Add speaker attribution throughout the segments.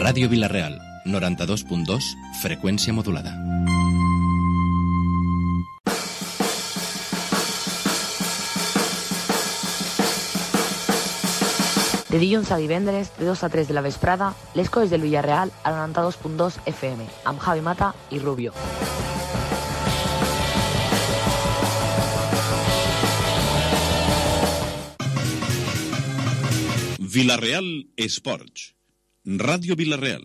Speaker 1: Ràdio Vila-real, 92.2, freqüència modulada.
Speaker 2: De dilluns a divendres, de 2 a 3 de la vesprada, les coses del Villarreal a 92.2 FM, amb Javi Mata i Rubio.
Speaker 3: Vila-real Esports. Ràdio Vila-real.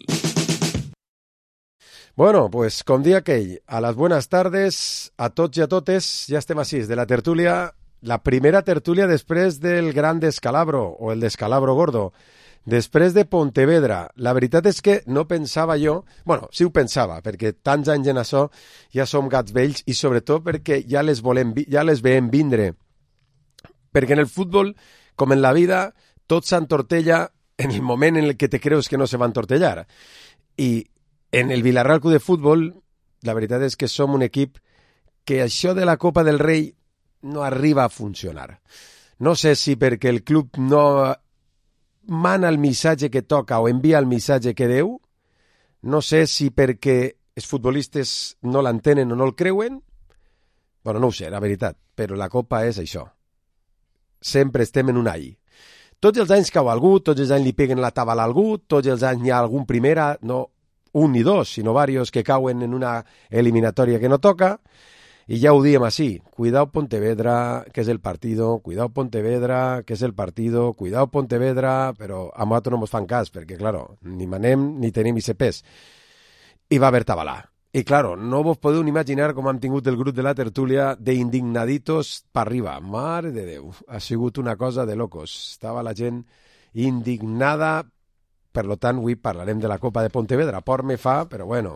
Speaker 4: Bueno, pues com dia aquell, a les buenas tardes a tots i a totes, ja estem així, de la tertúlia, la primera tertúlia després del gran descalabro, o el descalabro gordo, després de Pontevedra. La veritat és que no pensava jo, bueno, sí ho pensava, perquè tants anys en això ja som gats vells i sobretot perquè ja les veiem vindre. Perquè en el futbol, com en la vida, tot s'entortella en el moment en el que te creus que no se va entortellar. I en el Villarreal Club de Futbol, la veritat és que som un equip que això de la Copa del Rei no arriba a funcionar. No sé si perquè el club no mana el missatge que toca o envia el missatge que deu, no sé si perquè els futbolistes no l'entenen o no el creuen, bueno, no ho sé, la veritat, però la Copa és això. Sempre estem en un all. Tots els anys cau algú, tots els anys li peguen la tabala a algú, tots els anys hi ha algun primera, no un ni dos, sinó varios que cauen en una eliminatòria que no toca, i ja ho diem així, cuidao Pontevedra, que és el partido, cuidao Pontevedra, que és el partido, cuidao Pontevedra, però a nosaltres no ens fan cas, perquè, claro, ni manem ni tenim ICPs. I va haver tabalà. I, claro, no vos podeu imaginar com hem tingut el grup de la tertúlia d'indignaditos per arriba. Mare de Déu, ha sigut una cosa de locos. Estava la gent indignada, per lo tant, avui parlarem de la Copa de Pontevedra. Por me fa, però bueno,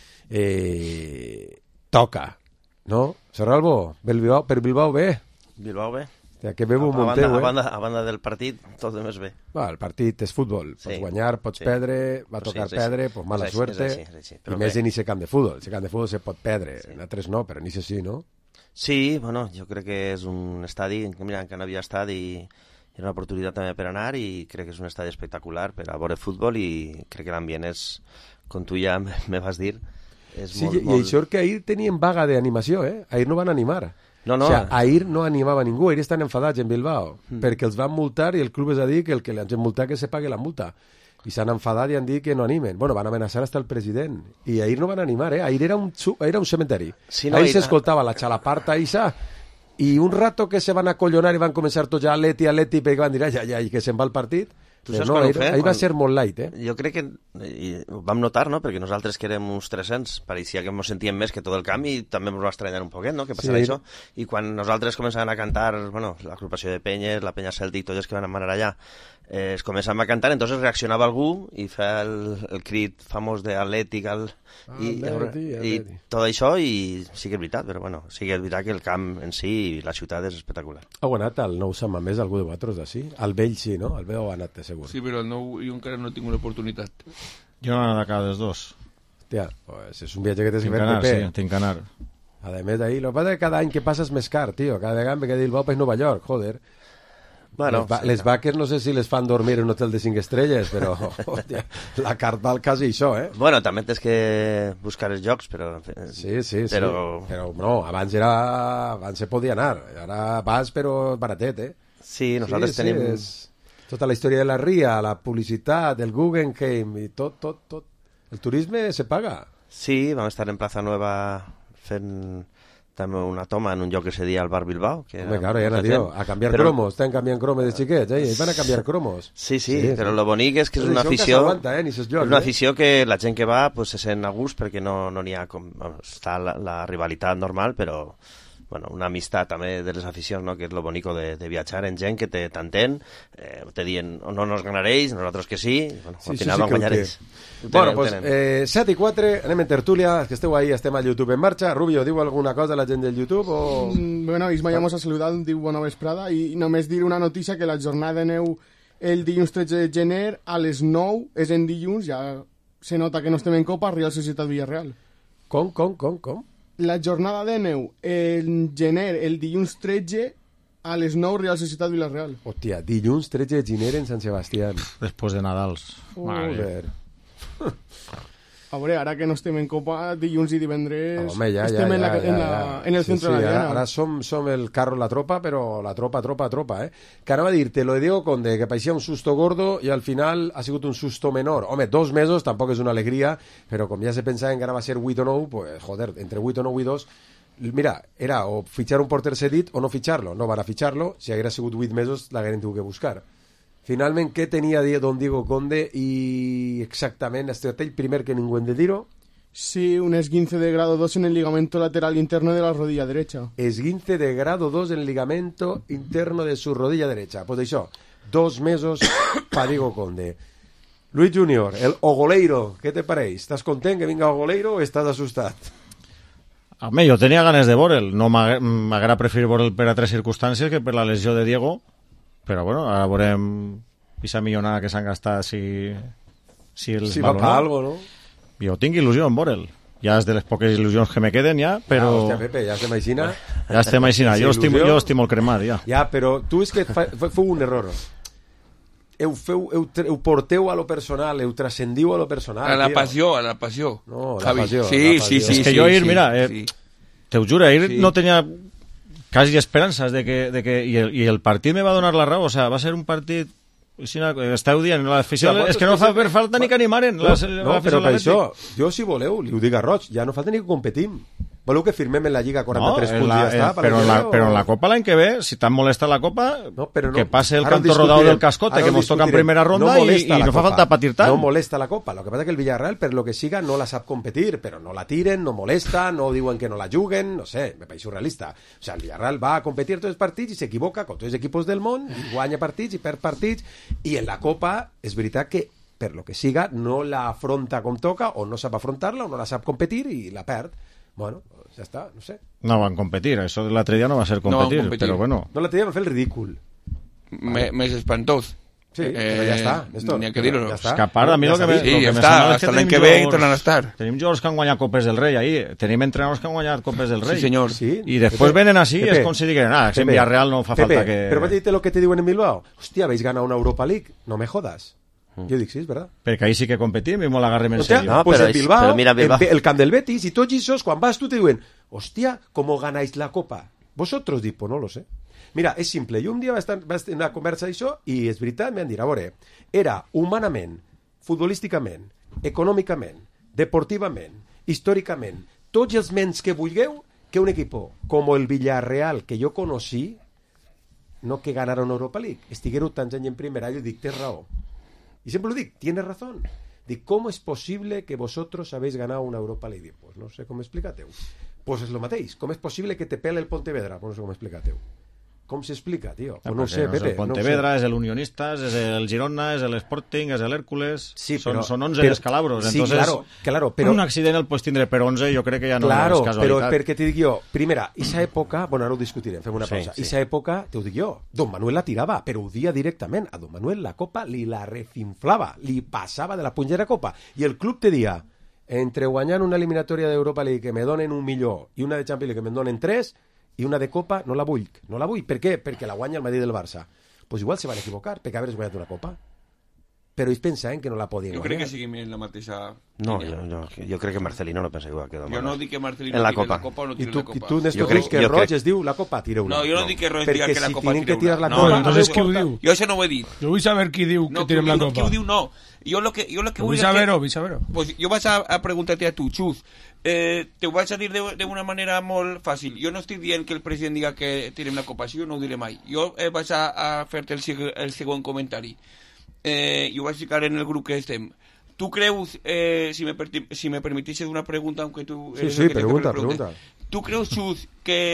Speaker 4: toca, no? Serralbo, per Bilbao bé.
Speaker 5: Bilbao bé.
Speaker 4: Ja que bé ho munteu,
Speaker 5: a banda del partit, tot de més bé.
Speaker 4: El partit és futbol. Sí. Pots guanyar, pots perdre, va tocar perdre, pues mala suerte. I més en aquest camp de futbol. En camp de futbol se pot perdre. En altres no, però en aquest sí, no?
Speaker 5: Sí, bueno, jo crec que és un estadi mira, que no havia estat i era una oportunitat també per anar i crec que és un estadi espectacular per a veure futbol i crec que l'ambient és, com tu ja me vas dir, és
Speaker 4: sí, molt... I això que ahir tenien vaga d'animació, ahir no van animar.
Speaker 5: No.
Speaker 4: O sea, ahir no animava ningú, ahir estan enfadats en Bilbao, perquè els van multar i el club es va dir que el que li han multat que se pagui la multa. I s'han enfadat i han dit que no animen. Bueno, van amenaçar hasta el president. I ahir no van animar, ahir era un cementeri. Sí, no, ahir s'escoltava la xalaparta ixa i un rato que se van acollonar i van començar tots ja Atleti, perquè van dir, ja, i que se'n va el partit. No, ahir va ser molt light,
Speaker 5: Jo crec que ho vam notar, no? Perquè nosaltres que érem uns 300 pareixia que ens sentíem més que tot el camp i també ens va estranyar un poquet, no? Que passava això. I quan nosaltres començàvem a cantar, bueno, l'agrupació de penyes, la penya Celtic, tots els que van anar allà, es començàvem a cantar, entonces reaccionava algú i feia el crit famós d'Atlètic i tot això, i sí que és veritat, però bueno, sí que és veritat que el camp en si i la ciutat és espectacular.
Speaker 4: Heu anat al nou Sant Mamés, algú de vosaltres d'ací? Al vell sí, no? Al vell heu anat, segur.
Speaker 6: Sí, però el nou jo encara no he tingut l'oportunitat.
Speaker 7: Jo no he anat a cada dels dos.
Speaker 4: Hòstia, pues és un viatge que tens que fer, Pepe.
Speaker 7: Sí, tinc que anar.
Speaker 4: A més d'ahir, lo que passa és que cada any que passa és més car, tio. Cada vegada me queda Bilbao per Nova York, joder. Bueno, les vaques no sé si les fan dormir en un hotel de 5 estrelles, però hòstia, la carta quasi això,
Speaker 5: Bueno, també tens que buscar els jocs, però...
Speaker 4: Sí, però no, abans se podia anar, ara vas però baratet,
Speaker 5: Sí, nosaltres tenim...
Speaker 4: Tota la història de la Ria, la publicitat, el Guggenheim i tot. El turisme se paga.
Speaker 5: Sí, vam estar en Plaza Nueva fent també una toma en un lloc que se dia al Bar Bilbao.
Speaker 4: Home, claro, ja no, a canviar cromos. Estan canviant cromos de xiquets, Ells van a canviar cromos.
Speaker 5: Sí, però lo bonic és que és una afició... una afició que la gent que va pues, se sent a gust perquè no n'hi ha com... Està la rivalitat normal, però... Bueno, una amistat també de les aficions, no? Que és lo bonico de viatjar en gent que t'entén, te diuen no nos ganaréis, nosaltres que sí, i, bueno, al final van guanyar ells.
Speaker 4: Bueno, pues 7 i 4, anem en tertúlia, que esteu ahí, estem al YouTube en marxa. Rubio, diu alguna cosa la gent del YouTube? O...
Speaker 8: Bueno, Isma ja mos ha saludat, diu bona vesprada, i només dir una notícia que la jornada de neu el dilluns 13 de gener a les 9, és en dilluns, ja se nota que no estem en Copa, Real Societat Villarreal.
Speaker 4: Com?
Speaker 8: La jornada de neu en gener, el dilluns 13 a les 9, Real Societat Villarreal.
Speaker 4: Hòstia, dilluns 13 de gener en Sant Sebastián.
Speaker 7: Després de Nadals.
Speaker 4: Joder.
Speaker 8: A veure, ara que no estem en Copa, dilluns i divendres
Speaker 4: Home,
Speaker 8: estem en el centre de la diana.
Speaker 4: Ara som el carro la tropa, però la tropa, Que anava a dir-te, lo de Diego Conde, que parecía un susto gordo i al final ha sigut un susto menor. Home, 2 mesos tampoc és una alegria, però com ja se pensava que ara va ser 8 o 9, pues, joder, entre 8 o 9 i 2, mira, era o fitxar un porter cedit o no fitxar-lo. No van a fitxar-lo, si haguera sigut 8 mesos l'hagueren tingut que buscar. Finalment, què tenia don Diego Conde i exactament el primer que ningú hem de dir-ho?
Speaker 8: Sí, un esguince de grado 2 en el ligamento lateral interno de la rodilla derecha.
Speaker 4: Esguince de grado 2 en el ligamento interno de su rodilla derecha. Pues això, 2 mesos para Diego Conde. Luis Junior, el Ogoleiro, què te pareix? Estàs content que vinga Ogoleiro o estàs assustat?
Speaker 7: Home, jo tenia ganes de veure'l. No m'agrada preferir veure'l per altres circumstàncies que per la lesió de Diego, però bueno, ara veurem aquesta millonada que s'han gastat si
Speaker 4: va per algo, no?
Speaker 7: Jo tinc il·lusió en veure'l. Ja és de les poques il·lusions que me queden ja, però...
Speaker 4: Hòstia, Pepe, ja estem aixina.
Speaker 7: Ja estem aixina. Jo estic molt cremat, ja.
Speaker 4: Ja, però tu és que feu un error. Heu porteu a lo personal, heu transcendiu a lo personal.
Speaker 6: A la passió.
Speaker 4: No, la passió.
Speaker 6: Sí.
Speaker 7: És que jo ahir, mira, te ho juro, ahir no tenia quasi esperances de que i el partit me va donar la raó, o sea, va ser un partit, esteu dient, l'afició és que no fa per falta ni que animaren.
Speaker 4: No, però per això, jo si voleu, li ho dic a Roig, ja no falta ni que competim. Voleu que firmem en la Lliga 43 punts i ja està?
Speaker 7: Però en la Copa l'any que ve, si tan molesta la Copa, que passe el canto rodado del cascote, que mos toca en primera ronda i no fa falta patir tant.
Speaker 4: No molesta la Copa, lo que passa que el Villarreal, per lo que siga, no la sap competir, però no la tiren, no molesta, no diuen que no la juguen, no sé, me pareix surrealista. O sea, el Villarreal va a competir tots els partits i s'equivoca con tots els equipos del món, i guanya partits i perd partits, i en la Copa és veritat que per lo que siga no la afronta com toca, o no sap afrontar-la, o no la sap competir i la perd. Bueno, ja està, no sé.
Speaker 7: No van competir, això de l'altre dia no va ser competir, però bueno.
Speaker 4: No, l'altre dia va fer el ridícul.
Speaker 6: Més espantós.
Speaker 4: Sí, però ja està, Néstor.
Speaker 6: N'hi ha que dir-ho.
Speaker 7: És que a part, a mi el que me
Speaker 6: està, hasta l'any que ve hi tornen a estar.
Speaker 7: Tenim jugadors que han guanyat Copes del Rei ahir, tenim entrenadors que han guanyat Copes del Rei.
Speaker 6: Sí, senyor.
Speaker 7: I després venen així i es consideren, que en Villarreal no fa falta que...
Speaker 4: Però vaig dir-te lo que te diuen en Bilbao. Hòstia, ¿habéis ganado una Europa League? No me jodas. Jo dic, sí, és verdad.
Speaker 7: Perquè ahí sí que competim i molt l'agarrem en serio.
Speaker 4: No, pues el Bilbao, el camp del Betis y tots esos, quan vas tu te diuen, hostia, ¿cómo ganáis la Copa? Vosotros, dic, pues no lo sé. Mira, és simple, jo un dia vaig tenir una conversa d'això i és veritat, m'han dit, a veure, era humanament, futbolísticament, econòmicament, deportivament, històricament, tots els menys que vulgueu que un equip com el Villarreal que jo conocí, no que ganara una Europa League, estiguereu tants anys en primera, jo dic, tens raó. Y siempre lo digo, tienes razón. Digo, ¿cómo es posible que vosotros habéis ganado una Europa League? Pues no sé cómo explícate. Pues es lo matéis. ¿Cómo es posible que te pele el Pontevedra? Pues no sé cómo explícate. ¿Cómo se explica, tío? Pues no sé, Pepe.
Speaker 7: El Pontevedra, és el Unionistas, és el Girona, és l'Sporting, és l'Hércules...
Speaker 4: Sí,
Speaker 7: són 11 descalabros.
Speaker 4: Sí,
Speaker 7: entonces,
Speaker 4: claro, però...
Speaker 7: Un accident el pots tindre per 11, jo crec que ja no és casualitat.
Speaker 4: Però perquè te dic jo, primera, esa època... Bueno, ara ho discutirem, fem una pausa. Esa època, te ho dic jo, Don Manuel la tirava, però ho dia directament. A Don Manuel la Copa li la refinflava, li passava de la punxera Copa. I el club te dia, entre guanyar una eliminatòria d'Europa League que me donen 1 milió i una de Champions League que me donen 3... i una de Copa no la vull. No la vull. Per què? Perquè la guanya el Madrid del Barça. Pues igual se van equivocar, perquè haver guanyat una Copa. Però ells pensaven que no la podien guanyar.
Speaker 6: Jo crec que siguin en la mateixa...
Speaker 5: No, jo crec que Marcelino no pensa igual que Don
Speaker 6: Jo
Speaker 5: Manuel.
Speaker 6: no dic que Marcelino
Speaker 5: en la
Speaker 6: tiri
Speaker 5: Copa.
Speaker 6: la Copa o no
Speaker 4: tiri
Speaker 6: tiri la Copa.
Speaker 4: I tu, Néstor, creus que Roig es diu la Copa, tireu-la?
Speaker 6: No, jo no dic que Roig diga que la Copa tireu-la.
Speaker 4: No,
Speaker 9: entonces qui ho diu?
Speaker 6: Jo això no ho he dit.
Speaker 9: Jo vull saber qui diu que tirem la Copa.
Speaker 6: Qui ho diu no. Jo lo que
Speaker 9: vull saber-ho, vull saber-ho.
Speaker 6: Pues jo vaig a preguntar-te a tu, Xus. Te ho vaig a dir d'una manera molt fàcil. Jo no estic dient que el president diga que tirem la Copa, això no ho diré mai. Jo vaig a fer-te el segon comentari. I ho vaig ficar en el grup que estem. ¿Tú crees, si me permitís una pregunta, aunque tú...
Speaker 4: Sí, pregunta.
Speaker 6: ¿Tú crees, Chus,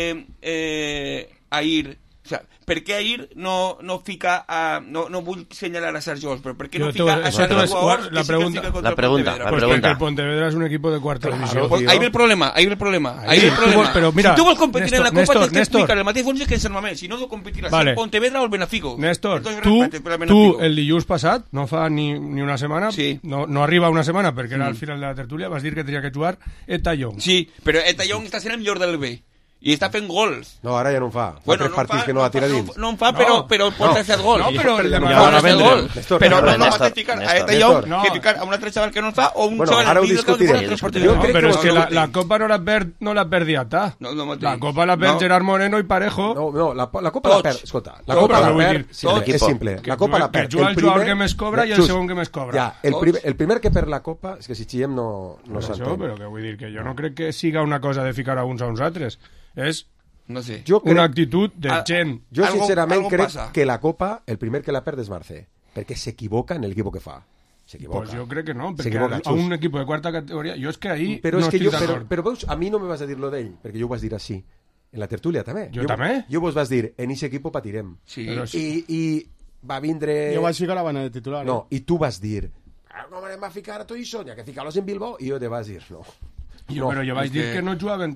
Speaker 6: que Ahir... O sea, per què Ahir no fica no vull senyalar a Sergio, però per què no fica a Sergio jugadors
Speaker 9: la pregunta. Perquè el Pontevedra és un equipo de cuarta divisió.
Speaker 6: Ahí ve el problema.
Speaker 9: Pero mira,
Speaker 6: si tú vas a competir en la Copa, tienes que explicar el Mateix Fonseca que es armament. Si no, no competiràs el Pontevedra o el Benafico.
Speaker 9: Néstor, tu el dilluns passat, no fa ni una setmana, no arriba una setmana, perquè era al final de la tertúlia, vas dir que tenia que jugar Eta Young.
Speaker 6: Sí, però Eta Young està sent el millor del B. i està fent gols.
Speaker 4: No, ara ja no en fa. Fa 3 partits que no la tira dins.
Speaker 6: No en fa, però porta 7 gols.
Speaker 9: No, però el demà
Speaker 6: porta 7 gols. Però no
Speaker 5: Néstor,
Speaker 6: vas a criticar a este lloc, criticar a un altre xaval que no en fa, o un xaval
Speaker 4: ara ho
Speaker 6: que
Speaker 4: discutirem.
Speaker 9: Però és que la Copa no la perd Diatà. La Copa la perd Gerard Moreno i Parejo.
Speaker 4: No, la Copa la perd, escolta, la Copa la perd, és simple, la Copa la perd.
Speaker 9: Que juga el jugador que més cobra i el segon que més cobra.
Speaker 4: Ja, el primer que perd la Copa, és que si xillem no s'entén.
Speaker 9: Però que vull dir que jo no crec que siga una cosa de ficar a uns altres. És
Speaker 6: no sé.
Speaker 9: Una actitud de gent.
Speaker 4: Jo sincerament crec que la Copa, el primer que la perd és Marcé, perquè s'equivoca en l'equip que fa.
Speaker 9: Pues jo crec que no, perquè a un equip de quarta categoria, jo és que ahí
Speaker 4: no estic d'acord. Però
Speaker 9: veus,
Speaker 4: a mi no me vas a dir lo d'ell, perquè jo ho vas dir així. En la tertúlia també.
Speaker 9: Jo també?
Speaker 4: Jo vos vas dir, en aquest equip patirem.
Speaker 6: Sí.
Speaker 4: I va vindre...
Speaker 8: Jo vaig ficar la banda de titular.
Speaker 4: No, i tu vas dir, com anem a ficar a tot això? N'hi ha que ficar-los en Bilbao. I jo te vas dir, no.
Speaker 9: Però jo vaig dir que no jugaven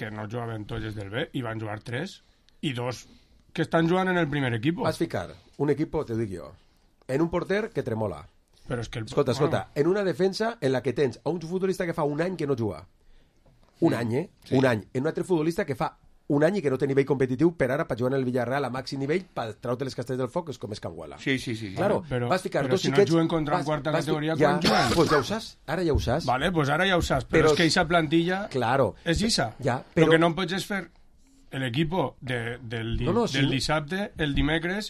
Speaker 9: tots del B, i van jugar 3, i 2 que estan jugant en el primer equip.
Speaker 4: Vas ficar un equip, te dic jo, en un porter que tremola.
Speaker 9: Però és que
Speaker 4: Escolta, en una defensa en la que tens a un futbolista que fa un any que no juga. Un any, Sí. Un any. En un altre futbolista que fa un any i que no té nivell competitiu per ara per jugar en el Villarreal a màxim nivell per treure les castells del foc, és com és Canguela.
Speaker 6: Sí.
Speaker 4: Claro, vas ficar
Speaker 9: però si no juguen contra en quarta categoria, quan juguen?
Speaker 4: Pues ja ho saps, ara ja ho saps.
Speaker 9: Vale, pues ara ja ho saps, però és que aquesta plantilla és isa.
Speaker 4: Però
Speaker 9: el que no em pots és fer l'equip del dissabte, el dimecres...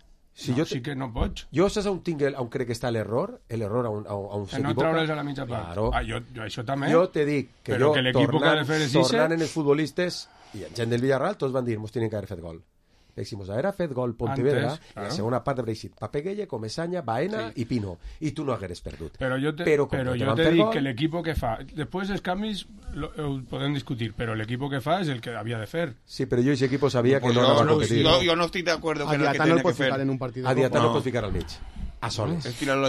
Speaker 9: Sí que no pots.
Speaker 4: Jo saps on crec que està l'error? L'error on s'equivoca.
Speaker 9: No traure's a la mitja part.
Speaker 4: Claro.
Speaker 9: Jo això també.
Speaker 4: Jo te dic que
Speaker 9: però que l'equip que ha de fer és
Speaker 4: tornant en els futbolistes i en gent del Villarreal, tots van dir, mos tenen que haver fet gol. Si mos haguera fet gol Pontevedra, la segona part de Breixit, Papeguelle, Comesaña, Baena i Pino, i tu no hagueres perdut.
Speaker 9: Però jo te dic que l'equip que fa... Després els canvis ho podem discutir, però l'equip que fa és el que havia de fer.
Speaker 4: Sí, però jo aquest equip sabia que no anava a competir.
Speaker 6: Jo no estic d'acord que el que tenia que fer.
Speaker 4: A Diatà no pot ficar al mig. A soles.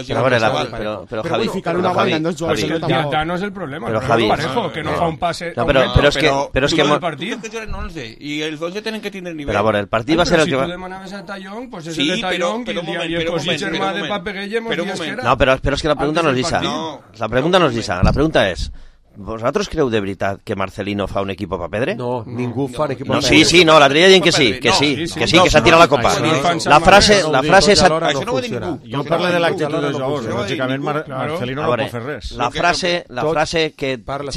Speaker 5: Però Javi...
Speaker 8: Ficar una banda en dos jugadors...
Speaker 9: Diatà no és el problema.
Speaker 5: Però Javi...
Speaker 9: Parejo, que no fa un passe...
Speaker 5: Però és que...
Speaker 6: No sé, i els 11 tenen que tindre nivell.
Speaker 5: Però a veure, el partit va ser el que va...
Speaker 9: Si tu demanaves a Tallón, pues és el de Tallón, i el cosí germà de Papeguelle mos dies que era...
Speaker 5: No, però és que la pregunta no és llisa. La pregunta no és llisa. La pregunta és... ¿Vosaltres creu de veritat que Marcelino fa un equip a Pedre?
Speaker 4: No, ningú fa un equip a
Speaker 5: Pedre. Sí, no, l'altre dia dient que sí, que s'ha tirat la copa. La frase...
Speaker 6: Això no ho diu ningú.
Speaker 7: Jo parlo de l'actitud dels jugadors, lògicament Marcelino no pot fer res.
Speaker 5: La frase que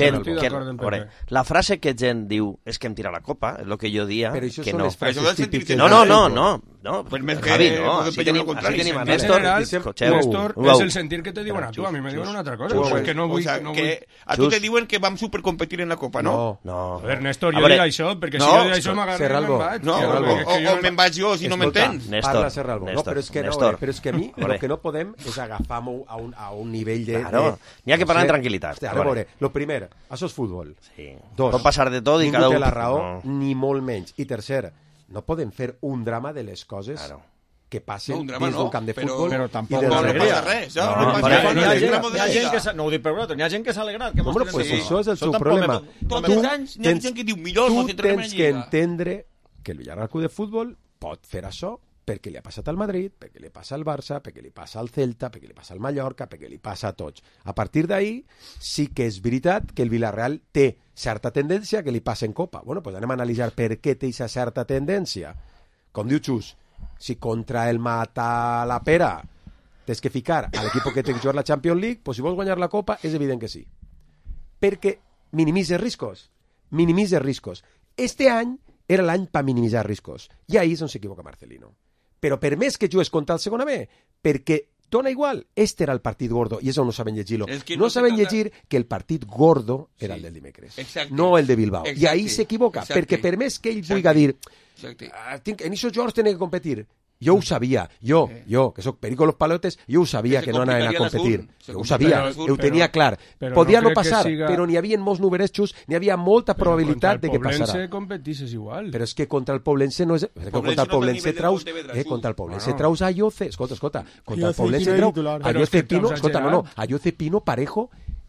Speaker 5: gent diu és que em tira la copa, és el que jo dia, que no. No, Javi, no, així tenim a Néstor.
Speaker 9: Néstor és el sentir que te diuen a tu, a mi me diuen una altra cosa, que no vull...
Speaker 6: A tu te diuen que vam supercompetir en la Copa, no?
Speaker 5: No.
Speaker 9: A ver, Néstor, jo dic això, perquè si jo dic això m'agarré i me'n vaig.
Speaker 6: No, o me'n vaig jo, si no m'entens.
Speaker 4: Parla Serralbo. No, però és que a mi el que no podem és agafar-m'ho a un nivell de...
Speaker 5: Claro, n'hi ha que parlar en tranquil·litat.
Speaker 4: A veure, lo primer, això és futbol.
Speaker 5: Dos, pot passar de tot i cada un...
Speaker 4: Ningú té la raó, ni molt menys. I tercer, no podem fer un drama de les coses que passen dins d'un camp de futbol.
Speaker 7: Però tampoc
Speaker 6: no passa res.
Speaker 7: No ho dic per vosaltres, n'hi ha gent que s'ha alegrat.
Speaker 4: Bueno, pues això és el seu problema.
Speaker 6: Tots els anys n'hi ha gent que diu millor.
Speaker 4: Tu tens que entendre que el Villarreal Club de Futbol pot fer això perquè li ha passat al Madrid, perquè li passa al Barça, perquè li passa al Celta, perquè li passa al Mallorca, perquè li passa a tots. A partir d'ahí sí que és veritat que el Villarreal té certa tendència que li passa en Copa. Bueno, pues anem a analitzar per què té aquesta certa tendència. Com diu Xus, si contra el Mata la Pera tens que ficar a l'equip que té que jugar la Champions League, pues si vols guanyar la Copa és evident que sí. Perquè minimitza riscos. Minimitza riscos. Este any era l'any per minimitzar riscos. I ahí és on s'equivoca Marcelino. Però per més que jugues contra el segona B, perquè dona igual, este era el partit gordo, i és on no saben llegir-lo. No saben llegir que el partit gordo era el del dimecres, no el de Bilbao. I ahí s'equivoca, perquè per més que ell vulgui dir en aquests jugadors tenen que competir, jo ho sabia, jo, que soc perico los palotes, jo ho sabia que no anaven a competir. Jo ho sabia, ho tenia clar. Podia no passar, però n'hi havia molts numerejos, n'hi havia molta probabilitat de que passarà.
Speaker 9: Contra el Poblense competisses igual.
Speaker 4: Però és que contra el Poblense no és... Contra el Poblense traus a Ayoce... Escolta, contra el Poblense traus a Ayoce Pino... Escolta, no, Ayoce Pino, Parejo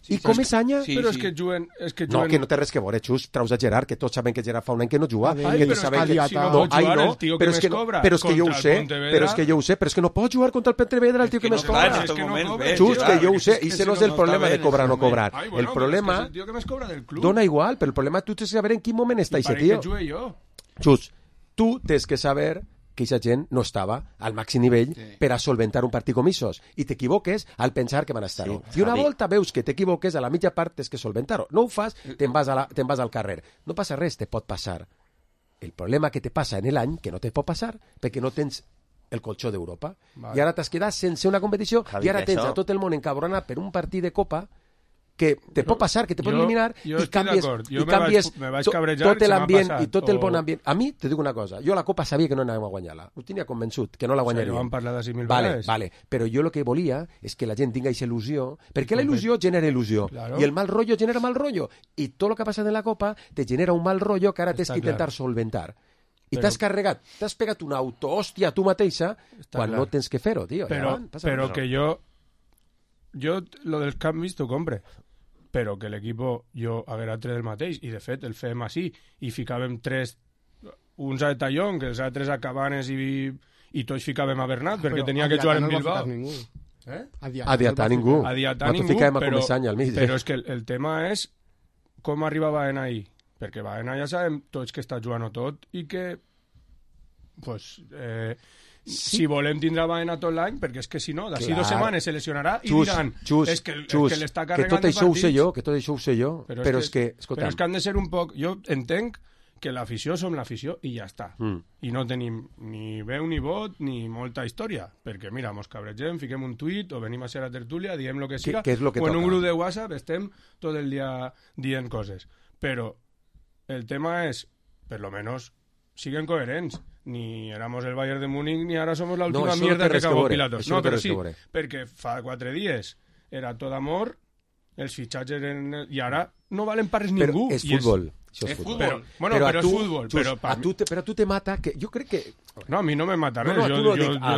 Speaker 4: I com és Anya?
Speaker 9: Però és que juguen...
Speaker 4: No, que no té res que veure, Xus, traus a Gerard, que tots saben que Gerard fa un any que no juga.
Speaker 9: Ai, però si no pot jugar el tio que més cobra
Speaker 4: però és que jo ho sé, però és que no pot jugar contra el Pontevedra el tio que més cobra. Xus, que jo ho sé, i ese no és el problema de cobrar o no cobrar. El problema... Dona igual, però el problema tu tens que saber en quin moment està aquest tio. Xus, tu tens que saber que aquesta gent no estava al màxim nivell per a solventar un partit com Isos. I t'equivoques al pensar que van estar-ho. I una volta veus que t'equivoques, a la mitja part tens que solventar-ho. No ho fas, te'n vas al carrer. No passa res, te pot passar. El problema que te passa en l'any, que no te pot passar, perquè no tens el colxó d'Europa. I ara t'has quedat sense una competició i ara tens a tot el món encabronat per un partit de Copa que te pot passar, que te pot eliminar i canvies tot l'ambient i tot el bon ambient. A mi, te dic una cosa, jo la Copa sabia que no anàvem a guanyar-la, ho tenia convençut, que no la guanyaríem.
Speaker 9: O sigui, ho hem parlat de 5.000
Speaker 4: vegades. Vale, però jo el que volia és que la gent tinga aquesta il·lusió, perquè la il·lusió genera il·lusió, i el mal rotllo genera mal rotllo, i tot el que ha passat en la Copa te genera un mal rotllo que ara tens que intentar solventar. I t'has carregat, t'has pegat una autohòstia a tu mateixa quan no tens que fer-ho, tio.
Speaker 9: Però que jo lo dels canvis t'ho compre, però que l'equip jo haguera tret el mateix, i de fet el fem així, i ficàvem uns a Tallón, que els altres a Cabanes i tots ficàvem a Bernat, perquè tenia que jugar en Bilbao.
Speaker 4: A Diatà ningú. Però
Speaker 9: és que el tema és com arriba Baena ahí, perquè Baena ja sabem tots que està jugant tot i que si volem tindre Baena tot l'any, perquè és que si no, d'ací 2 setmanes se lesionarà i diran és que l'està carregant de partits.
Speaker 4: Que tot això ho sé jo, però és que...
Speaker 9: Però és que han de ser un poc... Jo entenc que l'afició som l'afició i ja està. I no tenim ni veu ni vot ni molta història, perquè mira, mos cabregem, fiquem un tuit o venim a ser a tertúlia, diem lo que siga, o en un grup de WhatsApp estem tot el dia dient coses. Però el tema és, per lo menos, siguen coherents. Ni éramos el Bayern de Múnich ni ara somos la última mierda que cagó Pilatos. No, però sí, perquè fa 4 dies era tot amor, els fitxatges i ara no valen per res ningú.
Speaker 4: És futbol.
Speaker 9: És futbol. Però és futbol.
Speaker 4: Però a tu te mata, que jo crec que...
Speaker 9: No, a mi no me mata res.
Speaker 4: Jo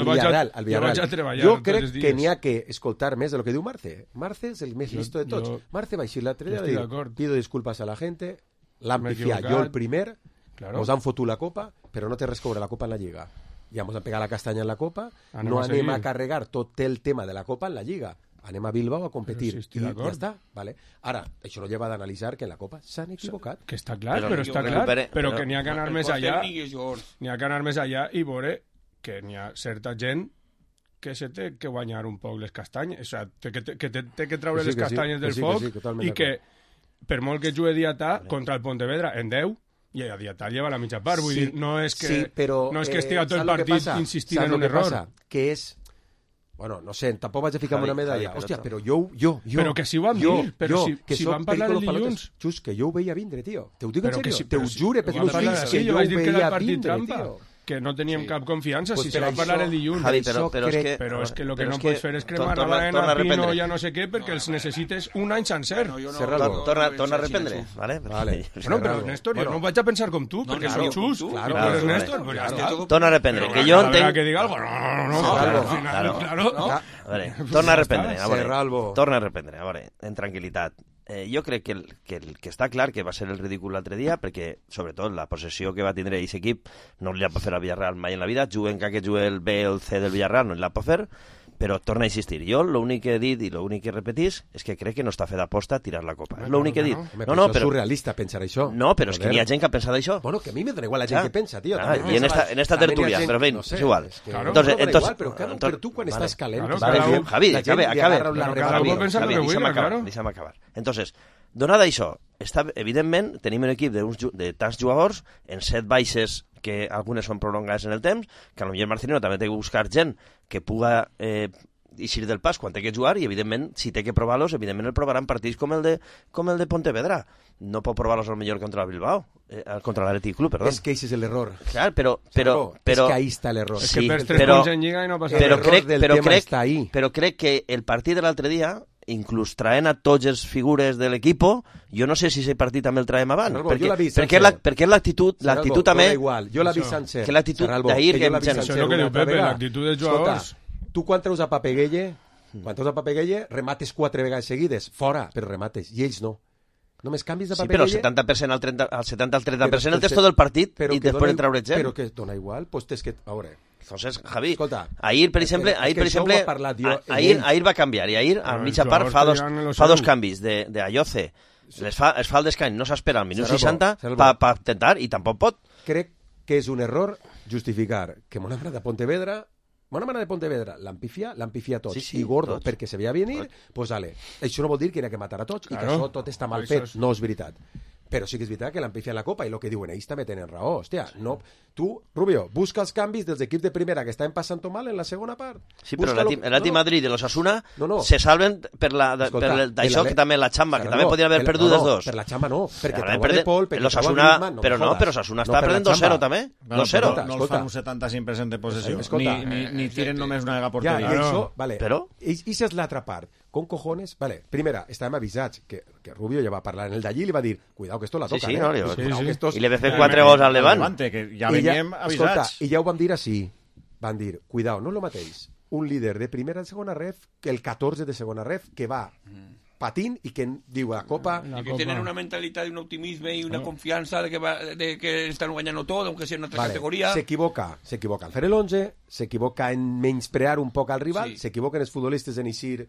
Speaker 4: vaig a treballar. Jo crec que n'hi ha que escoltar més de lo que diu Marce. Marce és el més listo de tots. Marce va així l'altre dia de dir, pido disculpas a la gente, l'han pifiat jo el primer, nos han fotut la Copa, però no té res que veure la Copa en la Lliga. Ja ens han pegat la castanya en la Copa, no anem a carregar tot el tema de la Copa en la Lliga. Anem a Bilbao a competir. I ja està. Vale. Ara, això no lleva d'analitzar que en la Copa s'han equivocat.
Speaker 9: Que està clar, però que n'hi ha que anar més allà. N'hi ha que anar més allà i veure que n'hi ha certa gent que se té que guanyar un poc les castanyes. O sigui, que té que treure les castanyes del foc i que, per molt que jugui Diatà contra el Pontevedra en 10, i a Diatà lleva la mitja part, vull dir, no és que estiga tot el partit insistint en un error.
Speaker 4: Que és, bueno, no sé, tampoc vaig a ficar una medalla. Hòstia, però jo...
Speaker 9: Però que si ho vam dir, però si vam parlar el dilluns...
Speaker 4: Xus, que jo ho veia vindre, tio. Te ho dic en sèrio, te ho jure, per els fills, que jo ho veia vindre, tio.
Speaker 9: Que no teníem cap confiança, si se va parlar el dilluns.
Speaker 5: Javi,
Speaker 9: però és que el que no pots fer és cremar la Baena, Pino, ja no sé què, perquè els necessites un any sencer.
Speaker 5: Torna a reprendre, ¿vale?
Speaker 9: Bueno, però Néstor, jo no vaig a pensar com tu, perquè soy Xus. Claro, eres Néstor.
Speaker 5: Torna a reprendre, que jo entenc...
Speaker 9: Que diga algo, no.
Speaker 5: Torna a reprendre, torna a reprendre, a veure, en tranquil·litat. Jo crec que està clar que va ser el ridícul l'altre dia, perquè, sobretot, la possessió que va tindre aquest equip no li ha pot fer al Villarreal mai en la vida, juguen que jugui el B o el C del Villarreal, no li ha pot fer, però torna a insistir. Jo l'únic que he dit i l'únic que repetís és que crec que no està fet aposta a tirar la Copa. És l'únic que he dit.
Speaker 4: No, però és surrealista pensar això.
Speaker 5: No, però és que n'hi ha gent que ha pensat això.
Speaker 4: Bueno, que a mi me dona igual la gent que pensa, tio.
Speaker 5: I en esta tertúlia, però ben, és igual.
Speaker 4: Però tu quan estàs calent...
Speaker 5: Javi, deixa'm acabar. Entonces, donada això, evidentment tenim un equip de tants jugadors en 7 baixes que algunes són prolongades en el temps, que potser Marcelino també té que buscar gent que puga eixir del pas quan té que jugar, i evidentment si té que provar-los, evidentment el provaran partits com el de Pontevedra. No pot provar-los al millor contra el Bilbao, contra l'Atlètic Club, perdó.
Speaker 4: És que això és l'error.
Speaker 5: Clar, però
Speaker 4: és que ahí està l'error.
Speaker 9: És que perds 3 punts en Lliga i no passa
Speaker 5: res. Però crec que el partit de l'altre dia, inclús traent a tots els figures de l'equipo, jo no sé si aquest partit també el traiem abans, perquè l'actitud també...
Speaker 4: Jo l'ha vist sencer.
Speaker 5: Que l'actitud d'ahir...
Speaker 9: Això és el que diu Pepe, l'actitud dels jugadors.
Speaker 4: Tu quan treus a Papeguelle, Quan tots a Papegueye, remates 4 vegades seguides, fora, però remates, i ells no. Només canvis de
Speaker 5: Sí,
Speaker 4: Papegueye...
Speaker 5: però el 70% al 30% el tens tot el partit i després en treure gent.
Speaker 4: Però que dona igual, pues tens que... A veure...
Speaker 5: Entonces, Javi,
Speaker 4: escolta,
Speaker 5: ahir, per exemple, ahir va canviar, i ahir, a mitja part, fa dos canvis de Ayoce. Es fa el descany, no s'espera al minut 60 per tentar, i tampoc pot.
Speaker 4: Crec que és un error justificar que Mona Mara de Pontevedra l'empifia tots, i Gordo, perquè se veia venir, pues ale, això no vol dir que n'hi ha que matar a tots, i que això tot està mal fet, no és veritat. Però sí que és veritat que l'empifia en la Copa, i el que diuen ells també tenen raó. Hòstia, no... Tu, Rubio, busca els canvis dels equips de primera que estaven passant mal en la segona part.
Speaker 5: Sí, però l'Atleti Madrid i l'Osasuna se salven per d'això que també la Xamba, que també podien haver perdut els dos.
Speaker 4: Per la Xamba no, perquè trauan de Pol, perquè
Speaker 5: però Osasuna està perdent 2-0 també. 2-0.
Speaker 7: No els fan un 75% de possessió, ni tiren només una vegada porteria.
Speaker 4: Però, i és l'altra part. Con cojones, vale, primera, estàvem avisats que Rubio ja va parlar en el d'allí i li va dir, cuidao que esto la toca,
Speaker 5: I li va fer 4 gols al Levante,
Speaker 7: que ja veníem avisats.
Speaker 4: I ja ho vam dir així, van dir, cuidao, no és el mateix un líder de primera de segona ref que el 14 de segona ref que va patint i que diu a Copa...
Speaker 6: I que tenen una mentalitat, un optimisme i una confiança de que estan guanyant tot, aunque sigui una altra categoria.
Speaker 4: S'equivoca en fer l'11, s'equivoca en menysprear un poc al rival, s'equivoquen els futbolistes en eixir...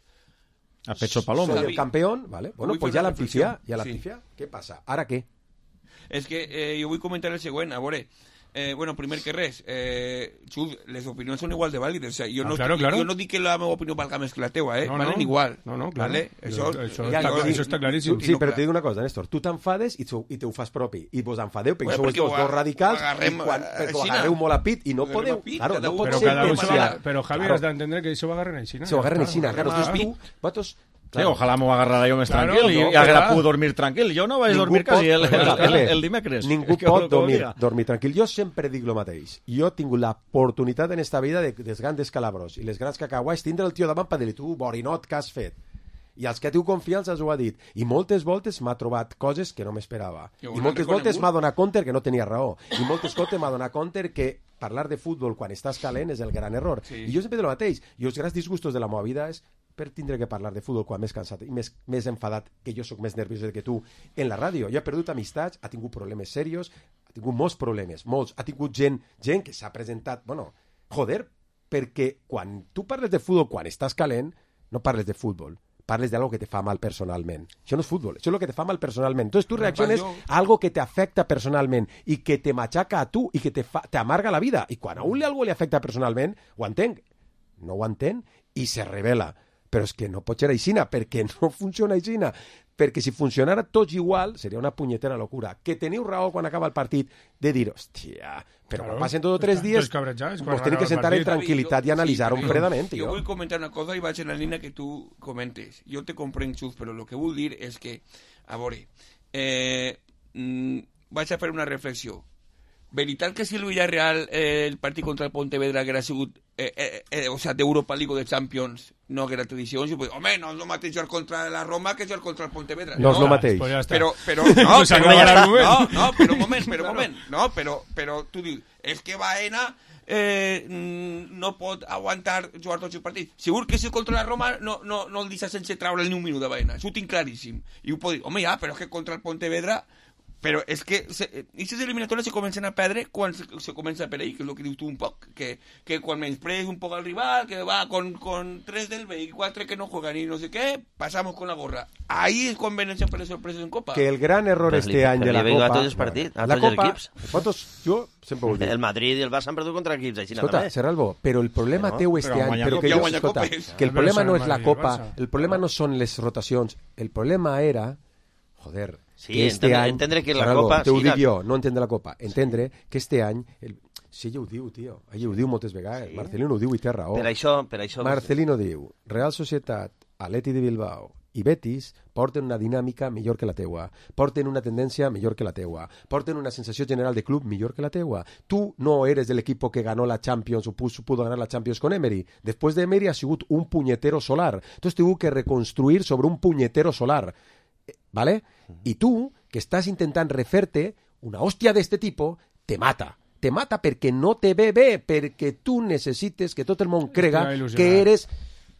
Speaker 7: A pecho paloma.
Speaker 4: Soy el campeón, ¿vale? Bueno, pues ya la pifia. ¿Qué pasa? ¿Ara què?
Speaker 6: És que jo vull comentar el següent, a veure... bueno, primer que res, Xus, les opinions són igual de vàlides. O sea, jo no dic que la meva opinió valga més que la teua, valen igual.
Speaker 9: No,
Speaker 6: claro. ¿Vale? Això
Speaker 9: està claríssim.
Speaker 4: Sí, però te dic una cosa, Néstor. Tu t'enfades i te ho fas propi. I vos enfadeu, perquè sou els dos radicals, perquè ho agarreu molt a pit i no podeu... Claro, no pot ser...
Speaker 9: Però, Javi, has d'entendre que això ho agarren així.
Speaker 4: Se ho agarren així, claro. Vosaltres...
Speaker 7: Sí, ojalá m'ho agarrara jo més tranquil i haguera pogut dormir tranquil. Jo no vaig dormir quasi el dimecres.
Speaker 4: Ningú pot dormir tranquil. Jo sempre dic el mateix. Jo he tingut l'oportunitat en esta vida dels grans descalabros i les grans cacahuais tindre el tio davant per dir-li, tu, borinot, què has fet? I els que teniu confiança els ho ha dit. I moltes voltes m'ha trobat coses que no m'esperava. I moltes voltes m'ha donat compte que no tenia raó. I moltes voltes m'ha donat compte que parlar de futbol quan estàs calent és el gran error. I jo sempre dic el mateix. I els grans disgustos de la meva vida és per tindre que parlar de futbol quan més cansat i més enfadat, que jo sóc més nerviós que tu en la ràdio. Jo he perdut amistats, ha tingut problemes serios, ha tingut molts problemes, molts. Ha tingut gent que s'ha presentat... Bueno, joder, perquè quan tu parles de futbol quan estàs calent, no parles de futbol, parles d'algo que te fa mal personalment. Això no és futbol, això és el que te fa mal personalment. Entonces tu reacciones a algo que te afecta personalment i que te machaca a tu i que te amarga la vida. I quan a un algo li afecta personalment, ho entenc. No ho entén i se revela. Però és que no pot ser aixina, perquè no funciona aixina. Perquè si funcionara tots igual, seria una punyetera locura. Que teniu raó quan acaba el partit de dir, hòstia, però quan passen tots 3 dies, vos tenim que sentar en tranquil·litat i analitzar-ho fredament, tio.
Speaker 6: Jo vull comentar una cosa i vaig en la línia que tu comentes. Jo te comprenc, Xus, però el que vull dir és que, a veure, vaig a fer una reflexió. Veritat que si el Villarreal el partit contra el Pontevedra haguera sigut o sea, d'Europa League o de Champions no haguera tradicions, home, no és el mateix jugar contra la Roma que jugar contra el Pontevedra.
Speaker 4: No és el mateix.
Speaker 6: Però tu dius, és que Baena no pot aguantar jugar tots els partits. Segur que si contra la Roma no el deixa sense traure'l ni un minut de Baena. Això ho tinc claríssim. I ho pot dir, home, ja, però és que contra el Pontevedra... Però és que aquestes eliminatòries se comencen a perdre quan se comença a perdre, que és el que dius tu un poc, que quan menysprees un poc al rival, que va con 3 del B y 4 que no juegan y no sé qué, pasamos con la gorra. Ahí es quan venen sempre les sorpreses en Copa.
Speaker 4: Que el gran error este any de la Copa...
Speaker 5: A tots els partits, a tots els equips.
Speaker 4: Jo sempre ho dic.
Speaker 5: El Madrid i el Barça han perdut contra equips, així
Speaker 4: escolta, Serralbo, però el problema teu este any... Que el problema no és la Copa, el problema no són les rotacions, el problema era... Joder...
Speaker 5: Sí, entendre que la Copa...
Speaker 4: Te ho dic jo, no entendre la Copa. Entendre que este any... Sí, ella ho diu, tio. Ella ho diu moltes vegades. Marcelino ho diu i té raó.
Speaker 5: Per això...
Speaker 4: Marcelino diu, Real Societat, Atleti de Bilbao i Betis porten una dinàmica millor que la teua, porten una tendència millor que la teua, porten una sensació general de club millor que la teua. Tu no eres del equipo que ganó la Champions o pudo ganar la Champions con Emery. Después de Emery ha sigut un puñetero solar. Entonces tuvo que reconstruir sobre un puñetero solar. ¿Vale? Y tú, que estás intentant refer-te, una hòstia d'este tipo, te mata. Te mata perquè no te ve bé, perquè tu necessites que tot el món crega que eres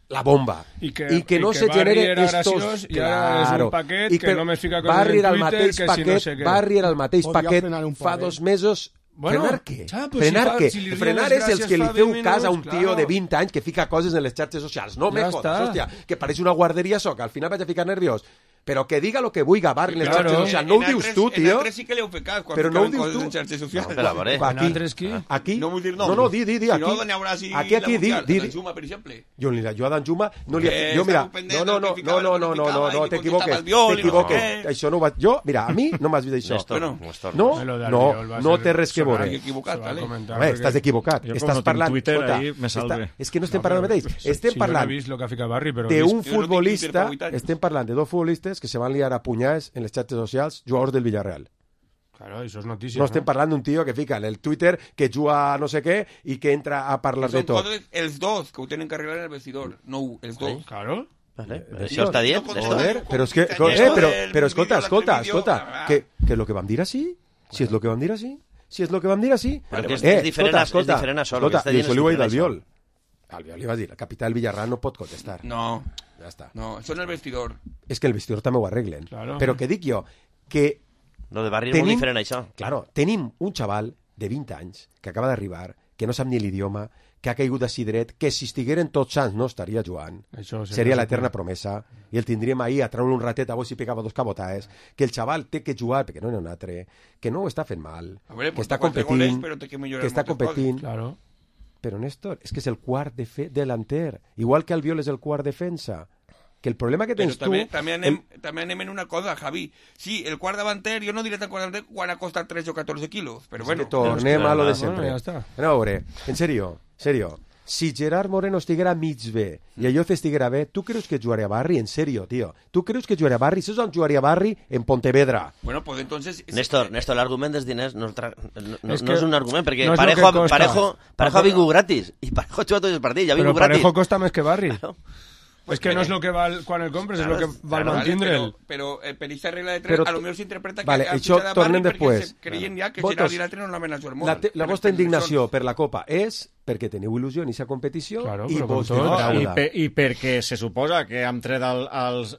Speaker 4: la bomba.
Speaker 9: I que
Speaker 4: no se
Speaker 9: Barri
Speaker 4: genere
Speaker 9: era
Speaker 4: estos...
Speaker 9: graciós i ara és un paquet que només fica coses
Speaker 4: Barri
Speaker 9: en
Speaker 4: era el
Speaker 9: Twitter,
Speaker 4: mateix
Speaker 9: que
Speaker 4: paquet,
Speaker 9: si no sé què.
Speaker 4: Barri era el mateix
Speaker 8: Podria
Speaker 4: paquet
Speaker 8: frenar un
Speaker 4: fa
Speaker 8: poc,
Speaker 4: 2 mesos.
Speaker 9: Bueno,
Speaker 4: Frenar què?
Speaker 9: pues
Speaker 4: Frenar què?
Speaker 9: si li
Speaker 4: Frenar
Speaker 9: dones
Speaker 4: és els
Speaker 9: gràcies
Speaker 4: que li
Speaker 9: fa
Speaker 4: feu
Speaker 9: 20
Speaker 4: cas a un
Speaker 9: minuts,
Speaker 4: tio
Speaker 9: claro.
Speaker 4: de 20 anys que fica coses en les xarxes socials. No me
Speaker 9: Ja
Speaker 4: jodes,
Speaker 9: està.
Speaker 4: hòstia, que pareix una guarderia soca. Al final vaig a ficar nerviós. Però que diga lo que vulgui Barri en les
Speaker 9: Claro.
Speaker 4: xarxes socials. No ho dius tu,
Speaker 6: En
Speaker 4: tio.
Speaker 6: altres sí que l'heu fet cas, quan
Speaker 4: Però no ho
Speaker 6: ficaven
Speaker 4: dius
Speaker 6: coses
Speaker 4: tu.
Speaker 6: en xarxes socials.
Speaker 5: Però a veure.
Speaker 4: Aquí,
Speaker 9: En altres qui?
Speaker 4: aquí.
Speaker 6: No vull dir
Speaker 4: No,
Speaker 6: noms.
Speaker 4: no, di,
Speaker 6: Si
Speaker 4: aquí.
Speaker 6: no, n'hi haurà així
Speaker 4: Aquí,
Speaker 6: la mundial,
Speaker 4: di.
Speaker 6: la Juma, per exemple.
Speaker 4: Jo a Dan Juma no li
Speaker 6: Que
Speaker 4: jo, mira,
Speaker 6: estava pendent
Speaker 4: no,
Speaker 6: del que ficava, del que no ficava, i que
Speaker 4: t'equivoques,
Speaker 6: contestava el viol i no sé què.
Speaker 4: això no ho vaig... Jo, mira, a mi no m'has vist això.
Speaker 5: Néstor.
Speaker 4: No,
Speaker 9: Lo del
Speaker 4: no,
Speaker 9: viol va
Speaker 4: no
Speaker 9: ser-
Speaker 4: té res que
Speaker 9: se va
Speaker 4: veure.
Speaker 6: equivocat,
Speaker 9: se va
Speaker 6: vale.
Speaker 9: comentar,
Speaker 4: Home,
Speaker 9: perquè-
Speaker 4: estàs equivocat.
Speaker 7: Jo com
Speaker 4: Estàs
Speaker 7: no tinc
Speaker 4: parlant...
Speaker 7: Twitter,
Speaker 4: escolta,
Speaker 7: ahí me salve.
Speaker 4: és que no estem parlant del mateix. Estem
Speaker 9: Si jo no he
Speaker 4: parlant
Speaker 9: vist el que ha ficat Barri, però he
Speaker 4: d'un
Speaker 9: vist-
Speaker 6: Jo no tinc Twitter
Speaker 4: futbolista,
Speaker 6: fa 8 anys.
Speaker 4: estem parlant de 2 futbolistes que se van liar a punyades en les xarxes socials, jugadors del Villarreal.
Speaker 9: Claro, això és notícia.
Speaker 4: No estem parlant d'un tio que fica en el Twitter que juga a no sé què i que entra a parlar de
Speaker 6: Són
Speaker 4: tot.
Speaker 6: coses, els dos, que ho tenen que arreglar en el vestidor. No, els dos.
Speaker 9: Claro.
Speaker 5: Vale. Això està dient,
Speaker 6: No,
Speaker 5: Néstor?
Speaker 4: Joder, però és que... però escolta, que és lo que vam dir així? Si és lo que vam dir així? Si és lo que vam dir així?
Speaker 5: Però que és diferent a- és diferent a això, el que està dient
Speaker 4: això
Speaker 5: és
Speaker 4: li ho he dit al
Speaker 5: diferent a
Speaker 4: Viol. Al Viol li va dir, el capità del Villarreal no pot contestar.
Speaker 6: No,
Speaker 4: Ja està.
Speaker 6: no, això en el vestidor.
Speaker 4: És que el vestidor també ho arreglen.
Speaker 9: Claro.
Speaker 4: Però que dic jo, que
Speaker 5: Lo de Barri és molt diferent a això.
Speaker 4: Claro, tenim un xaval de 20 anys que acaba d'arribar, que no sap ni l'idioma, que ha caigut així dret, que si estigueren tots sants no estaria jugant.
Speaker 9: Això sí,
Speaker 4: Seria
Speaker 9: no sé
Speaker 4: l'eterna
Speaker 9: què.
Speaker 4: promesa i el tindríem ahir a treure un ratet a veure si pegava 2 cabotaes, que el xaval té que jugar perquè no n'hi ha un altre, que no ho està fent mal,
Speaker 6: A veure,
Speaker 4: que
Speaker 6: porta
Speaker 4: està
Speaker 6: 4
Speaker 4: competint,
Speaker 6: goles, però té que millorar
Speaker 4: que està
Speaker 6: moltes
Speaker 4: competint.
Speaker 9: Claro.
Speaker 4: Però Néstor, és que és el quart delanter, igual que el Viol és el quart defensa. Que el problema que
Speaker 6: Però
Speaker 4: tens
Speaker 6: també,
Speaker 4: tu...
Speaker 6: també anem en una cosa, Javi. Sí, el quart davanter, jo no diré tant quart davanter quan ha costat 13 o 14 quilos, però bueno.
Speaker 4: Que tornem a lo de sempre.
Speaker 9: Bueno, ja està.
Speaker 4: Anem a veure, en serio, si Gerard Moreno estiguera mig bé i Ayoce estiguera bé, tu creus que jugaria Barri? En serio, tio. Tu creus que jugaria Barri? Si on jugaria Barri? En Pontevedra.
Speaker 6: Bueno, pues entonces...
Speaker 5: Néstor, l'argument dels diners no
Speaker 9: És
Speaker 5: no
Speaker 9: que
Speaker 5: és un argument, perquè
Speaker 9: no és lo
Speaker 5: Parejo
Speaker 9: que costa.
Speaker 5: ha vingut gratis, i Parejo juga tots els partits, ja ha
Speaker 9: Però
Speaker 5: vingut gratis.
Speaker 9: Parejo costa més que Barri.
Speaker 5: Claro.
Speaker 9: És que no és el que val quan el compres, és el que val
Speaker 5: claro,
Speaker 9: mantindre'l.
Speaker 6: Però per aquesta regla de 3,
Speaker 4: Però
Speaker 6: a lo millor s'interpreta que
Speaker 4: vale,
Speaker 6: han
Speaker 4: això
Speaker 6: fitxat a
Speaker 4: tornem
Speaker 6: Barri perquè
Speaker 4: després.
Speaker 6: se creien ja que
Speaker 4: Votos.
Speaker 6: Gerard i l'altre no anaven a jugar molt.
Speaker 4: La vostra indignació per la Copa és perquè teniu il·lusió en aquesta competició
Speaker 9: Claro,
Speaker 4: i
Speaker 9: però com
Speaker 4: vos
Speaker 9: tot.
Speaker 4: defrauda.
Speaker 7: I perquè se suposa que hem tret als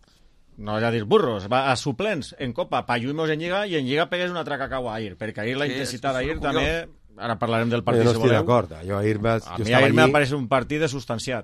Speaker 7: no ja dir burros, a suplents en Copa, Payuimos en Lliga, i en Lliga pegués una altra cacau ahir, perquè ahir la
Speaker 6: Sí,
Speaker 7: intensitat
Speaker 6: és
Speaker 7: d'ahir
Speaker 6: curiós.
Speaker 7: també, ara parlarem del
Speaker 4: Jo
Speaker 7: partit
Speaker 4: no
Speaker 7: si
Speaker 4: estic
Speaker 7: voleu.
Speaker 4: d'acord. Jo ahir
Speaker 7: A mi
Speaker 4: estava
Speaker 7: ahir m'ha
Speaker 4: allí...
Speaker 7: pareixer un partit de substanciat.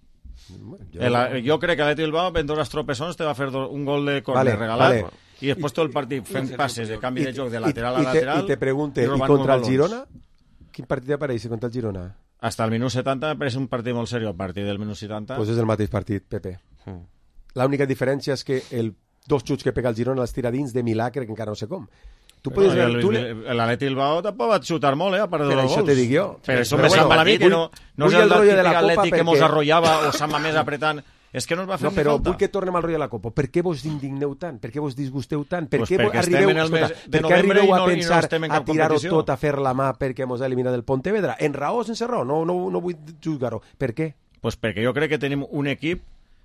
Speaker 7: Jo crec que l'Atleti Bilbao, en 2 estropessons, te va fer un gol de córner regalat, i després tot el partit fent passes de canvi de joc de lateral a lateral.
Speaker 4: I te pregunte, i
Speaker 7: robant
Speaker 4: contra el
Speaker 7: molts
Speaker 4: Girona? Quin partit apareix contra el Girona?
Speaker 7: Hasta el minut 70 me pareix un partit molt seriós. A partir del minut 70...
Speaker 4: Pues és el mateix partit, Pepe. L'única diferència és que el 2 xuts que pega el Girona els tira dins de milagre, que encara no sé com. Tu pots veure...
Speaker 7: L'Atleti Bilbao tampoc va xutar molt, a part de
Speaker 4: Per
Speaker 7: dos
Speaker 4: això
Speaker 7: gols.
Speaker 4: te dic jo.
Speaker 7: Per això
Speaker 4: Però
Speaker 7: me sembla a mi que no
Speaker 4: vull
Speaker 7: és
Speaker 4: el
Speaker 7: el
Speaker 4: rotllo de la
Speaker 7: típic
Speaker 4: Copa
Speaker 7: Atleti que mos
Speaker 4: perquè-
Speaker 7: arrollava o s'ama més apretant. És que no es va fer
Speaker 4: No,
Speaker 7: ni
Speaker 4: però
Speaker 7: falta.
Speaker 4: vull que tornem al rotllo de la Copa. Per què vos indigneu tant? Per què vos disgusteu tant? Per
Speaker 7: Pues
Speaker 4: què
Speaker 7: perquè
Speaker 4: arribeu,
Speaker 7: estem en el mes de
Speaker 4: per què
Speaker 7: novembre
Speaker 4: arribeu
Speaker 7: i
Speaker 4: a
Speaker 7: no
Speaker 4: pensar
Speaker 7: estem en
Speaker 4: a
Speaker 7: cap
Speaker 4: tirar-ho
Speaker 7: competició?
Speaker 4: tot, a fer la mà perquè mos ha eliminat el Pontevedra? En raó o sense raó? No vull juzgar-ho. Per què?
Speaker 7: Pues perquè jo crec que tenim un equip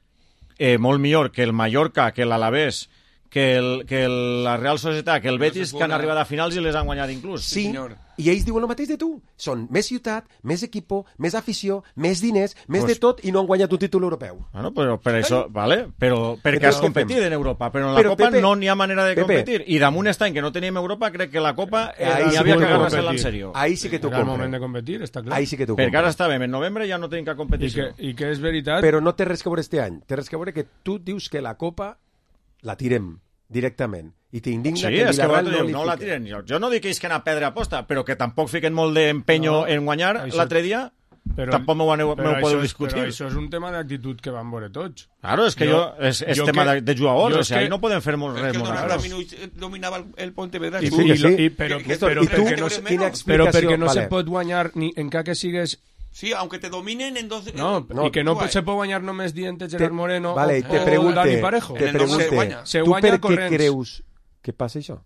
Speaker 7: molt millor que el Mallorca, que l'Alavés, que la Real Societat, que el Betis, que han arribat a finals i les han guanyat inclús.
Speaker 4: Sí,
Speaker 6: senyor.
Speaker 4: i ells diuen el mateix de tu. Són més ciutat, més equipo, més afició, més diners, més
Speaker 7: Pues-
Speaker 4: de tot, i no han guanyat un títol europeu.
Speaker 7: Bueno, però per això, vale? Però perquè
Speaker 4: Entonces,
Speaker 7: has competit
Speaker 4: què fem?
Speaker 7: en Europa, però en la
Speaker 4: Però,
Speaker 7: Copa
Speaker 4: Pepe,
Speaker 7: no n'hi ha manera de
Speaker 4: Pepe.
Speaker 7: competir. I damunt està en que no teníem Europa, crec que la Copa
Speaker 4: Ahí
Speaker 7: n'hi
Speaker 4: sí
Speaker 7: havia
Speaker 4: que
Speaker 7: que
Speaker 4: ho
Speaker 7: agarrar-se-la en
Speaker 9: competir.
Speaker 7: sèrio.
Speaker 4: Ahí sí que t'ho
Speaker 9: Era el moment
Speaker 4: compro.
Speaker 9: de competir, està clar.
Speaker 4: Ahí sí que t'ho
Speaker 7: Perquè ara
Speaker 4: compro.
Speaker 7: estàvem en novembre i ja no tenim cap competició.
Speaker 9: I que és veritat...
Speaker 4: Però no té res que veure este any. Té res que veure que tu dius que la Copa la tirem directament. I t'indigna
Speaker 7: Sí,
Speaker 4: que el
Speaker 7: és que
Speaker 4: Villarreal
Speaker 7: vosaltres
Speaker 4: li
Speaker 7: diu, no la
Speaker 4: fique.
Speaker 7: tiren. Jo no dic que ells que anar a perdre aposta, però que tampoc fiquen molt d'empenyo
Speaker 9: No,
Speaker 7: en guanyar
Speaker 9: això-
Speaker 7: l'altre dia, tampoc m'ho podeu discutir.
Speaker 9: Però això és un tema d'actitud que van veure tots.
Speaker 7: Claro, és que és
Speaker 9: jo
Speaker 7: tema
Speaker 9: que-
Speaker 7: de jugadors,
Speaker 9: jo
Speaker 7: o
Speaker 9: és
Speaker 7: sigui,
Speaker 9: que-
Speaker 7: ahí no podem fer molt
Speaker 6: És
Speaker 7: res
Speaker 6: que
Speaker 7: molt
Speaker 6: durant
Speaker 7: raro.
Speaker 6: 90 minuts dominava el Pontevedra.
Speaker 9: I,
Speaker 6: tu.
Speaker 4: sí, que sí.
Speaker 9: però
Speaker 4: Néstor,
Speaker 9: però
Speaker 4: i tu-
Speaker 9: perquè no,
Speaker 6: quina
Speaker 9: però
Speaker 4: explicació?
Speaker 9: perquè no
Speaker 4: Vale.
Speaker 9: se pot guanyar ni encara que sigues...
Speaker 6: Sí, aunque te dominen en dos...
Speaker 9: No,
Speaker 4: No,
Speaker 9: i que no
Speaker 6: guai.
Speaker 9: se pot guanyar només dient Gerard Moreno
Speaker 4: Vale,
Speaker 9: o,
Speaker 4: te
Speaker 9: o
Speaker 4: pregunte,
Speaker 9: Dani Parejo.
Speaker 4: te
Speaker 6: En el nom se
Speaker 4: pregunte,
Speaker 6: guanya.
Speaker 9: Se
Speaker 4: tu
Speaker 9: guanya
Speaker 4: per què
Speaker 9: corrents.
Speaker 4: creus que passa això?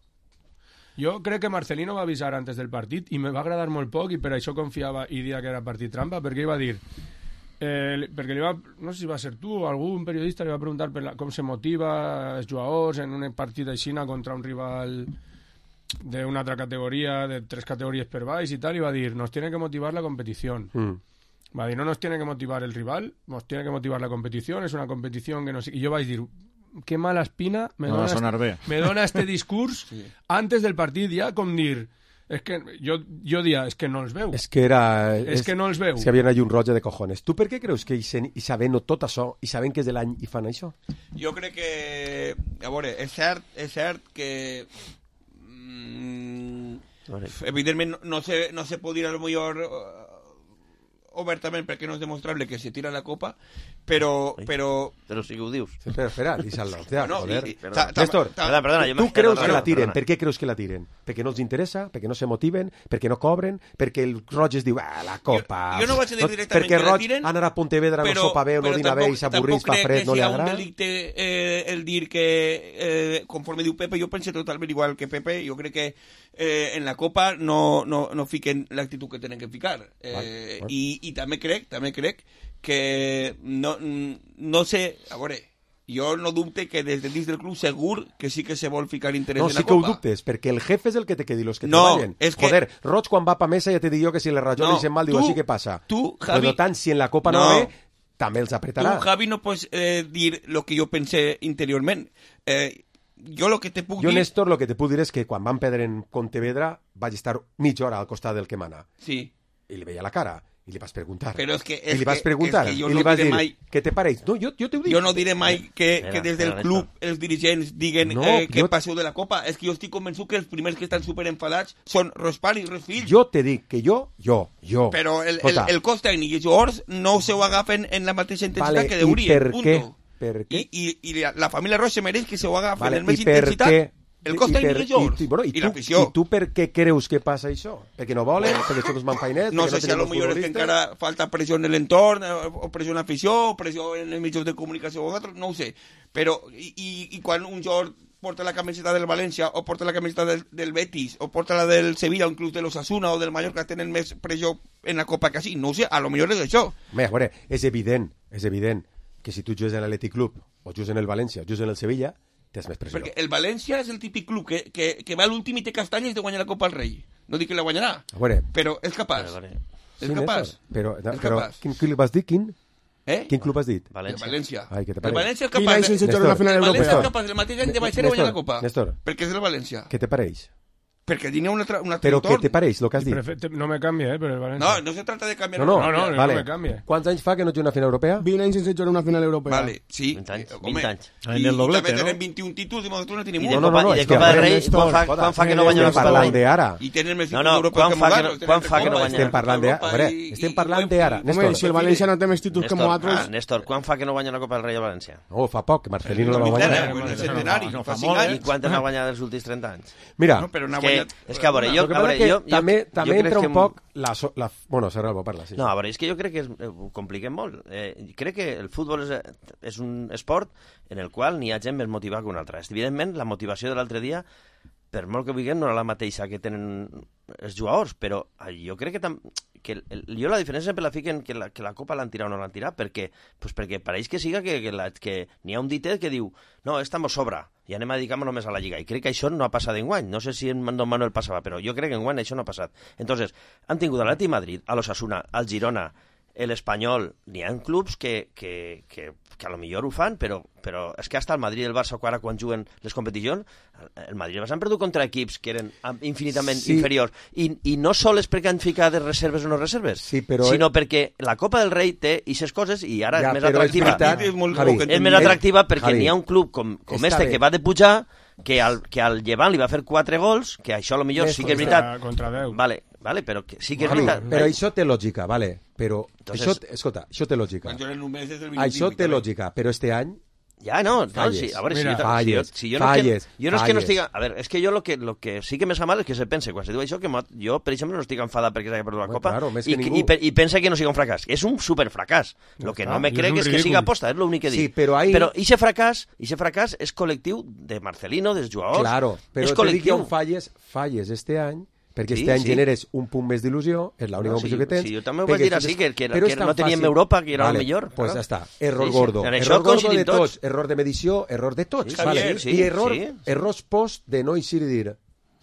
Speaker 9: Jo crec que Marcelino va avisar antes del partit i me va agradar molt poc i per això confiava i dia que era partit trampa, perquè ell va dir perquè li va, no sé si va ser tu o algun periodista li va preguntar com se motiva els jugadors en un partit aixina contra un rival d'una altra categoria, de 3 categories per baix i tal, i va dir, nos tiene que motivar la competició. Va dir, no nos tiene que motivar el rival, nos tiene que motivar la competición, es una competición que nos... I jo vaig dir, qué mala espina me dona este discurs antes del partit, ja, com dir... És que jo dia, és que no els veu.
Speaker 4: És que
Speaker 9: no els veu.
Speaker 4: És que havien allà un rotllo de cojones. Tu per què creus que i sabent tot això, i sabent que és de l'any i fan això?
Speaker 6: Jo crec que... A veure, és cert que... evidentment no se pot dir a lo millor obertament perquè no és demostrable que se tira la copa, però
Speaker 5: sí que ho dius.
Speaker 4: Espera, deixa'l-lo. Joder.
Speaker 5: Néstor, perdona,
Speaker 4: tu creus que la tiren? Per què creus que la tiren? Perquè no els interessa? Perquè no se motiven? Perquè no cobren? Perquè el Roig es diu, la copa...
Speaker 6: Jo no vaig dir directament que la tiren...
Speaker 4: Perquè Roig anar a Pontevedra no sopa bé, no dina bé i s'avorrís, fa fred, no li agrada?
Speaker 6: Tampoc crec que sigui un delicte el dir que, conforme diu Pepe, jo penso totalment igual que Pepe, jo crec que en la copa no fiquen l'actitud que tenen que ficar. I també crec que no sé, a veure, jo no dubte que des de dins del club segur que sí que se vol ficar interès en la copa.
Speaker 4: No, sí que ho dubtes, perquè el jefe és el que te quedi, los que te vallen. Joder, Roig quan va pa mesa ja te dic jo que si le rajó li sent mal, diu així que passa.
Speaker 6: Tu, Javi...
Speaker 4: Per tant, si en la copa no ve, també els apretarà.
Speaker 6: Tu, Javi, no pots dir lo que jo pensé interiorment. Jo lo que te puc dir...
Speaker 4: Jo, Néstor, lo que te puc dir és que quan van perdre en Pontevedra vaig estar mitja hora al costat del que mana.
Speaker 6: Sí.
Speaker 4: I li veia la cara. I li vas preguntar.
Speaker 6: Però és que...
Speaker 4: I li vas preguntar. I li vas dir, què te pareix? No, jo t'ho dic.
Speaker 6: Jo no diré mai que des del club els dirigents diguen que passeu de la Copa. És que jo estic convençut que els primers que estan superenfadats són Rospal i Rosfill.
Speaker 4: Jo te dic que jo...
Speaker 6: Però el cos tècnic i els jugadors no se ho agafen en la mateixa intensitat que deurien.
Speaker 4: Per què?
Speaker 6: I la família Roig se mereix que se ho agafen en més intensitat. El cos tècnic i els jugadors i l'afició.
Speaker 4: I tu per què creus que passa això? Perquè no volen? Perquè són uns manfainets?
Speaker 6: No sé si a lo millor és que encara falta pressió en l'entorn, o pressió en l'afició, o pressió en els mitjans de comunicació o altres, no ho sé. Però, i quan un jugador porta la camiseta del València, o porta la camiseta del Betis, o porta la del Sevilla, o inclús de l'Osasuna o del Mallorca, tenen més pressió en la Copa que així. No ho sé, a lo millor és això.
Speaker 4: A veure, és evident que si tu jugues en l'Atlètic Club, o jugues en el València, o jugues en el Sevilla, tens més pressió.
Speaker 6: Perquè el València és el típic club que va a l'últim i té castanyes de guanyar la Copa al Rei. No dic que la guanyarà, però és capaç. És capaç.
Speaker 4: Però quin vas dir? Quin club has dit?
Speaker 6: València.
Speaker 4: Ai,
Speaker 6: el València és capaç. El València és capaç el mateix any de baixar a guanyar la Copa. Perquè és el València.
Speaker 4: Què te pareix?
Speaker 6: Perquè tiene una
Speaker 4: Però què te pareix, lo que has dit?
Speaker 9: No me cambia, però el València...
Speaker 6: No se trata de cambiar.
Speaker 4: No
Speaker 9: me cambia.
Speaker 4: Quants anys fa que no juga una final europea?
Speaker 8: 20 anys sense jugar una final europea.
Speaker 6: Vale, sí.
Speaker 5: 20 anys.
Speaker 6: En el doblete, no? I també tenen 21 títols i nosaltres no tenim un.
Speaker 5: I de Copa del Rei, quan fa que no guanya la Copa del Rei?
Speaker 6: I tenen més títols europeus que nosaltres.
Speaker 5: Quan fa que no guanya?
Speaker 4: Estem parlant d'ara.
Speaker 8: Home, si el València no té més títols que nosaltres...
Speaker 5: Néstor, quan fa que no guanya la Copa del Rei a València?
Speaker 4: Oh, fa poc, que Marcelino la va guanyar.
Speaker 6: En el centenari, fa 5 anys.
Speaker 5: I quantes ha guanyat els últims 30 anys?
Speaker 4: Mira,
Speaker 5: és que a veure,
Speaker 4: també entra un poc bueno, Serralbo, parla. Sí.
Speaker 5: No, a veure, és que jo crec que ho compliquem molt. Crec que el futbol és un esport en el qual n'hi ha gent més motivada que una altra. Evidentment, la motivació de l'altre dia, per molt que vulguem, no era la mateixa que tenen els jugadors, però jo crec que jo la diferència sempre la fiquen que la Copa l'han tirat o no l'han tirat, perquè pareix que siga que n'hi ha un ditet que diu no, estamos sobra, i anem a dedicar-nos només a la Lliga, i crec que això no ha passat enguany. No sé si en Don Manuel passava, però jo crec que enguany això no ha passat. Entonces, han tingut a l'Atlètic Madrid, a l'Osasuna, al Girona, l'Espanyol, n'hi ha clubs que a lo millor ho fan, però és que hasta el Madrid i el Barça quan juguen les competicions, el Madrid i el Barça han perdut contra equips que eren infinitament inferiors, i no sols perquè han ficat de reserves o no reserves, sinó perquè la Copa del Rei té aquestes coses i ara és més atractiva. És més atractiva perquè n'hi ha un club com este que va de pujar, que al Llevant li va fer 4 gols, que això a lo millor sí que és veritat.
Speaker 9: Contra 10.
Speaker 5: Vale, però sí que és veritat.
Speaker 4: Però això té lògica, vale, però escolta, això té lògica. Això té lògica, però este any
Speaker 5: ja, no, sí, a veure,
Speaker 4: falles.
Speaker 5: Jo no és que no estigui... A veure, és que jo lo que sí que me fa mal és que se pense, quan se diu això, que jo, per exemple, no estic enfadat perquè s'hagi perdut la Copa, i pensa que no sigui un fracàs. És un superfracàs. Lo que no me crec és que siga aposta, és l'únic que dic. Però aquest fracàs és col·lectiu de Marcelino, dels jugadors.
Speaker 4: Claro, però te dic que on falles este any, perquè este any generes un punt més d'il·lusió, és l'única opció que tens.
Speaker 5: Sí, jo també ho vaig dir així, que no teníem Europa, que era el millor.
Speaker 4: Pues ja està, error gordo. Error gordo de tots, error de medició, error de tots. I errors post de no eixir i dir,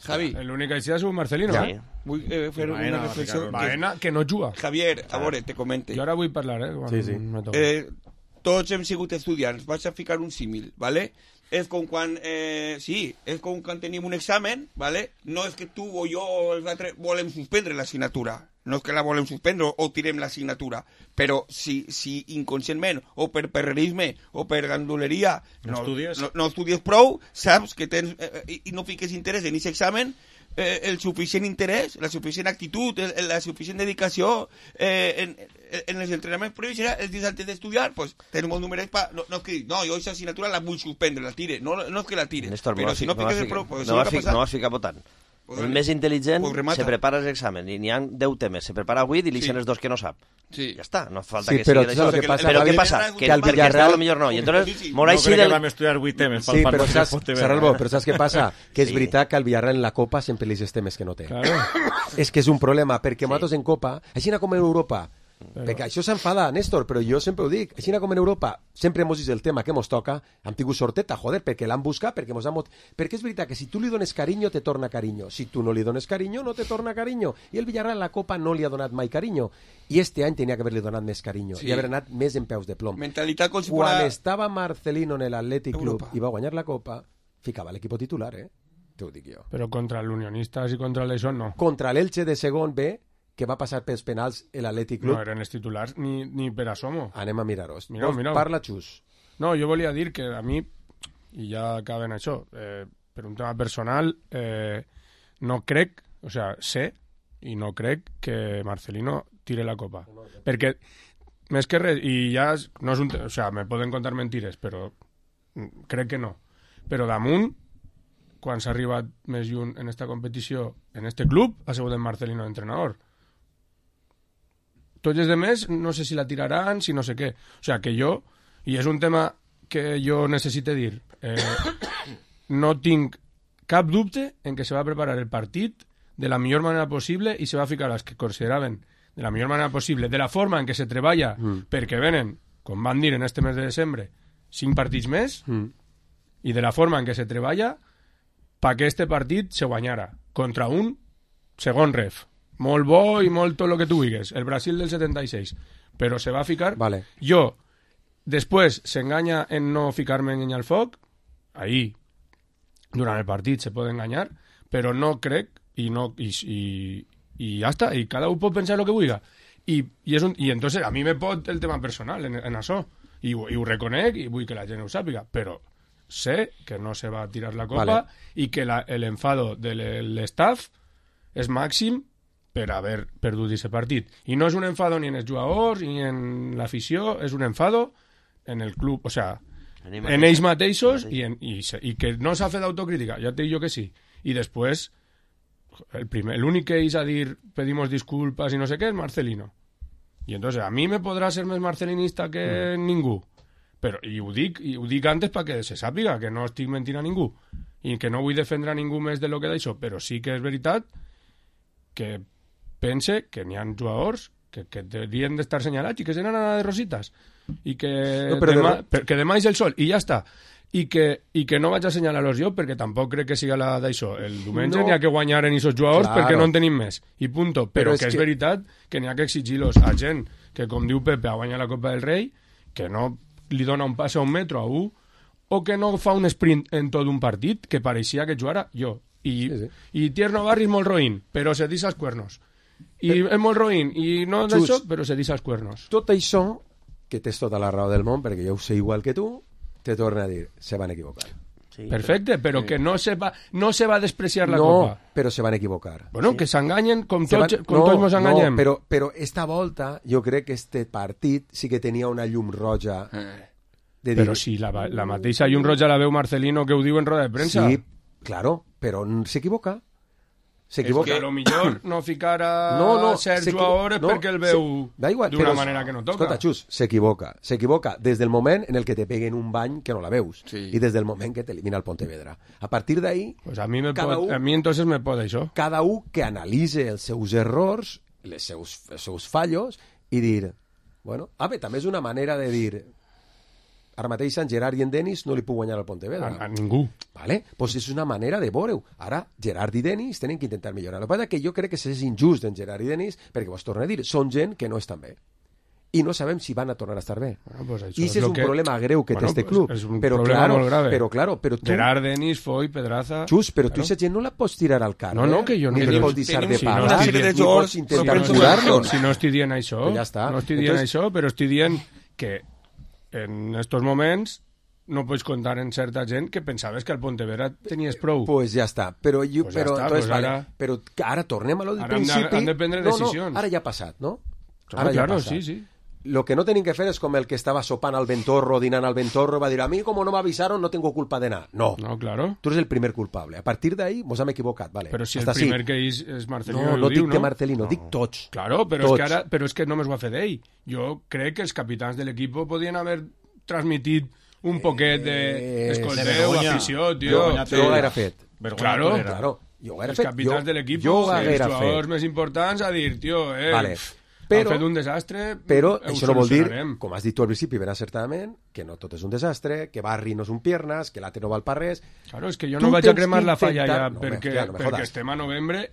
Speaker 6: Javi.
Speaker 9: L'únic que així ha sigut Marcelino.
Speaker 5: Sí.
Speaker 6: Vull fer una reflexió.
Speaker 9: Baena, que no juga.
Speaker 6: Javier, a veure, te comente.
Speaker 9: Jo ara vull parlar, quan
Speaker 4: Sí.
Speaker 9: me toca.
Speaker 6: Tots hem sigut estudiants. Vaig a ficar un símil, ¿vale? És com quan, és com quan tenim un examen, ¿vale? No és que tu o jo o els altres volem suspendre l'assignatura. No és que la volem suspendre o tirem l'assignatura, però si inconscientment o per perrerisme o per ganduleria no estudies prou, saps que tens i no fiques interès en aquest examen, el suficient interès, la suficient actitud, la suficient dedicació en els entrenaments previs, els dies antes d'estudiar, pues tens molts números no és que no, jo aquesta assignatura la vull suspendre, la tire, no és que la tire,
Speaker 5: Néstor,
Speaker 6: però si no fiques el prou,
Speaker 5: no vas ficar votant. El més intel·ligent se prepara l'examen i n'hi ha 10 temes, se prepara avui i li els 2 que no sap.
Speaker 6: Sí.
Speaker 5: Ja està, no falta
Speaker 4: sí,
Speaker 5: que sigui
Speaker 4: d'això.
Speaker 5: Però què passa? Que el Villarreal a lo millor no. I entonces,
Speaker 7: no crec que vam estudiar 8 temes.
Speaker 4: Sí, però saps què passa? Que és veritat que el Villarreal en la Copa sempre li temes que no té. És que és un problema, perquè nosaltres en Copa, així com en Europa, perquè això s'enfada, Néstor, però jo sempre ho dic, així com en Europa sempre hemos dit el tema que mos toca, hem tingut sorteta, joder, perquè l'han buscat, perquè és veritat que si tu li dones carinyo te torna carinyo, si tu no li dones carinyo no te torna carinyo, i el Villarreal a la Copa no li ha donat mai carinyo, i este any tenia que haver-li donat més carinyo i haver anat més en peus de plom.
Speaker 6: Mentalitat com si
Speaker 4: quan estava Marcelino en l'Athletic Club i va guanyar la Copa, ficava l'equip titular, te ho dic jo.
Speaker 9: Però contra l'Unionistas i contra l'Eixón no.
Speaker 4: Contra l'Elche de segon B, que va passar pels penals l'Athletic Club.
Speaker 9: No eren els titulars ni per asomo.
Speaker 4: Anem a mirar-los.
Speaker 9: Mireu.
Speaker 4: Parla, Xus.
Speaker 9: No, jo volia dir que a mi, i ja acaben això, per un tema personal, no crec, o sea, sé i no crec que Marcelino tire la Copa. Perquè, més que res, i ja no és un... O sea, me poden contar mentires, però crec que no. Però damunt, quan s'ha arribat més lluny en esta competició, en este club, ha sigut en Marcelino entrenador. Tots els demés, no sé si la tiraran, si no sé què. O sea, que jo, i és un tema que jo necessite dir, no tinc cap dubte en que se va preparar el partit de la millor manera possible i se va ficar les que consideraven de la millor manera possible, de la forma en què se treballa, perquè venen, com van dir en este mes de desembre, 5 partits més, i de la forma en què se treballa perquè este partit se guanyara contra un segon ref. Molt bo i molt tot el que tu digues, el Brasil del 76, però se va ficar...
Speaker 4: Vale.
Speaker 9: Jo, després, s'enganya en no ficar-me en el foc, ahí, durant el partit se pot enganyar, però no crec, i ja està, i cada un pot pensar el que vulgui. I entonces a mi me pot el tema personal en això, i ho reconec, i vull que la gent ho sàpiga, però sé que no se va tirar la copa i que l'enfado de l'estaff és màxim per haver perdut aquest partit. I no és un enfado ni en els jugadors ni en l'afició, és un enfado en el club, o sea, en ells mateixos i que no s'ha fet autocrítica, ja et dic jo que sí. I després, l'únic que ells a dir pedimos disculpas i no sé què és Marcelino. I entonces a mi me podrà ser més marcelinista que ningú. Però, i ho dic antes perquè se sàpiga que no estic mentint a ningú i que no vull defendre a ningú més de lo que d'això, però sí que és veritat que pense que n'hi ha jugadors que haurien d'estar senyalats i que se n'han anat de rositas i que, que demà és el sol i ja està, i que no vaig a assenyalar-los jo perquè tampoc crec que siga la d'això, el diumenge n'hi ha que guanyar en aquests jugadors perquè no en tenim més i punto, però que és veritat que n'hi ha que exigir-los a gent que, com diu Pepe, ha guanyat la Copa del Rei, que no li dona un passe a un metro a un, o que no fa un sprint en tot un partit, que pareixia que jugara jo. I Tierno Barri és molt roïn, però se deixa els cuernos. I és molt roïn, i no d'això, però se deixa els cuernos.
Speaker 4: Tot això, que tens tota la raó del món, perquè jo ho sé igual que tu, te torna a dir, se van equivocar.
Speaker 9: Sí, perfecte, però que no se va despreciar la Copa.
Speaker 4: No, però se van equivocar.
Speaker 9: Bueno, que s'enganyen com tots ens enganyem.
Speaker 4: No, però esta volta jo crec que este partit sí que tenia una llum roja.
Speaker 9: Però si la mateixa llum roja la veu Marcelino que ho diu en roda de premsa.
Speaker 4: Sí, claro, però s'equivoca.
Speaker 9: És que a lo millor no ficar a Sergio ahora perquè el veu d'una manera que no toca.
Speaker 4: Escolta, Xus, s'equivoca des del moment en el que te peguen un bany que no la veus i des del moment que t'elimina el Pontevedra. A partir d'ahí,
Speaker 9: pues a mi entonces me pot això.
Speaker 4: Cada un que analitze els seus errors, els seus fallos i dir, bueno, també és una manera de dir, ara mateix en Gerard i en Denis no li puc guanyar al Pontevedra.
Speaker 9: A ningú.
Speaker 4: Vale? Pues és una manera de veure-ho. Ara, Gerard i Denis tenen que intentar millorar. El que passa que jo crec que és injust en Gerard i Denis, perquè vos torno a dir, són gent que no estan bé. I no sabem si van a tornar a estar bé.
Speaker 9: Pues
Speaker 4: I és un problema greu que té este club.
Speaker 9: És un
Speaker 4: però
Speaker 9: problema molt grave.
Speaker 4: Però tu...
Speaker 9: Gerard, Denis, Foy, Pedraza...
Speaker 4: Xus, però tu aquesta gent no la pots tirar al carrer.
Speaker 9: No, que jo no...
Speaker 4: Ni li pots deixar de parlar,
Speaker 6: ni
Speaker 4: pots intentar curar-nos.
Speaker 9: Si no estic dient això,
Speaker 4: ja està.
Speaker 9: No estic dient això, però estic dient que en estos moments no pots contar en certa gent que pensaves que al Pontevedra tenies prou.
Speaker 4: Pues ja està. Però ara tornem a lo del principi.
Speaker 9: Han de prendre decisions.
Speaker 4: Ara ja ha passat, no?
Speaker 9: Ara ja ha passat. Sí.
Speaker 4: Lo que no tenim que fer és com el que estava sopant al Ventorro, dinant al Ventorro, va dir, a mi com no m'avisaron no tengo culpa de nada. No,
Speaker 9: claro.
Speaker 4: Tu eres el primer culpable. A partir d'ahí mos hem equivocat, vale.
Speaker 9: Però si el primer que és Marcelino
Speaker 4: no dic que Marcelino, dic tots.
Speaker 9: Claro, però és que només ho ha fet ell. Jo crec que els capitans de l'equip podien haver transmitit un poquet d'escolteu, afició, tio.
Speaker 4: Jo ho haguera fet.
Speaker 9: Claro.
Speaker 4: Jo ho haguera
Speaker 9: fet. Els capitans de l'equip, els jugadors més importants, a dir, tio, han fet un desastre,
Speaker 4: però això no vol dir, com has dit tu al principi ben acertadament, que no tot és un desastre, que Barri no és un piernas, que l'altre no val per res.
Speaker 9: Claro, és que jo no vaig a cremar la falla ja, perquè estem a novembre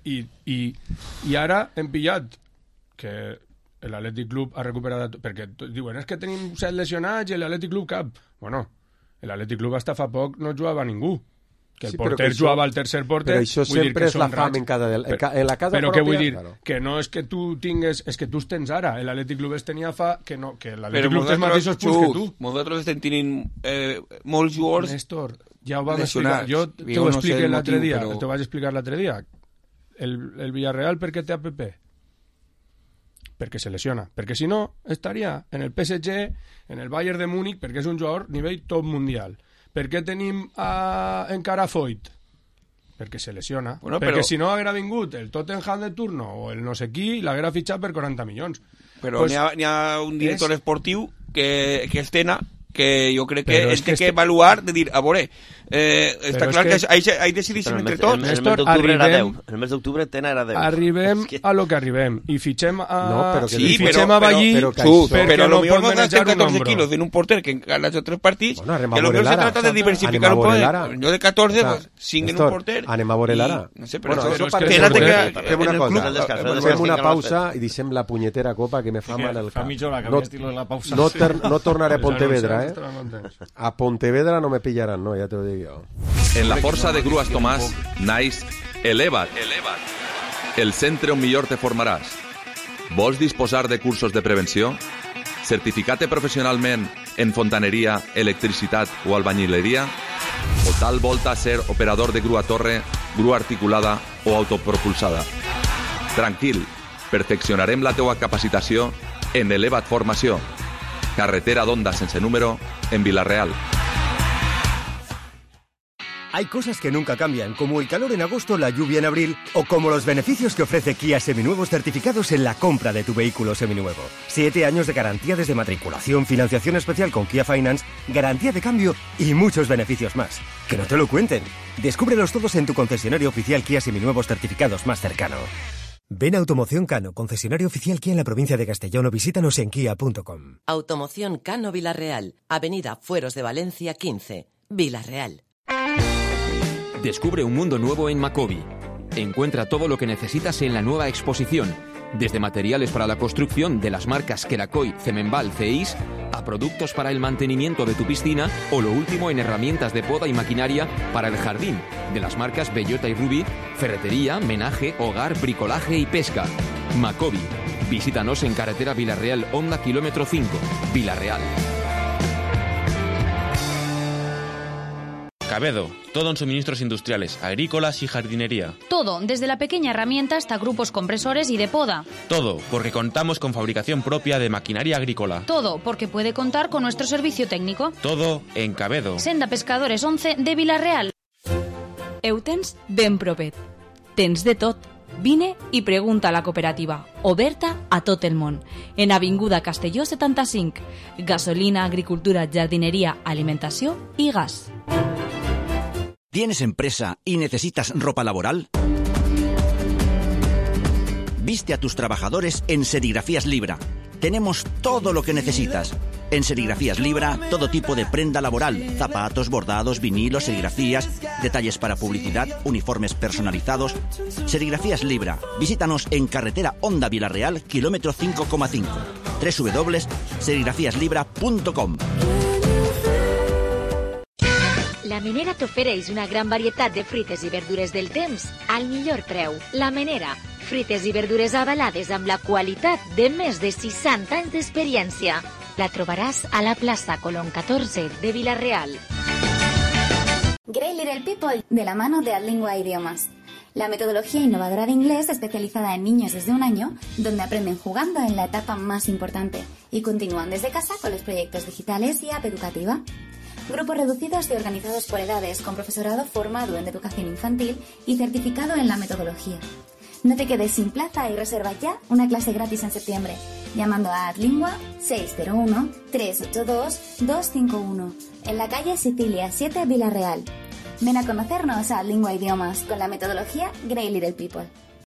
Speaker 9: i ara hem pillat que l'Atlètic Club ha recuperat... Perquè diuen, és que tenim 7 lesionats i l'Atlètic Club cap. Bueno, l'Atlètic Club hasta fa poc no jugava ningú. Que el porter jugava al tercer porter.
Speaker 4: Però això sempre és la fam en la casa
Speaker 9: però què vull dir? Que no és que tu tingues... És que tu tens ara. L'Atlètic Club es tenia fa... Que l'Atlètic Club té els mateixos punts que tu.
Speaker 6: Nosaltres estem tenint molts jugadors...
Speaker 9: Néstor, ja ho vam explicar. Jo t'ho expliqué l'altre dia. T'ho vaig explicar l'altre dia. El Villarreal, per què té APP? Perquè se lesiona. Perquè si no, estaria en el PSG, en el Bayern de Múnich, perquè és un jugador nivell top mundial. Per què tenim encara Foyt? Perquè se lesiona. Perquè si no haguera vingut el Tottenham de turno o el no sé qui, l'haguera fitxat per 40 milions.
Speaker 6: Però n'hi ha un director esportiu que estena que jo crec que és que avaluar de dir, a veure, està clar que ahí decidíssim entre tots.
Speaker 5: El mes d'octubre era 10.
Speaker 9: Arribem a lo que arribem i fitxem a Ballí,
Speaker 6: però no pot manejar 14 quilos en un porter que en els altres partits, que lo que se trata de diversificar un poder. Jo de 14, 5 en un porter.
Speaker 4: Anem a veure l'ara.
Speaker 6: No sé, però
Speaker 4: fem una pausa i deixem la punyetera copa que me fa mal el cap. No tornaré a Pontevedra, a Pontevedra no me pillarán, no, ya te lo digo yo.
Speaker 10: En la Força de Grues Tomàs naix Eleva't, el centre on millor te formaràs. Vols disposar de cursos de prevenció? Certificat professionalment en fontaneria, electricitat o albañileria? O tal volta ser operador de grua torre, grua articulada o autopropulsada? Tranquil, perfeccionarem la teua capacitació en Eleva't Formació. Carretera d'Onda sense número, en Vila-real.
Speaker 11: Hay cosas que nunca cambian, como el calor en agosto, la lluvia en abril, o como los beneficios que ofrece Kia Seminuevos certificados en la compra de tu vehículo seminuevo. 7 años de garantía desde matriculación, financiación especial con Kia Finance, garantía de cambio y muchos beneficios más. Que no te lo cuenten. Descúbrelos todos en tu concesionario oficial Kia Seminuevos certificados más cercano. Ven a Automoción Cano, concesionario oficial Kia en la provincia de Castellón, o visítanos en kia.com.
Speaker 12: Automoción Cano Vila-real, Avenida Fueros de Valencia 15, Vila-real.
Speaker 13: Descubre un mundo nuevo en Macobi. Encuentra todo lo que necesitas en la nueva exposición, desde materiales para la construcción de las marcas Queracoy, Cemenbal, CEIS, a productos para el mantenimiento de tu piscina o lo último en herramientas de poda y maquinaria para el jardín, de las marcas Bellota y Ruby, ferretería, menaje, hogar, bricolaje y pesca. Macobi. Visítanos en carretera Vila-real, Honda, kilómetro 5, Vila-real.
Speaker 14: Cabedo, todo en suministros industriales, agrícolas y jardinería.
Speaker 15: Todo, desde la pequeña herramienta hasta grupos compresores y de poda.
Speaker 14: Todo, porque contamos con fabricación propia de maquinaria agrícola.
Speaker 15: Todo, porque puede contar con nuestro servicio técnico.
Speaker 14: Todo en Cabedo.
Speaker 15: Senda Pescadores 11 de Vila-real.
Speaker 16: Eutens ben propet. Tens de tot. Vine i pregunta a la cooperativa, oberta a tot el món. En Avinguda Castelló 75. Gasolina, agricultura, jardinería, alimentació i gas.
Speaker 17: ¿Tienes empresa y necesitas ropa laboral? Viste a tus trabajadores en Serigrafías Libra. Tenemos todo lo que necesitas. En Serigrafías Libra, todo tipo de prenda laboral, zapatos, bordados, vinilos, serigrafías, detalles para publicidad, uniformes personalizados. Serigrafías Libra. Visítanos en carretera Honda Vilareal, kilómetro 5,5. www.serigrafiaslibra.com.
Speaker 18: La Menera t'ofereix una gran varietat de fruites i verdures del temps al millor preu. La Menera, fruites i verdures avalades amb la qualitat de més de 60 anys d'experiència. La trobaràs a la plaça Colón 14 de Vila-real.
Speaker 19: Great Little People, de la mano de Adlingua Idiomas. La metodología innovadora de inglés especializada en niños desde 1 año, donde aprenden jugando en la etapa más importante y continúan desde casa con los proyectos digitales y app educativa. Grupos reducidos y organizados por edades, con profesorado formado en educación infantil y certificado en la metodología. No te quedes sin plaza y reserva ya una clase gratis en septiembre, llamando a Adlingua 601-382-251, en la calle Sicilia 7, Vila-real. Ven a conocernos a Adlingua Idiomas con la metodología Great Little People.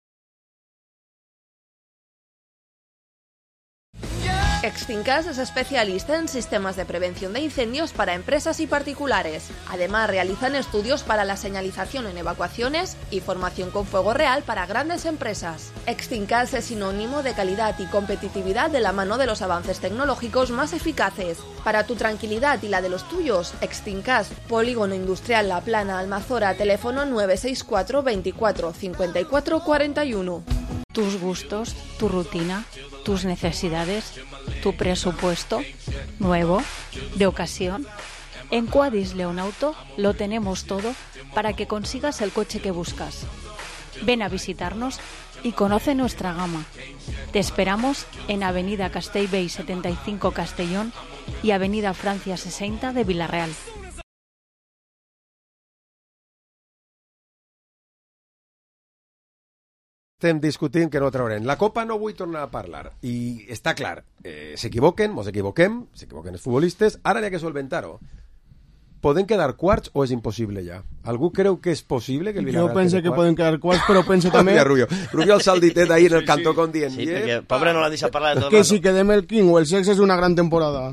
Speaker 20: Extincas es especialista en sistemas de prevención de incendios para empresas y particulares. Además, realizan estudios para la señalización en evacuaciones y formación con fuego real para grandes empresas. Extincas es sinónimo de calidad y competitividad de la mano de los avances tecnológicos más eficaces. Para tu tranquilidad y la de los tuyos, Extincas, Polígono Industrial La Plana, Almazora, teléfono 964 24 54 41.
Speaker 21: Tus gustos, tu rutina, tus necesidades, tu presupuesto, nuevo, de ocasión. En Quadis León Auto lo tenemos todo para que consigas el coche que buscas. Ven a visitarnos y conoce nuestra gama. Te esperamos en Avenida Castellbell 75 Castellón y Avenida Francia 60 de Vila-real.
Speaker 4: Estem discutint que no traurem. La Copa no vull tornar a parlar. I està clar, s'equivoquen els futbolistes, ara n'hi ha que solventar-ho. ¿Poden quedar quarts o és impossible ja? Algú creu que és possible que el Villarreal
Speaker 8: Jo penso que poden quedar quarts, però penso també...
Speaker 4: Rubio el salditet ahí en el cantó con dient.
Speaker 5: Sí, perquè pobre no l'ha deixat parlar de tot.
Speaker 8: Que si quedem el 5 o el 6 és una gran temporada.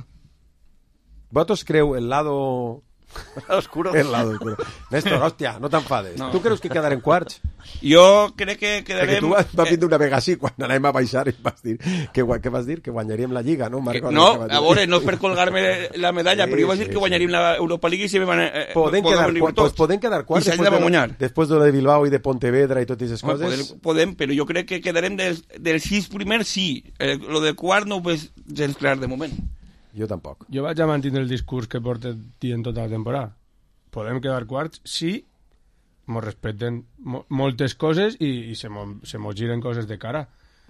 Speaker 4: ¿Votos creu el lado...
Speaker 5: oscuro?
Speaker 4: El lado oscuro. Néstor, hòstia, no t'enfades.
Speaker 6: No.
Speaker 4: Tu creus que quedarem quarts?
Speaker 6: Jo crec que quedarem...
Speaker 4: Perquè tu vas vindre una vegada així, quan anem a baixar, i vas dir... Què vas dir? Que guanyaríem la Lliga, no? Marco,
Speaker 6: no, a veure, no és per colgar-me la medalla, sí, però jo vaig dir que guanyaríem la Europa League i se me van...
Speaker 4: Poden quedar quarts després de Bilbao i de Pontevedra i totes aquestes coses?
Speaker 6: Podem, però jo crec que quedarem dels 6 primers, sí. Lo del quart no ho veig gens clar de moment.
Speaker 4: Jo tampoc.
Speaker 9: Jo vaig a mantenir el discurs que porta dient tota la temporada. Podem quedar quarts si mos respecten moltes coses i se mos giren coses de cara.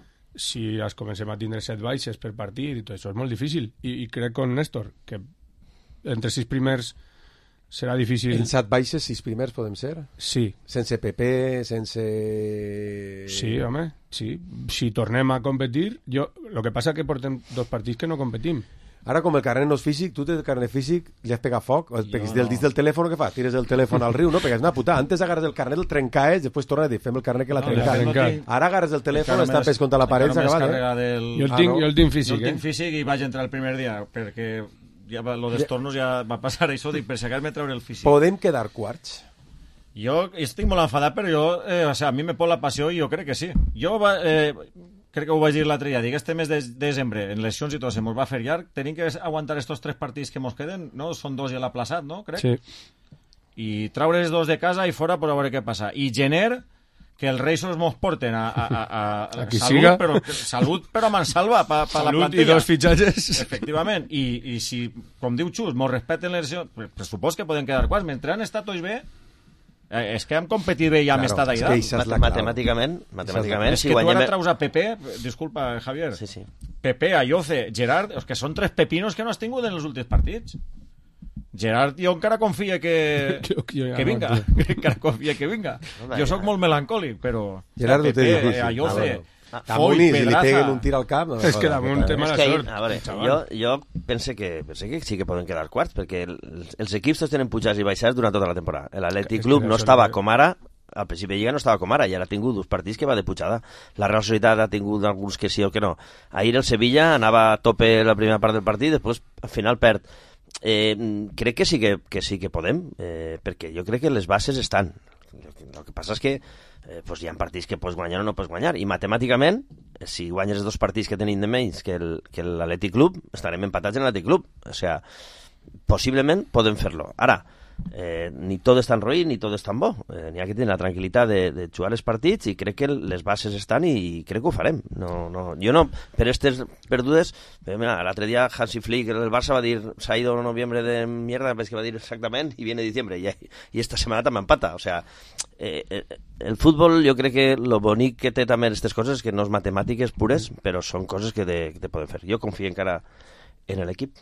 Speaker 9: Si es comencem a tindre 7 baixes per partit i tot això és molt difícil. I crec con Néstor que entre 6 primers serà difícil.
Speaker 4: En 7 baixes, 6 primers podem ser?
Speaker 9: Sí.
Speaker 4: Sense PP, sense...
Speaker 9: Sí, home, sí. Si tornem a competir, lo que passa que portem 2 partits que no competim.
Speaker 4: Ara, com el carnet no és físic, tu tens el carnet físic, li has pegat foc, o pegues del disc del telèfon, què fas? Tires el telèfon al riu, no? Perquè és una putada. Antes agarres el carnet, el trencaes, després torna a dir, fem el carnet que l'ha trencat. Ara agarres el telèfon, estapes contra la paret, s'ha acabat,
Speaker 9: Jo el tinc físic,
Speaker 7: Jo el tinc físic i vaig entrar el primer dia, perquè ja lo dels tornos ja va passar això, dic, per si acabar-me treure el físic.
Speaker 4: Podem quedar quarts?
Speaker 7: Jo estic molt enfadat, però jo, a mi me pot la passió i jo crec que sí. Jo crec que ho vaig dir l'altre dia, este mes de desembre, en lesions i tot, se mos va fer llarg, tenim que aguantar estos 3 partits que mos queden, no? Són 2 ja l'ha plaçat, no? Crec.
Speaker 9: Sí.
Speaker 7: I traure els 2 de casa i fora per a veure què passa. I gener, que els Reis mos porten a salut, però a mansalva per la plantilla.
Speaker 9: Salut i 2 fitxatges.
Speaker 7: Efectivament. I si, com diu Xus, mos respecten les lesions, presupos que poden quedar quarts. Mentre han estat tots bé, és que hem competit bé i hem estat allà.
Speaker 5: Matemàticament,
Speaker 7: és que tu ara traus a Pepe, disculpa, Javier, Pepe, Ayoce, Gerard, que són 3 pepinos que no has tingut en els últims partits. Gerard, jo encara confia que vinga. Encara confia que vinga. Jo sóc molt melancòlic, però Pepe, Ayoce...
Speaker 4: Damunt, si li peguen un tir al cap...
Speaker 9: És que Damunt té mala sort.
Speaker 5: Jo penso que sí que poden quedar quarts, perquè els equips tots tenen pujats i baixats durant tota la temporada. L'Atlètic Club no estava com ara, al principi de Lliga no estava com ara, i ara ha tingut 2 partits que va de pujada. La Real Societat ha tingut alguns que sí o que no. Ahir el Sevilla anava a tope la primera part del partit, després al final perd. Crec que sí que podem, perquè jo crec que les bases estan. El que passa és que hi ha partits que pots guanyar o no pots guanyar, i matemàticament, si guanyes els 2 partits que tenim de menys que l'Atlètic Club, estarem empatats en l'Atlètic Club. O sigui, possiblement podem fer-lo. Ara, ni tot és tan roïn ni tot és tan bo. N'hi ha que tenir la tranquil·litat de jugar els partits, i crec que les bases estan i crec que ho farem. Jo no, per aquestes perdudes, l'altre dia Hansi Flick, el Barça, va dir s'ha ido en noviembre de mierda, ves que va dir exactament, i viene diciembre, i esta setmana també empata. O sea, el futbol, jo crec que lo bonic que té també aquestes coses és que no és matemàtiques pures, però són coses que te poden fer. Jo confio encara en l'equip.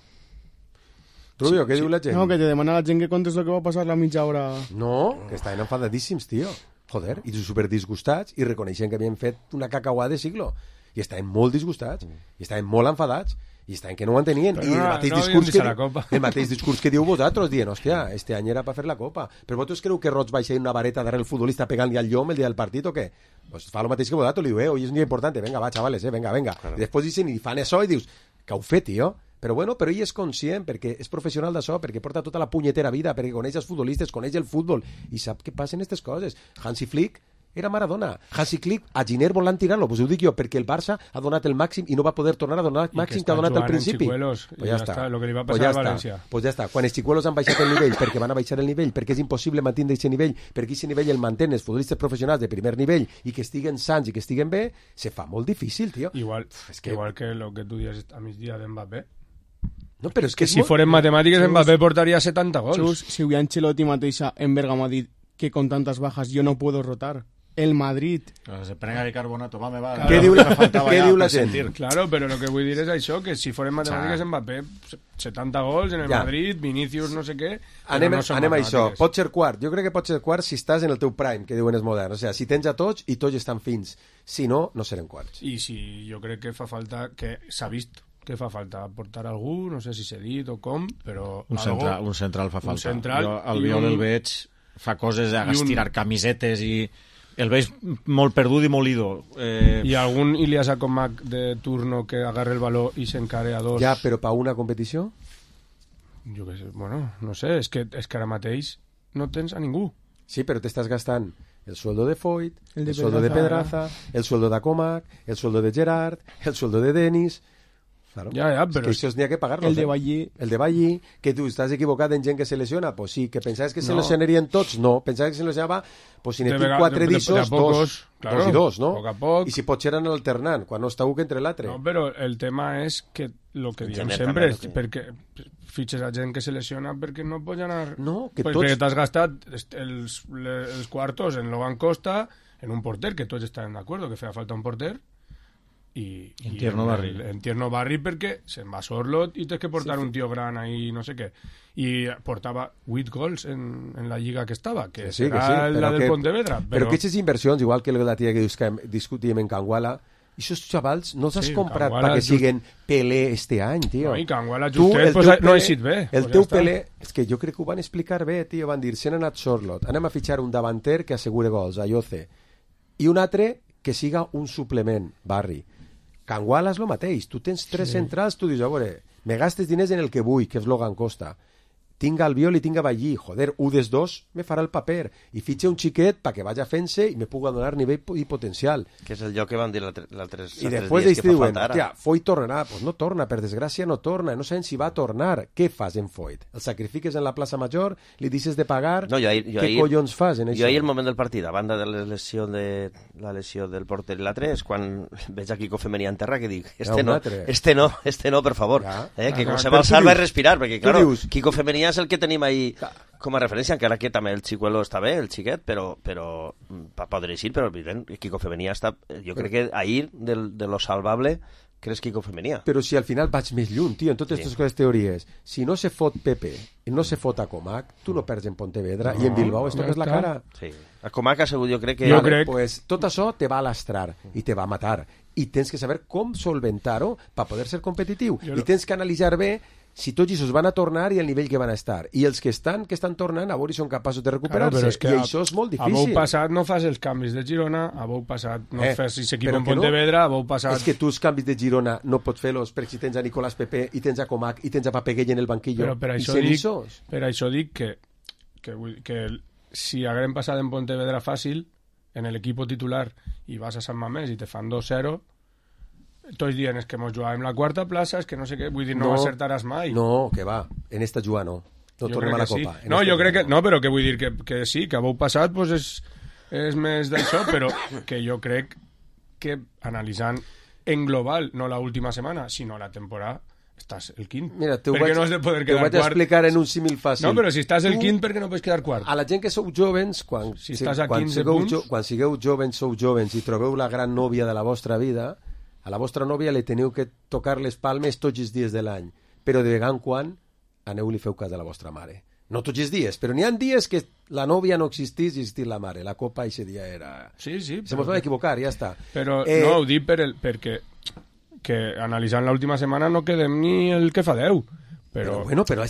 Speaker 4: Rubio, què diu la gent?
Speaker 8: No, que te demana la gent que contes el que va passar la mitja hora.
Speaker 4: No, que estaven enfadadíssims, tio. Joder, i super disgustats, i reconeixen que havien fet una cacauà de siglo. I estaven molt disgustats, i estaven molt enfadats, i estaven que no ho entenien. I el mateix discurs que diu vosaltres, dient, hòstia, este any era per fer la Copa. Però vosaltres creu que Roig baixa una vareta darrere el futbolista pegant-li al llom el dia del partit o què? Pues fa el mateix que vosaltres, li diu, hoy és un dia important, venga, va, chavales, venga. Claro. I després dicen, i fan això, i dius, que ho fet, tio. Però ell és conscient, perquè és professional d'això, perquè porta tota la punyetera vida, perquè coneix els futbolistes, coneix el futbol, i sap que passen aquestes coses. Hansi Flick era Maradona. Hansi Flick a Giner volant tirar-lo, pues ho dic jo, perquè el Barça ha donat el màxim i no va poder tornar a donar el màxim que ha donat al principi.
Speaker 9: Pues ja està, lo que li va passar a València.
Speaker 4: Pues ja està, quan els xicuelos han baixat el nivell, perquè van a baixar el nivell, perquè és impossible mantenir aquest nivell, perquè aquest nivell el mantenen els futbolistes professionals de primer nivell i que estiguen sans i que estiguen bé, se fa molt difícil, tio.
Speaker 9: Igual que lo que tu dius a migdia d'Mbappé.
Speaker 4: No, però és que
Speaker 9: si foren matemàtiques, Mbappé portaria 70 gols.
Speaker 8: Xus, si avui Ancelotti mateixa en Bergamo ha dit que con tantas bajas yo no puedo rotar. El Madrid.
Speaker 7: Se prenga bicarbonato, va, me va.
Speaker 4: Què diu la gent?
Speaker 9: Claro, però el que vull dir és això, que si foren matemàtiques, Mbappé 70 gols en el Madrid, Vinicius no sé què.
Speaker 4: Anem a això. Pot ser quart. Jo crec que pot ser quart si estàs en el teu prime, que diuen els moderns. O sigui, si tens a tots i tots estan fins. Si no, no serem quarts.
Speaker 9: I si jo crec que fa falta, que s'ha vist que fa falta portar algú, no sé si s'ha dit o com, però
Speaker 7: un central fa falta.
Speaker 9: Jo
Speaker 7: el Viol el veig, fa coses estirar camisetes i el veig molt perdut i molt ido.
Speaker 9: I algun Ilias Akomak de turno que agarre el valor i s'encare a dos.
Speaker 4: Ja, però per una competició?
Speaker 9: Jo què sé, bueno, no sé, és que ara mateix no tens a ningú.
Speaker 4: Sí, però t'estàs gastant el sueldo de Foyt, el sueldo de Pedraza, el sueldo de Akomak, el sueldo de Gerard, el sueldo de Denis. Claro.
Speaker 9: Ja, però
Speaker 4: es que això n'hi ha que pagar-los.
Speaker 8: El de Ballí.
Speaker 4: El de Ballí, que tu estàs equivocat en gent que se lesiona, pues sí, que pensaves que se lesionarien tots, no, pensaves que se lesionava, pues si n'hi ha 4 dissos, dos i dos, no?
Speaker 9: Poc a poc.
Speaker 4: I si potser eren alternant, quan no està un que entre l'altre.
Speaker 9: No, però el tema és que el que diem sempre és perquè fitxes a gent que se lesiona perquè no pots anar...
Speaker 4: No, que
Speaker 9: tots... Perquè t'has gastat els quartos en Logan Costa, en un porter, que tots estaven d'acord que feia falta un porter, i
Speaker 7: en Tierno Barri.
Speaker 9: En Tierno Barri perquè se'n va Sorlot i tens que portar un tio gran ahí, no sé què. I portava 8 gols en la lliga que estava, que serà la del Pontevedra.
Speaker 4: Però aquestes inversions, igual que la tia que discutíem en Canguala, aquests xavals no s'has comprat perquè siguen Pelé este any, tio.
Speaker 9: No, i Canguala justet no ha eixit bé.
Speaker 4: El teu Pelé, és que jo crec que ho van explicar bé, tio, van dir, s'han anat Sorlot, anem a fitxar un davanter que assegure gols, a Yoce, i un altre que siga un suplement, Barri. Canguala és el mateix, tu tens 3 centrals, tu dius, a veure, me gastes diners en el que vull, que és Logan Costa, tinga el Viol i tinga Ballí, joder, un dels dos me farà el paper, i fitxe un xiquet perquè vagi fent-se i me pugui donar nivell i potencial.
Speaker 5: Que és el lloc que van dir l'altres
Speaker 4: I després ells diuen, tia, Foyt tornarà, pues no torna, per desgràcia no torna, no sabem si va tornar, què fas en Foyt? El sacrifiques en la plaça Major, li dices de pagar, què collons fas en això?
Speaker 5: Jo ahir el moment del partit, a banda de la lesió del porter i l'altre, és quan veig a Quico Femenía en terra que dic, este no, per favor, que com se va alçar va respirar, perquè claro, Quico Femenía és el que tenim ahí com a referència, encara que també el Chicuelo està bé, el xiquet, però podré dir, però evident, Quico Femenía està, jo crec que ahir de lo salvable creus Quico Femenía.
Speaker 4: Però si al final vaig més lluny, tio, en totes aquestes teories, si no se fot Pepe i no se fot Akomak, tu no perds en Pontevedra i en Bilbao es toques la cara.
Speaker 5: Sí. Akomak ha sigut, jo crec que...
Speaker 4: Pues tot això te va a lastrar i te va a matar i tens que saber com solventar-ho per poder ser competitiu i tens que analitzar bé si tots ells van a tornar i el nivell que van a estar. I els que estan tornant, a veure si són capaços de recuperar-se.
Speaker 9: Claro,
Speaker 4: I això és molt difícil.
Speaker 9: A Bou passat no fas els canvis de Girona, a Bou passat no fas si s'equipa en Pontevedra, a Bou passat...
Speaker 4: És que tu els canvis de Girona no pots fer-los perquè si tens a Nicolás Pepe i tens a Comac i tens a Papeguell en el banquillo.
Speaker 9: Però per això dic que si haguem passat en Pontevedra fàcil, en l'equip titular, i vas a Sant Mamés i te fan 2-0... Tots dient és que mos jugàvem la quarta plaça, és que no sé què, vull dir, no acertaràs mai.
Speaker 4: No, que va, en esta juga no. No tornem a la Copa.
Speaker 9: Sí. No, jo crec que... No, però que vull dir que sí, que a Bou passat pues és més d'això, però que jo crec que analitzant en global, no l'última setmana, sinó la temporada, estàs el quint.
Speaker 4: Mira,
Speaker 9: perquè no has de poder quedar quart.
Speaker 4: T'ho vaig explicar en un símil fàcil.
Speaker 9: No, però si estàs el quint, perquè no pots quedar quart.
Speaker 4: A la gent que sou jovens, quan sigueu jovens, sou jovens i trobeu la gran nòvia de la vostra vida, a la vostra nòvia li teniu que tocar les palmes tots els dies de l'any, però de vegada en quan aneu-li feu cas a la vostra mare. No tots els dies, però n'hi ha dies que la nòvia no existís i existís la mare. La copa aquest dia era...
Speaker 9: Sí.
Speaker 4: Se mos va equivocar, ja està.
Speaker 9: Però no, ho dic perquè que analitzant l'última setmana no quedem ni el que fa 10. Però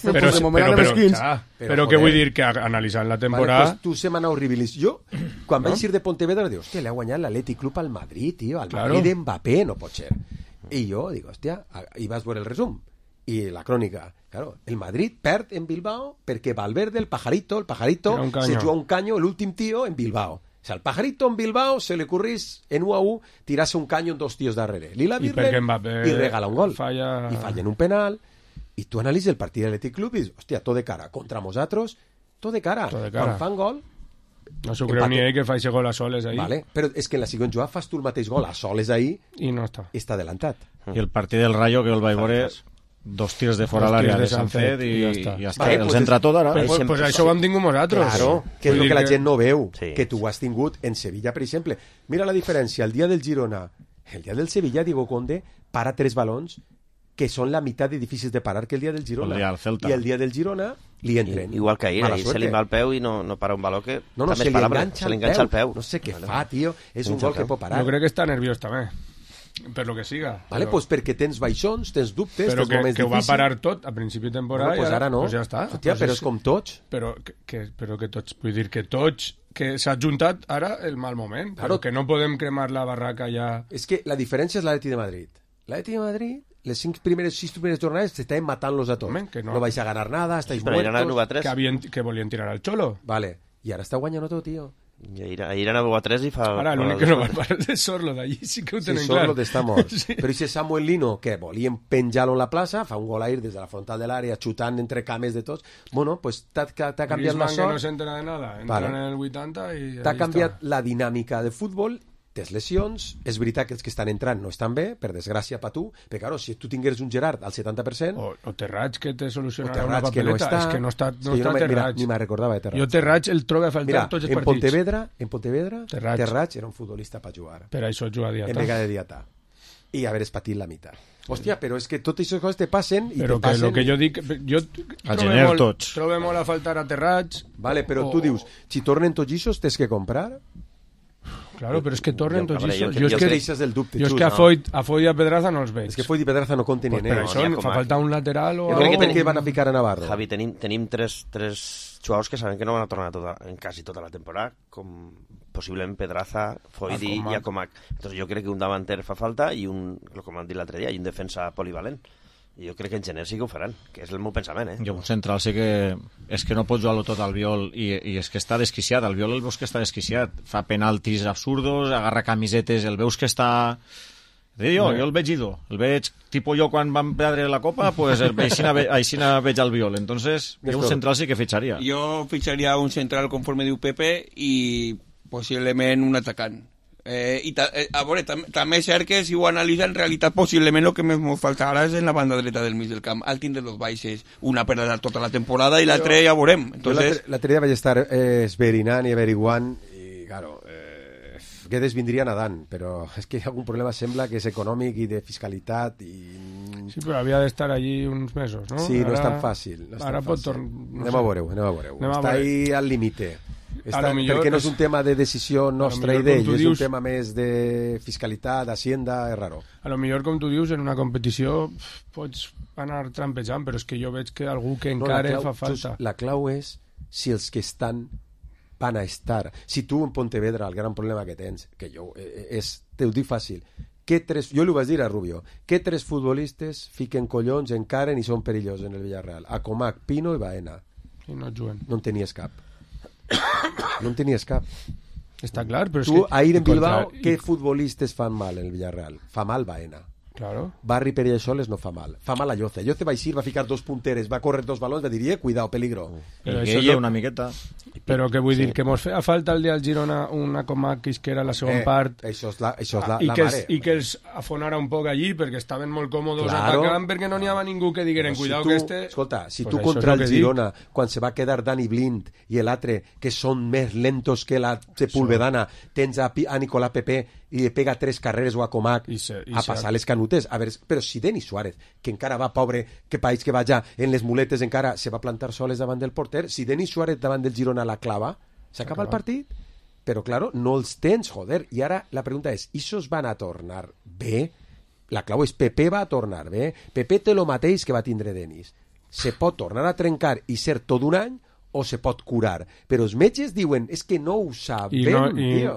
Speaker 9: que vull dir que analitzant la temporada...
Speaker 4: Vale, pues tu setmana horribilis. Jo, quan vaig ir de Pontevedra, dic, hòstia, le ha guanyat l'Atlètic Club al Madrid, tio, al Madrid de Mbappé, no pot ser. I jo dic, hòstia, i vas veure el resum i la crònica. Claro, el Madrid perd en Bilbao perquè Valverde, el pajarito se juga un caño, l'últim tío, en Bilbao. O sea, al pajarito en Bilbao se le ocurrís en 1-1 tirarse un caño en 2 tíos darrere. Lila Virlen i regala un gol. I fallen un penal. I tu analitzes el partit de l'Atlètic Club i dius, hòstia, tot de cara. Contra nosaltres, tot de cara. Quan fan gol...
Speaker 9: No s'ho creu ni ell que fa aquest gol a soles ahí.
Speaker 4: Vale, però és que en la següent jugada fas tu el mateix gol a soles ahí
Speaker 9: i no està.
Speaker 4: Està adelantat.
Speaker 7: I el partit del Rayo, que el vaig veure, 2 tirs de fora a l'àrea de Sancet i ja està.
Speaker 4: Vale,
Speaker 7: els entra tot ara.
Speaker 9: Pues això ho hem tingut nosaltres.
Speaker 4: Claro, que és el que la gent no veu, que tu ho has tingut en Sevilla, per exemple. Mira la diferència, el dia del Girona, el dia del Sevilla, Diego Conde para 3 balons que són la meitat de difícils de parar que el dia del Girona. I el dia del Girona li entren.
Speaker 5: Igual que ahir se li va el peu i no para un baló que...
Speaker 4: No, se li enganxa el peu. No sé què fa, tio. És un gol que pot parar.
Speaker 9: Jo crec que està nerviós també, per lo que siga.
Speaker 4: Vale, pues perquè tens baixons, tens dubtes, tens moments difícils.
Speaker 9: Però que ho va parar tot a principi de temporada.
Speaker 4: Pues ara no.
Speaker 9: Pues ja està.
Speaker 4: Hòstia, però és com tots.
Speaker 9: Però que tots, vull dir que tots, que s'ha juntat ara el mal moment. Però que no podem cremar la barraca ja...
Speaker 4: És que la diferència és l'Atlètic de Madrid. L'Atlètic de Madrid, les 6 primeres jornades s'estaven matant-los a tots.
Speaker 9: No
Speaker 4: vais a ganar nada, estáis muertos.
Speaker 9: Que volien tirar al Xolo.
Speaker 4: Vale, i ara està guanyant tot, tio.
Speaker 5: I ahir anava a 3 i fa...
Speaker 9: Ara, l'únic que no va parar de Sorlo d'allí, sí que ho tenen clar.
Speaker 4: Sorlo està mort. Però i Samuel Lino, que volien penjar-lo en la plaça, fa un gol ahir des de la frontal de l'àrea, xutant entre cames de tots. Bueno, pues t'ha canviat la sort.
Speaker 9: Que no s'entera de nada, entra en el 80 i...
Speaker 4: T'ha canviat la dinàmica de futbol. Tens lesions, és veritat que els que estan entrant no estan bé, per desgràcia per tu, però claro, si tu tingueres un Gerard al 70%...
Speaker 9: O Terrats, que te solucionarà una papeleta, és que no està Terrats.
Speaker 4: Ni me'n recordava de Terrats.
Speaker 9: Jo Terrats el trobo a faltar tots els partits.
Speaker 4: En Pontevedra, Terrats era un futbolista per jugar.
Speaker 9: Per això juga a Diatà.
Speaker 4: En vega de Diatà. I haver patit la meitat. Hòstia, però és que totes aquestes coses te passen i
Speaker 9: però
Speaker 4: te passen...
Speaker 9: Però que jo dic... Jo trobo molt a faltar a Terrats...
Speaker 4: Vale, però tu dius, si tornen tots ixos, tens que comprar...
Speaker 9: Claro, però és que tornen tots això.
Speaker 4: Jo és
Speaker 9: que a Foy i a Pedraza no els veig.
Speaker 4: És que Foy i Pedraza no compten en
Speaker 9: ell. Per això fa falta un lateral o...
Speaker 4: Jo crec que van a ficar a Navarro.
Speaker 5: Javi, tenim tres jugadors que saben que no van a tornar en quasi tota la temporada, com possiblement Pedraza, Foy i Comac. Entonces jo crec que un davanter fa falta i com han dit l'altre dia, i un defensa polivalent. I jo crec que en gener sí que ho faran, que és el meu pensament,
Speaker 7: Jo un central sí que... És que no pot jugar-lo tot al Viol i és que està desquiciat. El Viol el veus que està desquiciat. Fa penaltis absurdos, agarra camisetes, el veus que està... Jo el veig ido. El veig, tipus jo quan vam perdre la Copa, pues aixina veig el Viol. Entonces, jo un central sí que fitxaria.
Speaker 6: Jo fitxaria un central conforme diu Pepe i possiblement un atacant. A veure, també és cert que si ho analitza en realitat possiblement el que més ens faltarà és en la banda dreta del mig del camp, al tindre dos baixes, una per dar tota la temporada i l'altre ja veurem.
Speaker 4: L'altre dia vaig estar esverinant i averiguant i claro, Guedes vindria nadant, però és que hi ha algun problema, sembla que és econòmic i de fiscalitat i...
Speaker 9: Sí, però havia d'estar allí uns mesos, no?
Speaker 4: Sí, no és tan fàcil. Ara pot tornar... Anem a veure-ho. Està ahí al límite. Perquè no és un tema de decisió nostra i d'ell, és un tema més de fiscalitat, d'hacienda, és raro.
Speaker 9: A lo millor, com tu dius, en una competició pots anar trampejant, però és que jo veig que algú que encara fa falta.
Speaker 4: La clau és si els que estan van a estar. Si tu en Pontevedra, el gran problema que tens, que jo te ho dic fàcil, jo li ho vaig dir a Rubio, què 3 futbolistes fiquen collons, encaren i són perillosos en el Villarreal? Acomac, Pino i Baena.
Speaker 9: I no juguen.
Speaker 4: No en tenies cap. No en tenies cap.
Speaker 9: Està clar, però
Speaker 4: tu, ahir en Bilbao, què futbolistes fan mal en el Villarreal? Fa mal Baena.
Speaker 9: Claro.
Speaker 4: Barri Pereira Soles no fa mal. Fa mal a Lloce. Lloce va eixir, va ficar 2 punteres, va córrer 2 balons, va dir, cuidado, peligro.
Speaker 7: Però això és una miqueta.
Speaker 9: Però què vull dir? Que mos feia falta el dia al Girona una Comaquis que era la segona part.
Speaker 4: Això és la
Speaker 9: mare. I que els afonara un poc allí, perquè estaven molt còmodes atacant, perquè no n'hi havia ningú que digueren, cuidado que este...
Speaker 4: Escolta, si tu contra el Girona, quan se va quedar Dani Blind i l'altre, que són més lentos que la Sepulvedana, tens a Nicolás Pepe i li pega 3 carreres o a Comac a passar les canutes. A veure, però si Denis Suárez, que encara va pobre, que país que va ja en les muletes encara se va plantar soles davant del porter, si Denis Suárez davant del Girona la clava, s'acaba el partit. Però, claro, no els tens, joder. I ara la pregunta és, ¿isos van a tornar bé? La clau és, Pepe va a tornar bé? Pepe té lo mateix que va tindre Denis. Se pot tornar a trencar i ser tot un any o se pot curar? Però els metges diuen, és que no ho sabem, tio.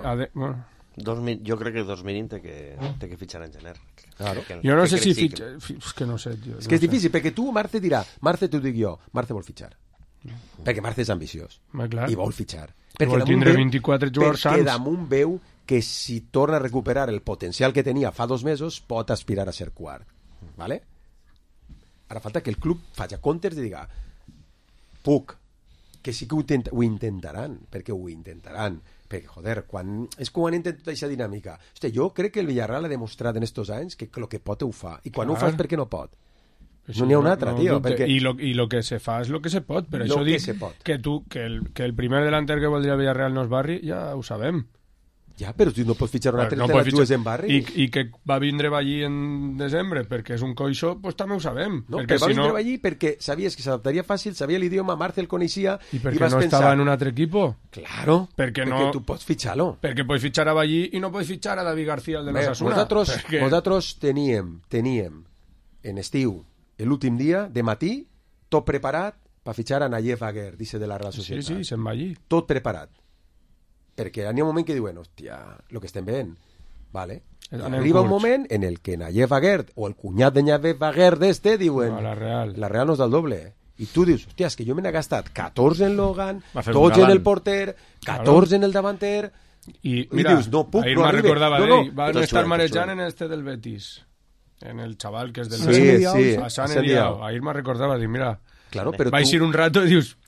Speaker 5: Jo crec que 2020 té que fitxar en gener.
Speaker 4: Claro.
Speaker 9: Jo no sé si fitxar... És que no sé, tio.
Speaker 4: És que és difícil, perquè tu, Marce dirà, Marce t'ho dic jo, Marce vol fitxar. Perquè Marce és ambiciós. I vol fitxar.
Speaker 9: Vol tindre 24 jugadors sants.
Speaker 4: Perquè damunt veu que si torna a recuperar el potencial que tenia fa 2 mesos, pot aspirar a ser quart. ¿Vale? Ara falta que el club faci comptes i diga puc, que sí que ho intentaran, perquè ho intentaran. Perquè, joder, és quan han intentat aquesta dinàmica. Hosti, jo crec que el Villarreal ha demostrat en estos anys que el que pot ho fa. I quan ho fa és perquè no pot. No n'hi ha un altre, tio. Perquè...
Speaker 9: I lo que se fa és lo que se pot. Per això dic que el primer delanter que voldria el Villarreal no és Barri, ja ho sabem.
Speaker 4: Ja, però tu no pots fitxar un altre de les dues en Barri.
Speaker 9: I que va vindre Ballí en desembre perquè és un coixó, doncs també ho sabem.
Speaker 4: No, que va vindre Ballí perquè sabies que s'adaptaria fàcil, sabia l'idioma, Marce el coneixia,
Speaker 9: i perquè no estava en un altre equip.
Speaker 4: Claro, perquè tu pots fitxar-lo.
Speaker 9: Perquè pots fitxar a Ballí i no pots fitxar a David García, el de l'Osasuna.
Speaker 4: Nosaltres teníem en estiu, l'últim dia, de matí, tot preparat per fitxar a Nayef Aguer, dice de la Real Societat.
Speaker 9: Sí, se'n va allí.
Speaker 4: Tot preparat. Perquè hi ha un moment que diuen, hòstia, el que estem veient, vale? Arriba un moment en el que Nayef Aguer o el cunyat de Nayef Aguer d'este diuen,
Speaker 9: la Real
Speaker 4: nos da el doble. I tu dius, hòstia, és que jo me n'he gastat 14 en Logan, 12 en el porter, 14 en el davanter,
Speaker 9: i mira,
Speaker 4: dius, no puc,
Speaker 9: ahir
Speaker 4: no arribe.
Speaker 9: Van estar marejant en este del Betis, en el chaval que és del
Speaker 4: Betis.
Speaker 9: Sí, a Sant Eliao. Ahir me recordava, dic, mira,
Speaker 4: va
Speaker 9: eixir un rato i dius...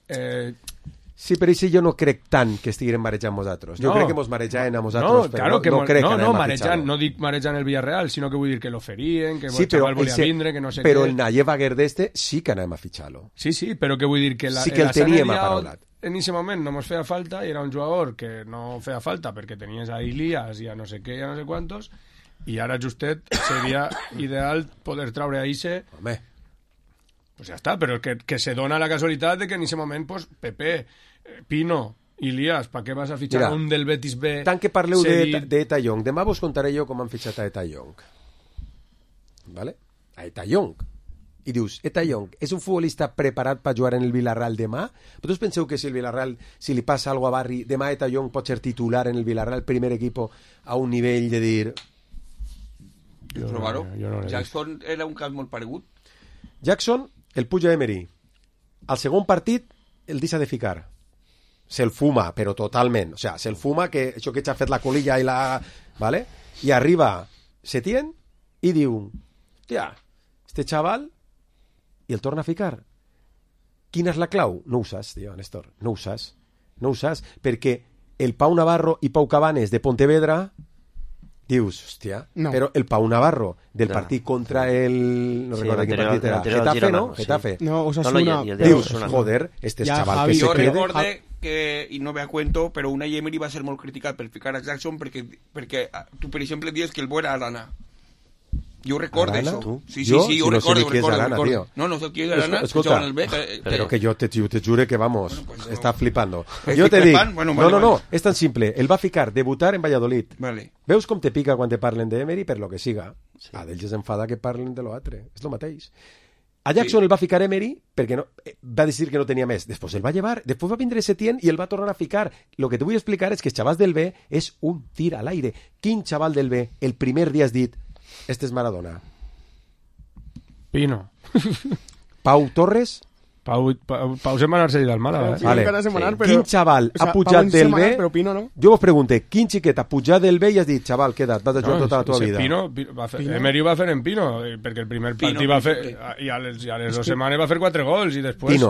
Speaker 4: Sí, però això jo no crec tant que estiguin marejant nosaltres. Jo crec que mos marejaven a nosaltres, però no crec que anem a
Speaker 9: marejant, no dic marejant el Villarreal, sinó que vull dir que l'oferien, que el xaval volia vindre, que no sé
Speaker 4: però
Speaker 9: què.
Speaker 4: el Nayef Aguer d'este sí que anem a fitxar-lo.
Speaker 9: Sí, però que vull dir que
Speaker 4: sí que el teníem aparaulat.
Speaker 9: En aquest moment no mos feia falta, i era un jugador que no feia falta perquè tenies a Ilias i a no sé què i a no sé quantos, i ara justet seria ideal poder traure a Ise.
Speaker 4: Home.
Speaker 9: Pues ja està, però que se dona la casualitat de que en aquest moment pues, Pepe, Pino, Ilias, ¿para qué vas a fichar a un del Betis B?
Speaker 4: Tant que parleu d'Eta Young, demà vos contaré jo com han fitxat a Eta Young. ¿Vale? A Eta Young. I dius, Eta Young és un futbolista preparat per jugar en el Villarreal demà? Vosaltres penseu que si el Villarreal, si li passa alguna cosa a Barri, demà Eta Young pot ser titular en el Villarreal, primer equipo, a un nivell de dir...
Speaker 6: Trobar-ho. Jackson era un cas molt paregut.
Speaker 4: Jackson, el puja Emery. Al segon partit, el deixa de ficar. Se'l fuma, però totalment. O sea, se'l fuma, que això que s'ha fet la colilla i la... ¿Vale? I arriba Setién i diu, hòstia, este chaval, i el torna a ficar. Quina és la clau? No ho saps, tio, Néstor. No ho saps. No ho saps, perquè el Pau Navarro i Pau Cabanes de Pontevedra dius, hòstia, però el Pau Navarro del partit contra el... No recordo quin partit era. Getafe, ¿no? Getafe.
Speaker 8: No, Osasuna.
Speaker 4: Dius, joder, este chaval que se quede...
Speaker 6: Jo recorde que, i no me a cuento, però una Emery va ser molt criticat per ficar a Jackson perquè tu, per exemple, dius que el bo era Arana. Jo ho recordo, això. Sí, jo ho recordo. No sé qui és Arana.
Speaker 4: Escolta, però que jo te jure que, vamos, està flipando. Jo te dic, no, és tan simple. El va ficar, debutar en Valladolid. Veus com te pica quan te parlen d'Emery per lo que siga. A d'ells es enfada que parlen de l'altre. És el mateix. A Jackson el va ficar Emery perquè no, va decidir que no tenia més. Després el va llevar, després va vindre Setién i el va tornar a ficar. Lo que te vull explicar és que els xavals del B és un tir a l'aire. Quin xaval del B el primer dia has dit este és Maradona?
Speaker 9: Pino.
Speaker 4: Pau Torres?
Speaker 9: Pau setmanar-se del Màlaga.
Speaker 4: Vale. Quin xaval ha pujat del B?
Speaker 8: Pino, no?
Speaker 4: Jo vos pregunte, quin xiquet ha pujat del B i has dit, xaval, queda't, vas a jugar tota la teva vida?
Speaker 9: Emery va fer en Pino, perquè el primer partit va fer... I a les 2 setmanes va fer 4 gols i després...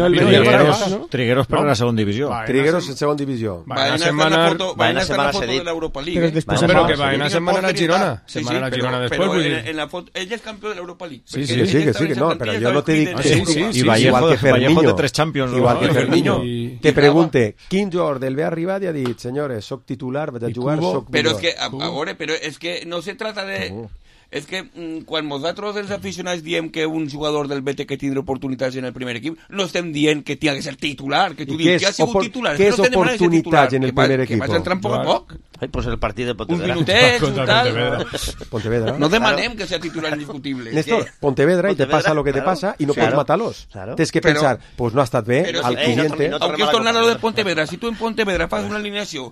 Speaker 7: Trigueros per la segona divisió.
Speaker 4: Trigueros en segona divisió.
Speaker 6: Vaina setmana de l'Europa League.
Speaker 9: Però que Vaina setmana a la Girona. Setmana a la Girona després, vull dir...
Speaker 6: En la foto, ell és campió de l'Europa League.
Speaker 4: Sí, no, però jo no t'he dit que...
Speaker 7: I Vallejo de 3 Champions.
Speaker 4: Igual que Fermiño. Te pregunte, quin jugador del B ha arribat i ha dit, senyores, soc titular, vaig a jugar, soc
Speaker 6: millor. Però és que, a veure, però és que no se trata de... És que quan nosaltres els aficionats diem que un jugador del B té que tindre oportunitats en el primer equip, no estem dient que tingui que ser titular, que tu dius que ha sigut titular.
Speaker 4: Què és oportunitats en el primer equip?
Speaker 6: Que vas entrant poc a poc.
Speaker 5: Ai, pues el partit de Pontevedra.
Speaker 6: Un minutet, un tal...
Speaker 4: Pontevedra.
Speaker 6: No demanem que sea titular indiscutible.
Speaker 4: Néstor, Pontevedra y te pasa lo que te pasa y no puedes matarlos. Tienes que pensar, pues no ha estat bé, al cliente...
Speaker 6: Aunque es tornar a lo de Pontevedra, si tú en Pontevedra fas una alineació...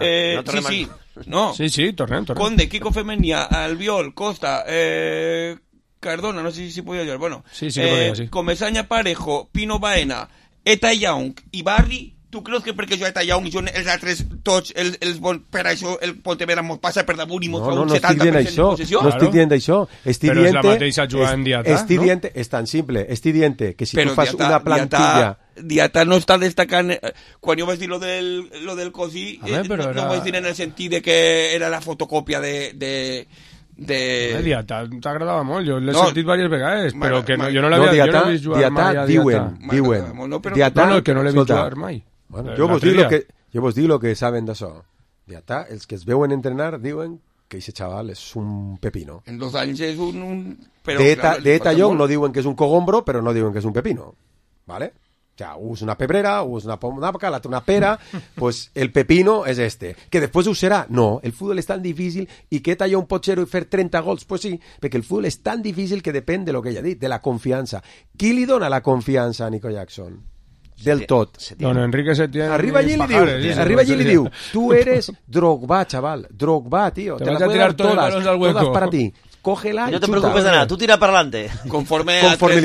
Speaker 6: Sí, no.
Speaker 9: Sí, tornem.
Speaker 6: Conde, Kiko Femenia, Albiol, Costa, Cardona, no sé si podía llevar, bueno.
Speaker 9: Sí, podía, sí.
Speaker 6: Comesaña, Parejo, Pino Baena, Eta Young i Barri. Tu creus que perquè jo he tallat i jo els altres tots per això el Pontevedra mos passa per damunt i mos fa un 70% de possessió?
Speaker 4: No estic dient això.
Speaker 9: Però és la mateixa jugant Diatà, no?
Speaker 4: És tan simple. Estic dient que si tu fas una plantilla...
Speaker 6: Diatà no està destacant... Quan jo vaig dir lo del cosí, no vaig dir en el sentit de que era la fotocòpia de...
Speaker 9: Diatà t'agradava molt, jo l'he sentit diverses vegades, però que jo no l'havia vist jugar mai a
Speaker 4: Diatà.
Speaker 9: No, que no l'he vist jugar mai.
Speaker 4: Bueno, jo vos dic lo que saben d'això. Diatà, els que es veuen entrenar diuen que ese chaval és un pepino.
Speaker 6: En 2 anys és un...
Speaker 4: De Eta Young no diuen que és un cogombro, però no diuen que és un pepino. ¿Vale? O sea, uno es una pebrera, uno es una pomaca, la otra una pera, pues el pepino es este. ¿Que después ho serà? No, el fútbol és tan difícil i que Eta Young pot ser i fer 30 gols? Pues sí, perquè el fútbol és tan difícil que depèn de lo que ella ha dit, de la confiança. Qui li dona la confiança a Nico Jackson? Del tot.
Speaker 9: Don Enrique Setién.
Speaker 4: Arriba allí y le diu, tú eres Drogba, chaval. Drogba, tío.
Speaker 9: Te vas a tirar todas
Speaker 4: para ti. Cógela y
Speaker 5: no te preocupes de nada, tú tira para adelante.
Speaker 6: Conforme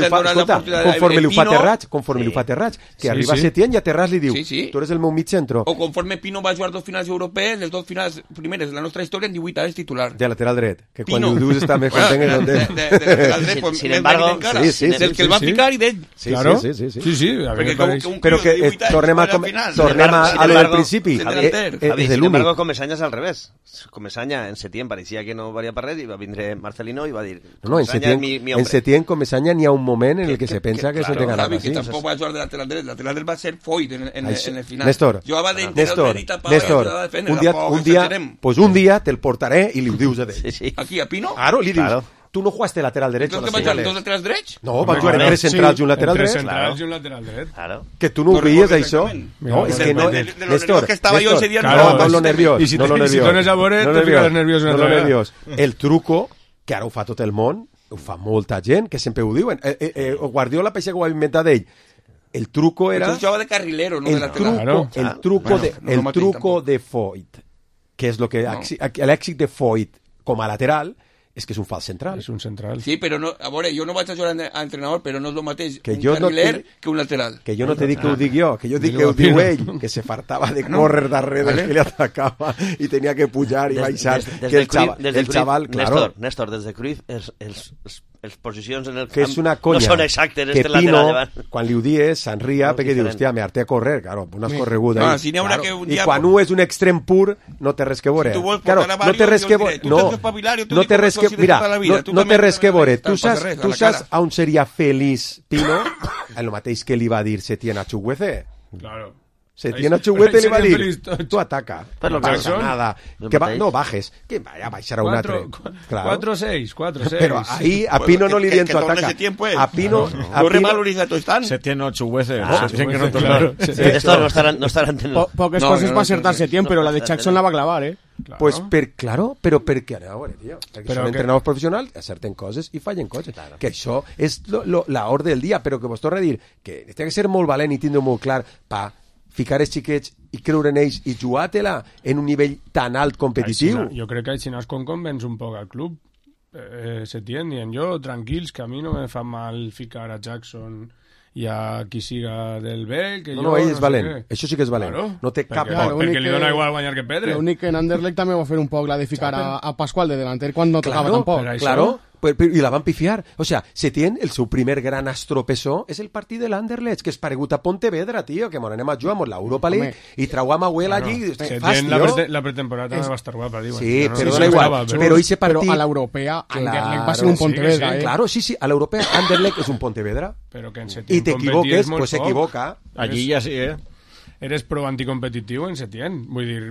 Speaker 4: li fa Terrats, que arriba Setién i a Terrats li diu, tu eres el meu mig centro.
Speaker 6: O conforme Pino va jugar 2 finals europees, les 2 finals primeres de la nostra història en 18 anys titular.
Speaker 4: De lateral dret, que quan ho dius està més content que
Speaker 6: de lateral dret,
Speaker 5: sin embargo,
Speaker 6: del que el va ficar i d'ell.
Speaker 4: Sí.
Speaker 6: Però
Speaker 4: que tornem a lo del principi.
Speaker 5: Sin embargo, Comesaña és al revés. Comesaña en Setién parecía que no valia per res i va vindre Marcelino i va dir...
Speaker 4: No, en Setién Comesaña n'hi ha un moment en el que se pensa que se te ganava.
Speaker 6: Que tampoc va jugar de lateral dret. Lateral dret va ser Foyt en el final.
Speaker 4: Néstor, un dia te'l portaré i li ho dius a ell.
Speaker 6: Aquí, a Pino?
Speaker 4: Claro, li dius... Tu no jugaste lateral derecho.
Speaker 6: ¿Entonces que van a jugar 2 laterals drets?
Speaker 4: No, van a jugar en 3 centrals i un lateral dret.
Speaker 9: 3 centrals i un lateral dret.
Speaker 4: Que tu no ho veies, això? No, és que no...
Speaker 6: Néstor, que estava jo ese día...
Speaker 4: No lo nerviós.
Speaker 9: I si dones a veure, te fiques nerviós una altra vegada.
Speaker 4: El truco, que ara ho fa tot el món, ho fa molta gent, que sempre ho diuen. Guardiola pensa que ho ha inventat ell. El truco era...
Speaker 6: Entonces jugaba de carrilero, no de lateral.
Speaker 4: El truco de Foyt, que és l'èxit de Foyt com a lateral, és que és un fals central.
Speaker 9: És un central.
Speaker 6: Sí, però no, a veure, jo no vaig a jugar a entrenador, però no és el mateix un carriler que un lateral.
Speaker 4: Que jo no te dic que ho dic jo, que jo dic que ho diu ell, que se fartava de córrer darrere que li atacava i tenia que pujar i baixar. Que el xaval, claro.
Speaker 5: Néstor, des de Cruyff, les posicions en el
Speaker 4: camp
Speaker 5: no són exactes.
Speaker 4: Que Pino, quan li ho dies, s'enria perquè diu, hòstia, me harté a correr. Claro, una escorreguda. I quan un és un extrem pur, no té res que veure. Claro, no té res que veure. No té res que... Mira, no té res que veure. Tu saps on seria feliç Pino? En lo mateix que li va dir Setién a Chukwueze.
Speaker 9: Claro.
Speaker 4: Setién a Chukwueze li va dir, tu ataca. No pasa nada. No bajes. Que vaya a baixar a un altre.
Speaker 9: 4-6.
Speaker 4: Pero ahí a Pino no li dient tu ataca. A Pino...
Speaker 6: No revaloriza tu estant.
Speaker 7: Setién o Chukwueze.
Speaker 5: Esto no estarán teniendo.
Speaker 8: Poques coses va acertar Setién, però la de Jackson la va clavar,
Speaker 4: Claro. Pues claro, però perquè a veure, tio, perquè són entrenadors professionals, acerten coses i fallen coses. Claro. Que això és l'ordre del dia, però que vos torno a dir que té que ser molt valent i tindre molt clar pa ficar els xiquets i creure en ells i jugar-te-la en un nivell tan alt competitiu.
Speaker 9: Jo crec que així no es convenç un poc al club. Setién, dient jo, tranquils, que a mi no me fa mal ficar a Jackson i a qui siga del B, que
Speaker 4: no, ell és valent, això sí que és valent. Claro, no té cap...
Speaker 9: Perquè li dona igual guanyar que perdre.
Speaker 8: L'únic que en Anderlecht també va fer un poc la de ficar a Pascual de delanter quan no tocava tampoc.
Speaker 4: Claro, i la van pifiar. O sea, Setién, el seu primer gran astropessó és el partit de l'Anderlecht, que és paregut a Pontevedra, tio, que anem a jugar amb l'Europa League i trauam a Huel allí.
Speaker 9: Setién, la pretemporada va estar guapa, diuen.
Speaker 4: Sí, però dona igual. Però ese partit...
Speaker 8: Però a l'europea Anderlecht va ser un Pontevedra,
Speaker 4: Claro, sí, a l'europea Anderlecht és un Pontevedra.
Speaker 9: Però que en Setién
Speaker 4: i t'equivoques, pues s'equivoca.
Speaker 9: Allí ja sí, Eres pro anticompetitiu en Setién. Vull dir...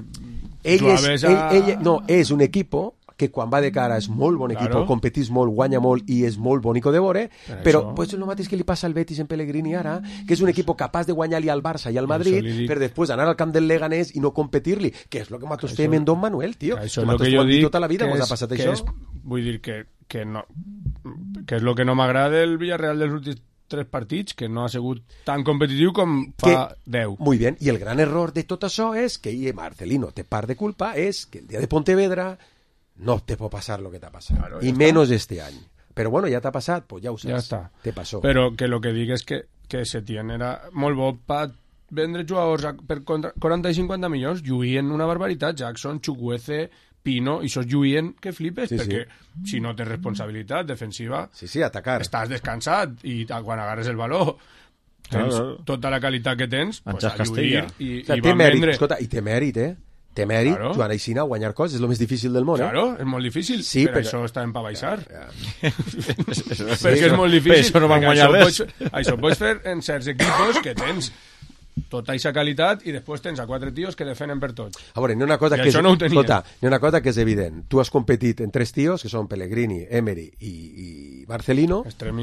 Speaker 4: Ell és un equipo que quan va de cara és molt bon equip, competís molt, guanya molt i és molt bonico de veure, però pues, és el mateix que li passa al Betis en Pellegrini ara, que és un equip capaç de guanyar-li al Barça i al Madrid per després anar al camp del Leganés i no competir-li, que és el que nosaltres fem en Don Manuel, tio.
Speaker 9: Això és el que jo dic,
Speaker 4: tota la vida ens ha passat això.
Speaker 9: Vull dir que és el que no m'agrada del Villarreal dels últims 3 partits, que no ha sigut tan competitiu com fa 10.
Speaker 4: Muy bien, i el gran error de tot això és que Marcelino té part de culpa, és que el dia de Pontevedra no te pot passar lo que t'ha passat. Claro, y menos este any. Però bueno, ja t'ha passat, pues ja ho saps.
Speaker 9: Ja està.
Speaker 4: Te passó.
Speaker 9: Però que lo que dic és que Setién era molt bo per vendre jugadors per 40 i 50 milions, lluïen una barbaritat. Jackson, Chukwueze, Pino, i sos lluïen que flipes, perquè si no tens responsabilitat defensiva,
Speaker 4: atacar.
Speaker 9: Estàs descansat i quan agarres el valor tens tota la qualitat que tens, pues a lluir i van vendre.
Speaker 4: Escolta, i té mèrit, Té mèrit, jugar a Ixina, guanyar coses, és el més difícil del món,
Speaker 9: Claro, és molt difícil, però això està en pa baixar. Perquè és molt difícil.
Speaker 7: Això no van guanyar res.
Speaker 9: Això pots fer en certs equipos que tens tota aquesta qualitat i després tens a 4 tios que defenen per tots.
Speaker 4: A veure, n'hi ha una cosa que és evident. Tu has competit en 3 tios, que són Pellegrini, Emery i Marcelino,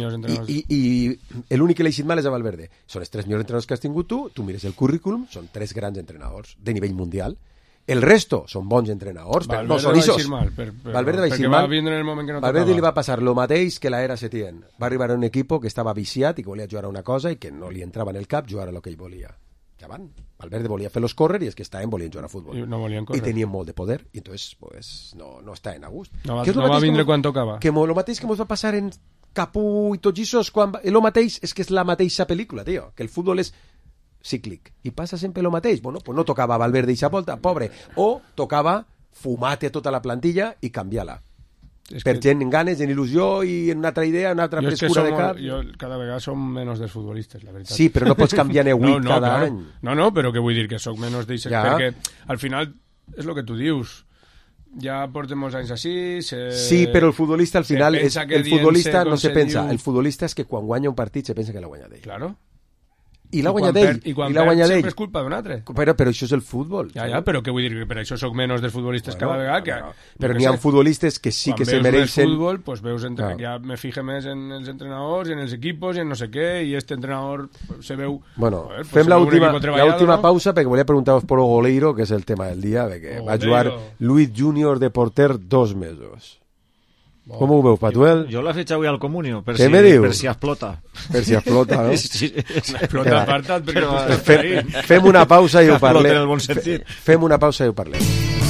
Speaker 4: i l'únic que l'ha eixit mal és a Valverde. Són els 3 millors entrenadors que has tingut tu mires el currículum, són 3 grans entrenadors de nivell mundial. El resto són bons entrenadors, però no són ixos. Valverde va eixir mal. Valverde li va passar lo mateix que l'era Setién. Va arribar a un equip que estava viciat i que volia jugar a una cosa i que no li entrava en el cap jugar a lo que ell volia. Ja van. Valverde volia fer-los córrer i els que estaven volien jugar a futbol. I tenien molt de poder i entonces pues, no estaven a gust.
Speaker 9: No va vindre quan tocava.
Speaker 4: Que el mateix que ens va passar en Capú i tots ixos, el mateix és que és la mateixa pel·lícula, tio, que el futbol és cíclic, i passa sempre el mateix. Bueno, pues no tocava Valverde i Xapolta, pobre, o tocava fumar-te tota la plantilla i canviar-la. Per gent en ganes, en il·lusió i en una altra idea, una altra frescura de cap.
Speaker 9: Jo cada vegada som menys dels futbolistes, la veritat.
Speaker 4: Sí, però no pots canviar Neuit cada any.
Speaker 9: No, però que vull dir que soc menys d'ells, perquè al final és el que tu dius. Ja portem molts anys així...
Speaker 4: Sí, però el futbolista al final... El futbolista no se pensa. El futbolista és que quan guanya un partit se pensa que l'ha guanyat ell.
Speaker 9: Claro.
Speaker 4: I l'ha guanyat ell.
Speaker 9: I quan perd sempre és culpa d'un altre.
Speaker 4: Però això és el futbol.
Speaker 9: Ja, però què vull dir? Per això soc menys dels futbolistes cada vegada.
Speaker 4: Però n'hi ha futbolistes que sí que se mereixen...
Speaker 9: Quan veus futbol, veus ja me fijo més en els entrenadors, en els equipos, i en no sé què, i este entrenador se veu...
Speaker 4: Bueno, fem l'última pausa perquè volia preguntar-vos por Goleiro, que és el tema del dia, perquè va jugar Luis Junior de porter 2 mesos. Com ho veus, Patuel?
Speaker 7: Jo l'he fet avui al Comunio, per
Speaker 4: si
Speaker 7: explota.
Speaker 4: Per si explota, no?
Speaker 9: Sí. Explota apartat,
Speaker 4: fem una pausa i ho parlem.
Speaker 7: En el bon sentit.
Speaker 4: Fem una pausa i ho parlem.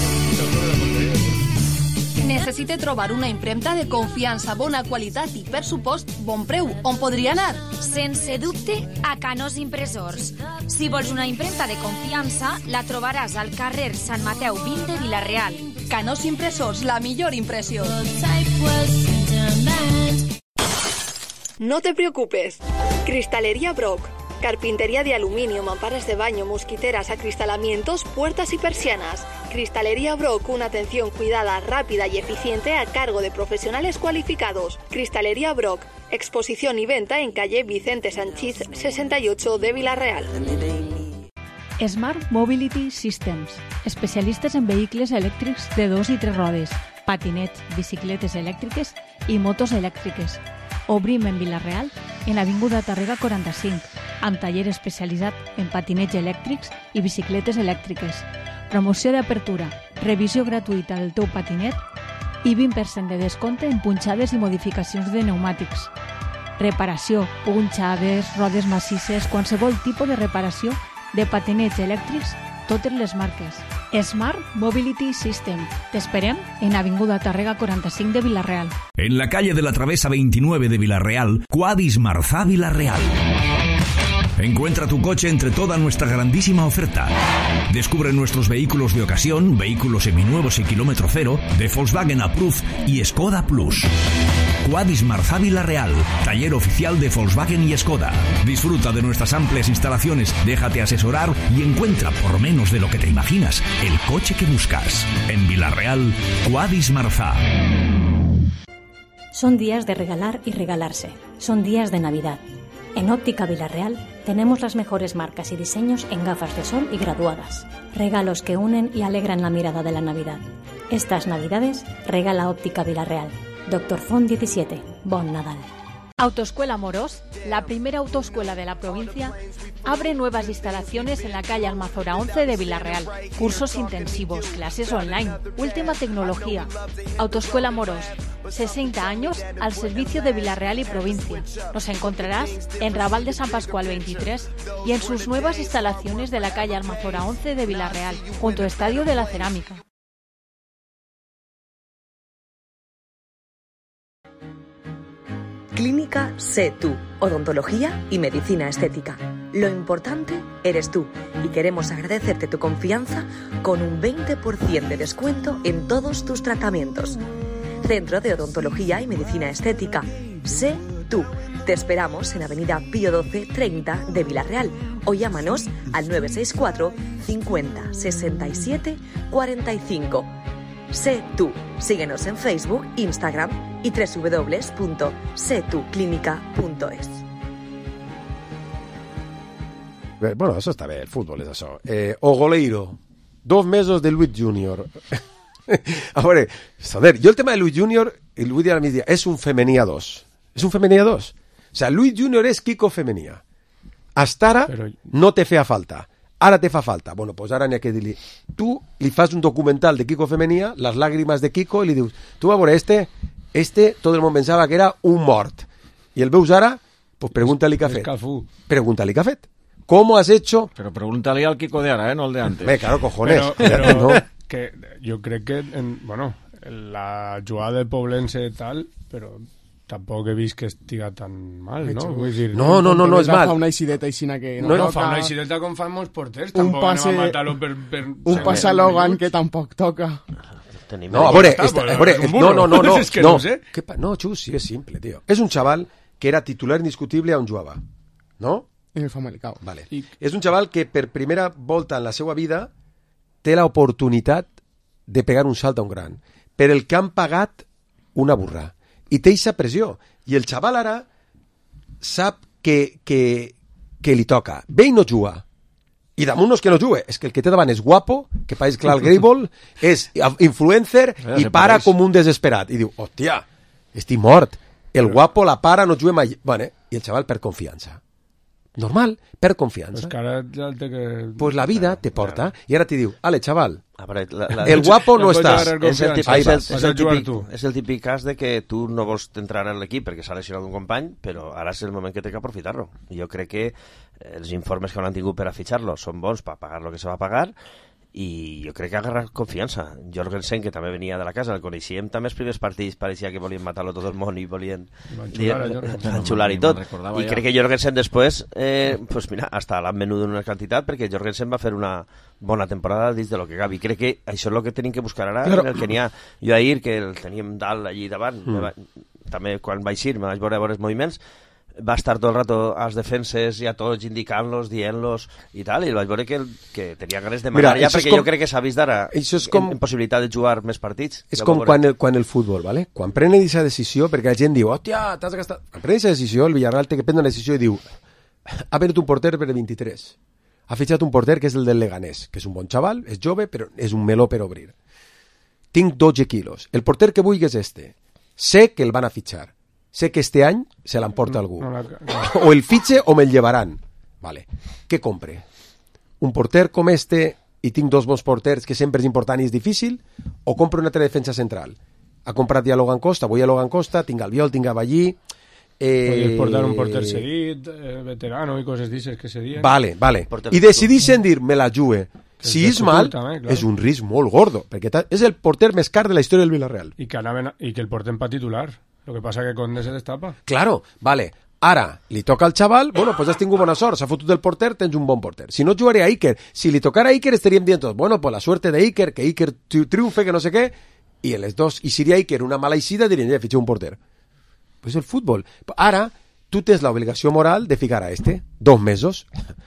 Speaker 20: Necessita trobar una impremta de confiança, bona qualitat i, per supost, bon preu. On podria anar?
Speaker 15: Sense dubte, a Canós Impressors. Si vols una impremta de confiança, la trobaràs al carrer Sant Mateu 20 de Vila-real.
Speaker 20: Canós Impressors, la millor impressió. No te preocupes. Cristalería Brock. Carpintería de aluminio, mamparas de baño, mosquiteras, acristalamientos, puertas y persianas. Cristalería Brock, una atención cuidada, rápida y eficiente a cargo de profesionales cualificados. Cristalería Brock, exposición y venta en calle Vicente Sanchís 68 de Vila-real.
Speaker 21: Smart Mobility Systems, especialistes en vehicles elèctrics de 2 i 3 rodes, patinets, bicicletes elèctriques i motos elèctriques. Obrim en Vila-real, en l'avinguda Tàrrega 45, amb taller especialitzat en patinets elèctrics i bicicletes elèctriques. Promoció d'apertura, revisió gratuïta del teu patinet i 20% de descompte en punxades i modificacions de pneumàtics. Reparació, punxades, rodes massisses, qualsevol tipus de reparació de patinets elèctrics, totes les marques. Smart Mobility System. T'esperem en Avinguda Tàrrega 45 de Vila-real.
Speaker 1: En la calle de la Travesa 29 de Vila-real, Quadis Marzá Vila-real. Encuentra tu coche entre toda nuestra grandísima oferta. Descubre nuestros vehículos de ocasión, vehículos seminuevos y kilómetro cero, de Volkswagen Approved y Skoda Plus. Quadis Marzá Vila-real, taller oficial de Volkswagen y Skoda. Disfruta de nuestras amplias instalaciones, déjate asesorar y encuentra, por menos de lo que te imaginas, el coche que buscas. En Vila-real, Quadis Marzá.
Speaker 22: Son días de regalar y regalarse. Son días de Navidad. En Óptica Vila-real tenemos las mejores marcas y diseños en gafas de sol y graduadas. Regalos que unen y alegran la mirada de la Navidad. Estas Navidades regala Óptica Vila-real. Dr. Font 17. Bon Nadal.
Speaker 16: Autoescuela Morós, la primera autoescuela de la provincia, abre nuevas instalaciones en la calle Almazora 11 de Vila-real. Cursos intensivos, clases online, última tecnología. Autoescuela Morós, 60 años al servicio de Vila-real y provincia. Nos encontrarás en Raval de San Pascual 23 y en sus nuevas instalaciones de la calle Almazora 11 de Vila-real, junto al Estadio de la Cerámica.
Speaker 23: Clínica Sé Tú, odontología y medicina estética. Lo importante eres tú y queremos agradecerte tu confianza con un 20% de descuento en todos tus tratamientos. Centro de Odontología y Medicina Estética. Sé Tú. Te esperamos en Avenida Pío 12 30 de Vila-real o llámanos al 964 50 67 45. Sé Tú. Síguenos en Facebook, Instagram y www.setuclínica.es.
Speaker 4: Bueno, això està bé, el futbol és això. O goleiro, 2 mesos de Luis Junior. A veure, joder, jo el tema de Luis Junior, el vull dir a la migdia, és un femení a 2. És un femení a 2. O sea, Luis Junior és Kiko femenia. Hasta ara no te feia falta. Ara te fa falta. Bueno, pues ara n'hi ha que dir-li. Tu li fas un documental de Kiko femenia, les làgrimes de Kiko, i li dius, tu a veure, este, tot el món pensava que era un mort. I el veus ara, pues pregúntale què ha fet. Pregúntale què ha fet. ¿Cómo has hecho?
Speaker 7: Pero pregúntale al Kiko de ahora, ¿no? El de antes.
Speaker 4: Claro, cojones.
Speaker 9: Pero
Speaker 4: ¿no?
Speaker 9: Que yo creo que, bueno, la jugada de Poblense tal, pero tampoc he vist que estiga tan mal, no? Vull dir,
Speaker 4: no, és mal.
Speaker 8: Fa una eixideta aixina que
Speaker 9: no fa una eixideta com fan molts porters, tampoc no va matar-lo per...
Speaker 8: Un pas a Logan que tampoc toca.
Speaker 4: No, a veure, no, Xus, sí, és simple, tio. És un xaval que era titular indiscutible on jugava, no?
Speaker 8: En el Famalicão.
Speaker 4: Vale. És un xaval que per primera volta en la seva vida té l'oportunitat de pegar un salt a un gran, per el que han pagat una burra. I té aquesta pressió. I el xaval ara sap que li toca. Ve i no juga. I damunt no és que no jugue, és que el que té davant és guapo, que pareix clar el Grable, és influencer i para com un desesperat. I diu, hòstia, estic mort. El guapo la para, no jugue mai. Bueno, i el xaval per confiança. Normal, per confiança. Pues la vida te porta i ara te diu, ale, xaval, el guapo no estàs.
Speaker 5: És el típic cas de que tu no vols entrar en l'equip perquè s'ha lesionat un company, però ara és el moment que té que aprofitar-lo. Jo crec que els informes que han tingut per a fitxar-lo són bons per pagar el que se va pagar i jo crec que ha agarrat confiança. Jorgensen, que també venia de la casa, el coneixíem també els primers partits, pareixia que volien matar-lo tot el món i volien enxular i tot, i crec que Jorgensen després pues mira, hasta l'han venut en una quantitat perquè Jorgensen va fer una bona temporada dins de lo que cabi. Crec que això és el que tenim que buscar ara, el que n'hi ha. Jo ahir, que el teníem dalt allí davant, també quan vaig ir me vaig veure els moviments, va estar tot el rato als defenses i a tots indicant-los, dient-los i tal, i vaig veure que tenia ganes de manar ja, perquè jo crec que s'ha vist ara en possibilitat de jugar més partits.
Speaker 4: És com quan el futbol, ¿vale? Quan prenen aquesta decisió, perquè la gent diu, hòstia, t'has gastat... Quan prenen aquesta decisió, el Villarreal té que prendre una decisió i diu, ha venut un porter per el 23, ha fitxat un porter que és el del Leganés, que és un bon xaval, és jove, però és un meló per obrir. Tinc 12 quilos. El porter que vull és este. Sé que el van a fitxar. Sé que este any se l'emporta algú. O el fitxe o me'l llevaran. Vale. Què compre? Un porter com este i tinc 2 bons porters que sempre és important i és difícil, o compro una altra defensa central. Ha comprat ja Logan Costa, vull a Logan Costa, tinc Albiol, tinc a Ballí...
Speaker 9: Podries portar un porter seguit, veterano i coses d'aixes que se dien.
Speaker 4: Vale. I decidixen dir, me la jugue. Si és mal,
Speaker 9: també,
Speaker 4: és un risc molt gordo, perquè és el porter més car de la història del Villarreal.
Speaker 9: I que el porten pa titular. Lo que passa que Conde se destapa.
Speaker 4: Claro, vale. Ara, li toca al xaval, bueno, pues has tingut bona sort, s'ha fotut el porter, tens un bon porter. Si no, jugaré a Iker. Si li tocara a Iker, estaríem dient tots, bueno, pues la suerte de Iker, que Iker triunfe, que no sé què, i les dos, i si seria Iker una mala eixida, dirien, ja, fitxeu un porter. Pues el fútbol. Ara, tu tens l'obligació moral de ficar a 2 mesos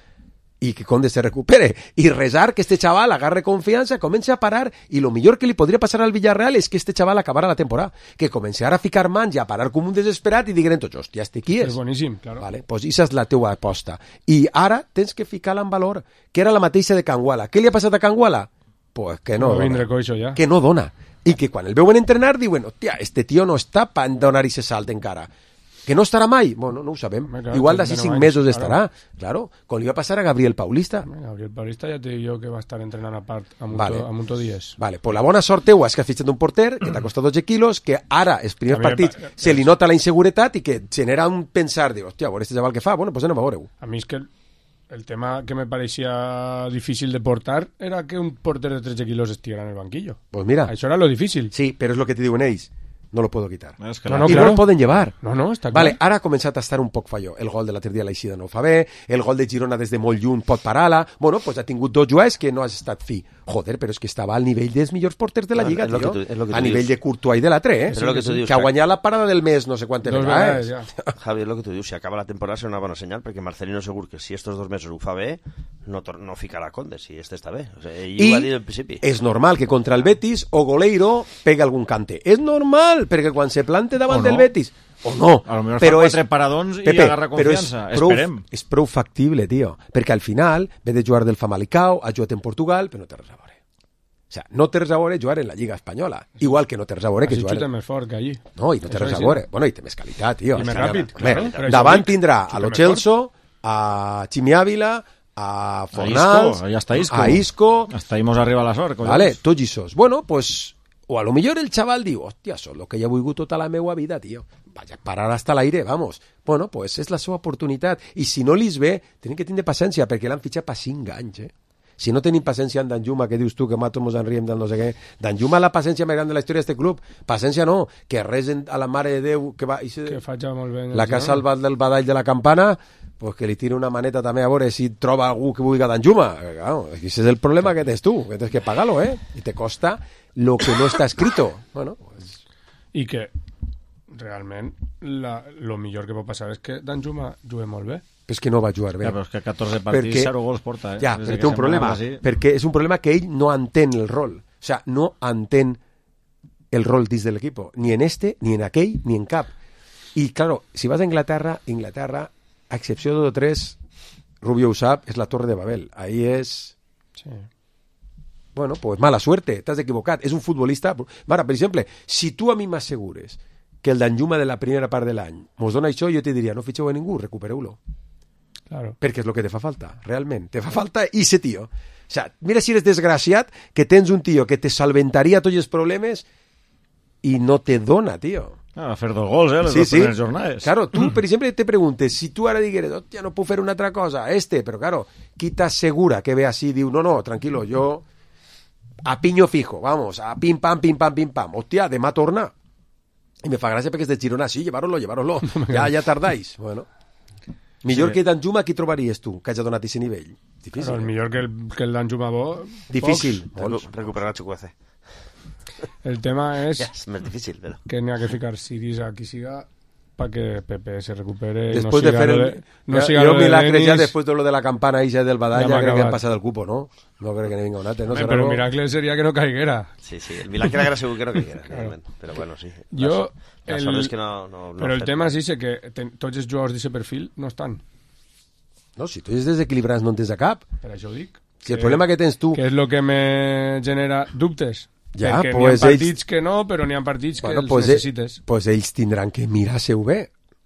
Speaker 4: i que Conde se recupere i rezar que este chaval agarre confiança, comence a parar, i lo millor que li podria passar al Villarreal és que este chaval acabara la temporada, que començara a ficar mans i a parar com un desesperat i digueren tots, hòstia, este qui és?
Speaker 9: És boníssim, claro.
Speaker 4: Vale, pues esa és la teua aposta. I ara tens que ficar-la en valor, que era la mateixa de Canguala. Què li ha passat a Canguala? Pues que no dona. Que no dona. I que quan el veuen entrenar diuen, hòstia, este tio no està per donar-hi ese salt encara. Que no estarà mai? Bueno, no ho sabem.
Speaker 9: Claro,
Speaker 4: igual d'ací 5 mesos estarà. Claro, com li va passar a Gabriel Paulista.
Speaker 9: Gabriel Paulista ja te dic jo que va estar entrenant a part a Mundo 10.
Speaker 4: Vale, pues la bona sort teua és que has fitxat un porter que t'ha costat 12 quilos, que ara, els primers partits, se li nota la inseguretat i que genera un pensar de, hòstia, a veure este chaval què fa? Bueno, pues anem a veure-ho.
Speaker 9: A mi és que el tema que me pareixia difícil de portar era que un porter de 13 quilos estiguera en el banquillo.
Speaker 4: Pues mira.
Speaker 9: Això era lo difícil.
Speaker 4: Sí, pero es lo que te diuen ells. No lo puedo quitar.
Speaker 9: No,
Speaker 4: y claro. No lo poden llevar.
Speaker 9: No, està clar.
Speaker 4: Vale, ara ha començat a estar un poc falló. El gol de l'altre dia a l'Eixida no ho fa bé, el gol de Girona des de molt lluny pot parar-la. Bueno, pues ha tingut 2 jugadors que no has estat fi. Joder, però és que estava al nivell dels millors porters de la Lliga, tio. A nivell de Courtois i de l'altre, que ha guanyat la parada del mes no sé quantes vegades.
Speaker 5: Javi, és el que tu dius, si acaba la temporada serà una bona senyal, perquè Marcelino segur que si estos 2 mesos ho fa bé, no ficarà Conde, si este està bé. O sigui, ell ho va dir al principi.
Speaker 4: És normal que contra el Betis o Goleiro pegue algun cante. És normal, perquè quan se plante davant del Betis o no,
Speaker 7: a lo mejor fa 4 paradons i agarra confiança. Esperem.
Speaker 4: És prou factible, tio, perquè al final ve de jugar del Famalicão, ha jugat en Portugal, però no té res a veure. O sea, no té res a veure jugar en la Lliga Espanyola, igual que no té res a veure que jugar...
Speaker 9: Així xuta més fort que allí.
Speaker 4: No, i no té res a veure. Bueno, i té més qualitat, tio.
Speaker 9: I més ràpid.
Speaker 4: Davant tindrà a Lo Celso, a Chimi Ávila, a Fornals,
Speaker 7: a
Speaker 4: Isco...
Speaker 7: Hasta ahí mos arriba la sort.
Speaker 4: Vale, tots i sos. Bueno, pues... O a lo millor el chaval diu, hòstia, això és el que ja he volgut tota la meva vida, tio. Vaja, parar hasta l'aire, vamos. Bueno, pues és la seva oportunitat. I si no li ve, tenen que tindre paciència, perquè l'han fitxat per 5 anys, Si no tenim paciència en Danjuma, que dius tu, que mato mos enriem del no sé què. Danjuma la paciència més gran de la història d'este club. Paciència no, que resen a la Mare de Déu, que va...
Speaker 9: Que faig molt bé.
Speaker 4: La que ha salvat del badall de la campana, pues que li tira una maneta també a veure si troba algú que vulgui Danjuma. Claro, ese és el problema que tens tu, que tens que pagar-lo, I te costa lo que no està escrito. Bueno, pues...
Speaker 9: I que realment lo millor que pot passar és que Danjuma jugui molt bé.
Speaker 4: És que no va jugar bé.
Speaker 7: Ja, però és que 14 partits, 0 gols porta.
Speaker 4: Ja, però té un problema, perquè és un problema que ell no entén el rol. O sea, no entén el rol dins de l'equip, ni en este, ni en aquell, ni en cap. I, claro, si vas a Inglaterra, a excepció de 3, Rubio ho sap, és la Torre de Babel. Ahí és...
Speaker 9: Sí.
Speaker 4: Bueno, pues mala suerte, t'has equivocat. És un futbolista... Mara, per exemple, si tu a mi m'assegures que el Danjuma de la primera part de l'any mos dona això, jo te diria, no fitxeu a ningú, recupereu-lo.
Speaker 9: Claro.
Speaker 4: Perquè és el que te fa falta, realment. Te fa falta ese tío. O sea, mira si eres desgraciat que tens un tío que te solventaria tots els problemes i no te dona, tío.
Speaker 7: A fer 2 gols, les dues primeres jornades.
Speaker 4: Claro, tu, per exemple, te preguntes, si tu ara digueres, hòstia, no puc fer una altra cosa, però claro, qui t'assegura que ve així, diu, no, tranquilo, jo a piño fijo, vamos, a pim pam, hòstia, demà torna. I me fa gràcia perquè és de Girona, sí, llevároslo, ja tardáis. Bueno, millor que Danjuma, qui trobaries tu, que hagi donat aquest nivell? Difícil.
Speaker 9: Però el millor que el Danjuma bo...
Speaker 4: Difícil.
Speaker 5: Recuperar el Chukwueze.
Speaker 9: El tema és...
Speaker 5: Ja, és més difícil, però...
Speaker 9: Que n'hi ha que ficar Siris a qui siga para que Pepe se recupere y
Speaker 4: después
Speaker 9: no
Speaker 4: de hacer yo milagres ya después de lo de la campana y ya del Badal ya creo que han pasado el cupo, ¿no? No creo que ni venga un ate, ¿no?
Speaker 9: Pero milagre sería que no caiguera.
Speaker 5: Sí, el milagre era seguro que no caiguera, realmente. Pero bueno, sí.
Speaker 9: Yo
Speaker 5: la sort és que no
Speaker 9: però el tema és que tots els jugadors d'aquest perfil no estan.
Speaker 4: No, si tu ets desequilibrats no en tens a cap.
Speaker 9: Per això ho dic.
Speaker 4: Si el problema que tens tu...
Speaker 9: Que és el que me genera dubtes.
Speaker 4: Ja,
Speaker 9: perquè n'hi ha partits que no, però n'hi ha partits que els necessites.
Speaker 4: Pues ells tindran que mirar-se-ho bé.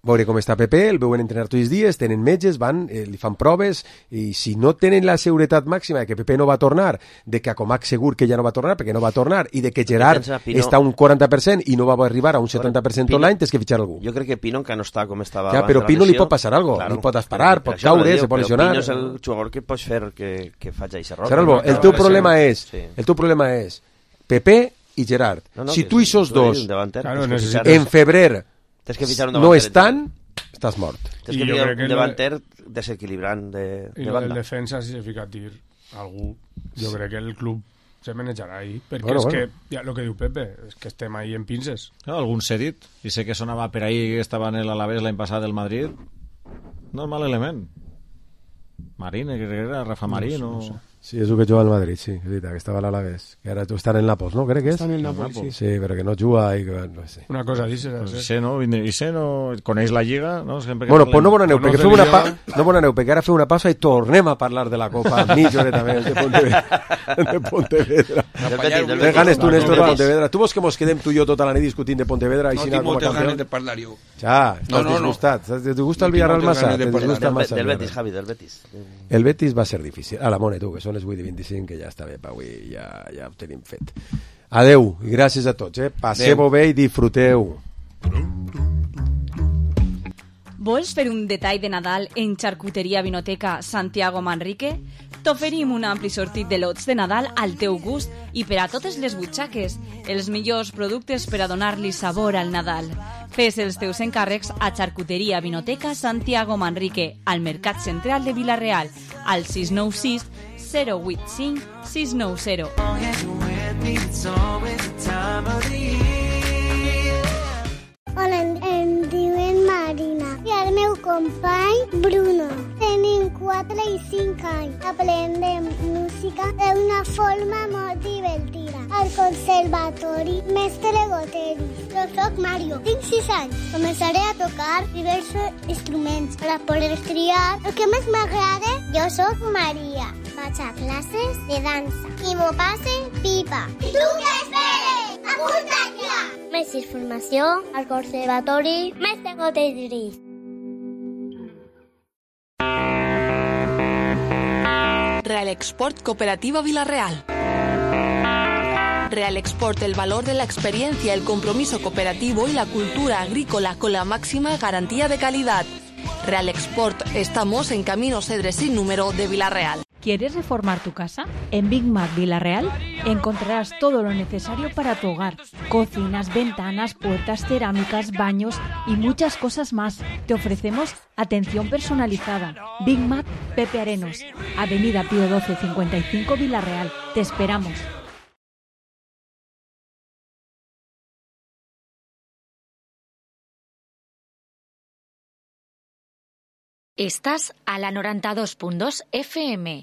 Speaker 4: veure com està Pepe, el veuen entrenar tots els dies, tenen metges, van, li fan proves, i si no tenen la seguretat màxima de que Pepe no va tornar, de que a Comac segur que ja no va tornar, perquè no va tornar, i de que Gerard està a un 40% i no va arribar a un 70% tot l'any, tens que fitxar algú.
Speaker 5: Jo crec que Pino encara no està com estava
Speaker 4: ja,
Speaker 5: abans
Speaker 4: però
Speaker 5: de la
Speaker 4: Pino
Speaker 5: lesió.
Speaker 4: li pot passar alguna cosa, li pot esperar, pot caure, se pot lesionar.
Speaker 5: Pino és el jugador que pots fer que faci aquest error.
Speaker 4: Seralbo, el teu problema és Pepe i Gerard. Si tu i sos dos en febrer no estan, estàs mort.
Speaker 5: Tens que ficar un davanter desequilibrant de banda.
Speaker 9: I el defensa, si se fica a tir algú, jo crec que el club se manejarà ahí, perquè és que, ja el que diu Pepe, és que estem ahí en pinces.
Speaker 7: Algun cedit, i sé que sonava per ahí que estava en l'Alavés l'any passat del Madrid, no és mal element. Marín, que era Rafa Marín o...
Speaker 4: Sí, és el que juga al Madrid, sí, és veritat, que estava a l'Alavés, que ara estan en Nàpols, no? Crec que és?
Speaker 8: Estan en Nàpols, sí.
Speaker 4: Sí, però que no juga i que... No sé.
Speaker 9: Una cosa dices.
Speaker 7: Pues Ise no coneix la Lliga, no?
Speaker 4: Bueno, pues no bon aneu, perquè feu perquè ara feu una pausa i tornem a parlar de la Copa mitja hora també de Pontevedra. Del ganes tu, Néstor, de Pontevedra. Tu vols que mos quedem tu i jo tota la nit discutint de Pontevedra?
Speaker 6: No tinc moltes ganes de parlar jo.
Speaker 4: Ja, estàs disgustat. Te gusta el Villarreal massa?
Speaker 5: Del Betis, Javi, del Betis.
Speaker 4: El Betis va ser difícil. A la Mone, tu, que són les 8:25, que ja està bé per avui, ja ho tenim fet. Adeu, i gràcies a tots, passeu-ho bé i disfruteu.
Speaker 16: Vols fer un detall de Nadal en Xarcuteria Vinoteca Santiago Manrique? T'oferim un ampli sortit de lots de Nadal al teu gust i per a totes les butxaques, els millors productes per a donar-li sabor al Nadal. Fes els teus encàrrecs a Xarcuteria Vinoteca Santiago Manrique, al Mercat Central de Vila-real, al 696 085 690.
Speaker 2: Hola, em diuen Marina i el meu company Bruno. Tenim 4 i 5 anys. Aprendem música d'una forma molt divertida. Al Conservatori Mestre Goteris. Jo soc Mario, tinc 6 anys. Començaré a tocar diversos instruments per a poder triar el que més m'agrada. Jo soc Maria. Vaig a classes de dansa i m'ho passe pipa. I tu què esperes? Apunta't ja! Més informació al Conservatori Mestre Goteris.
Speaker 20: Real Export Cooperativa Vila-real. Real Export, el valor de la experiencia, el compromiso cooperativo y la cultura agrícola con la máxima garantía de calidad. Real Export, estamos en Camino Cedres sin número de Vila-real.
Speaker 22: ¿Quieres reformar tu casa? En Big Mac Vila-real encontrarás todo lo necesario para tu hogar. Cocinas, ventanas, puertas, cerámicas, baños y muchas cosas más. Te ofrecemos atención personalizada. Big Mac Pepe Arenos, Avenida Pío 12 55 Vila-real. Te esperamos.
Speaker 18: Estàs a la 92.2 FM.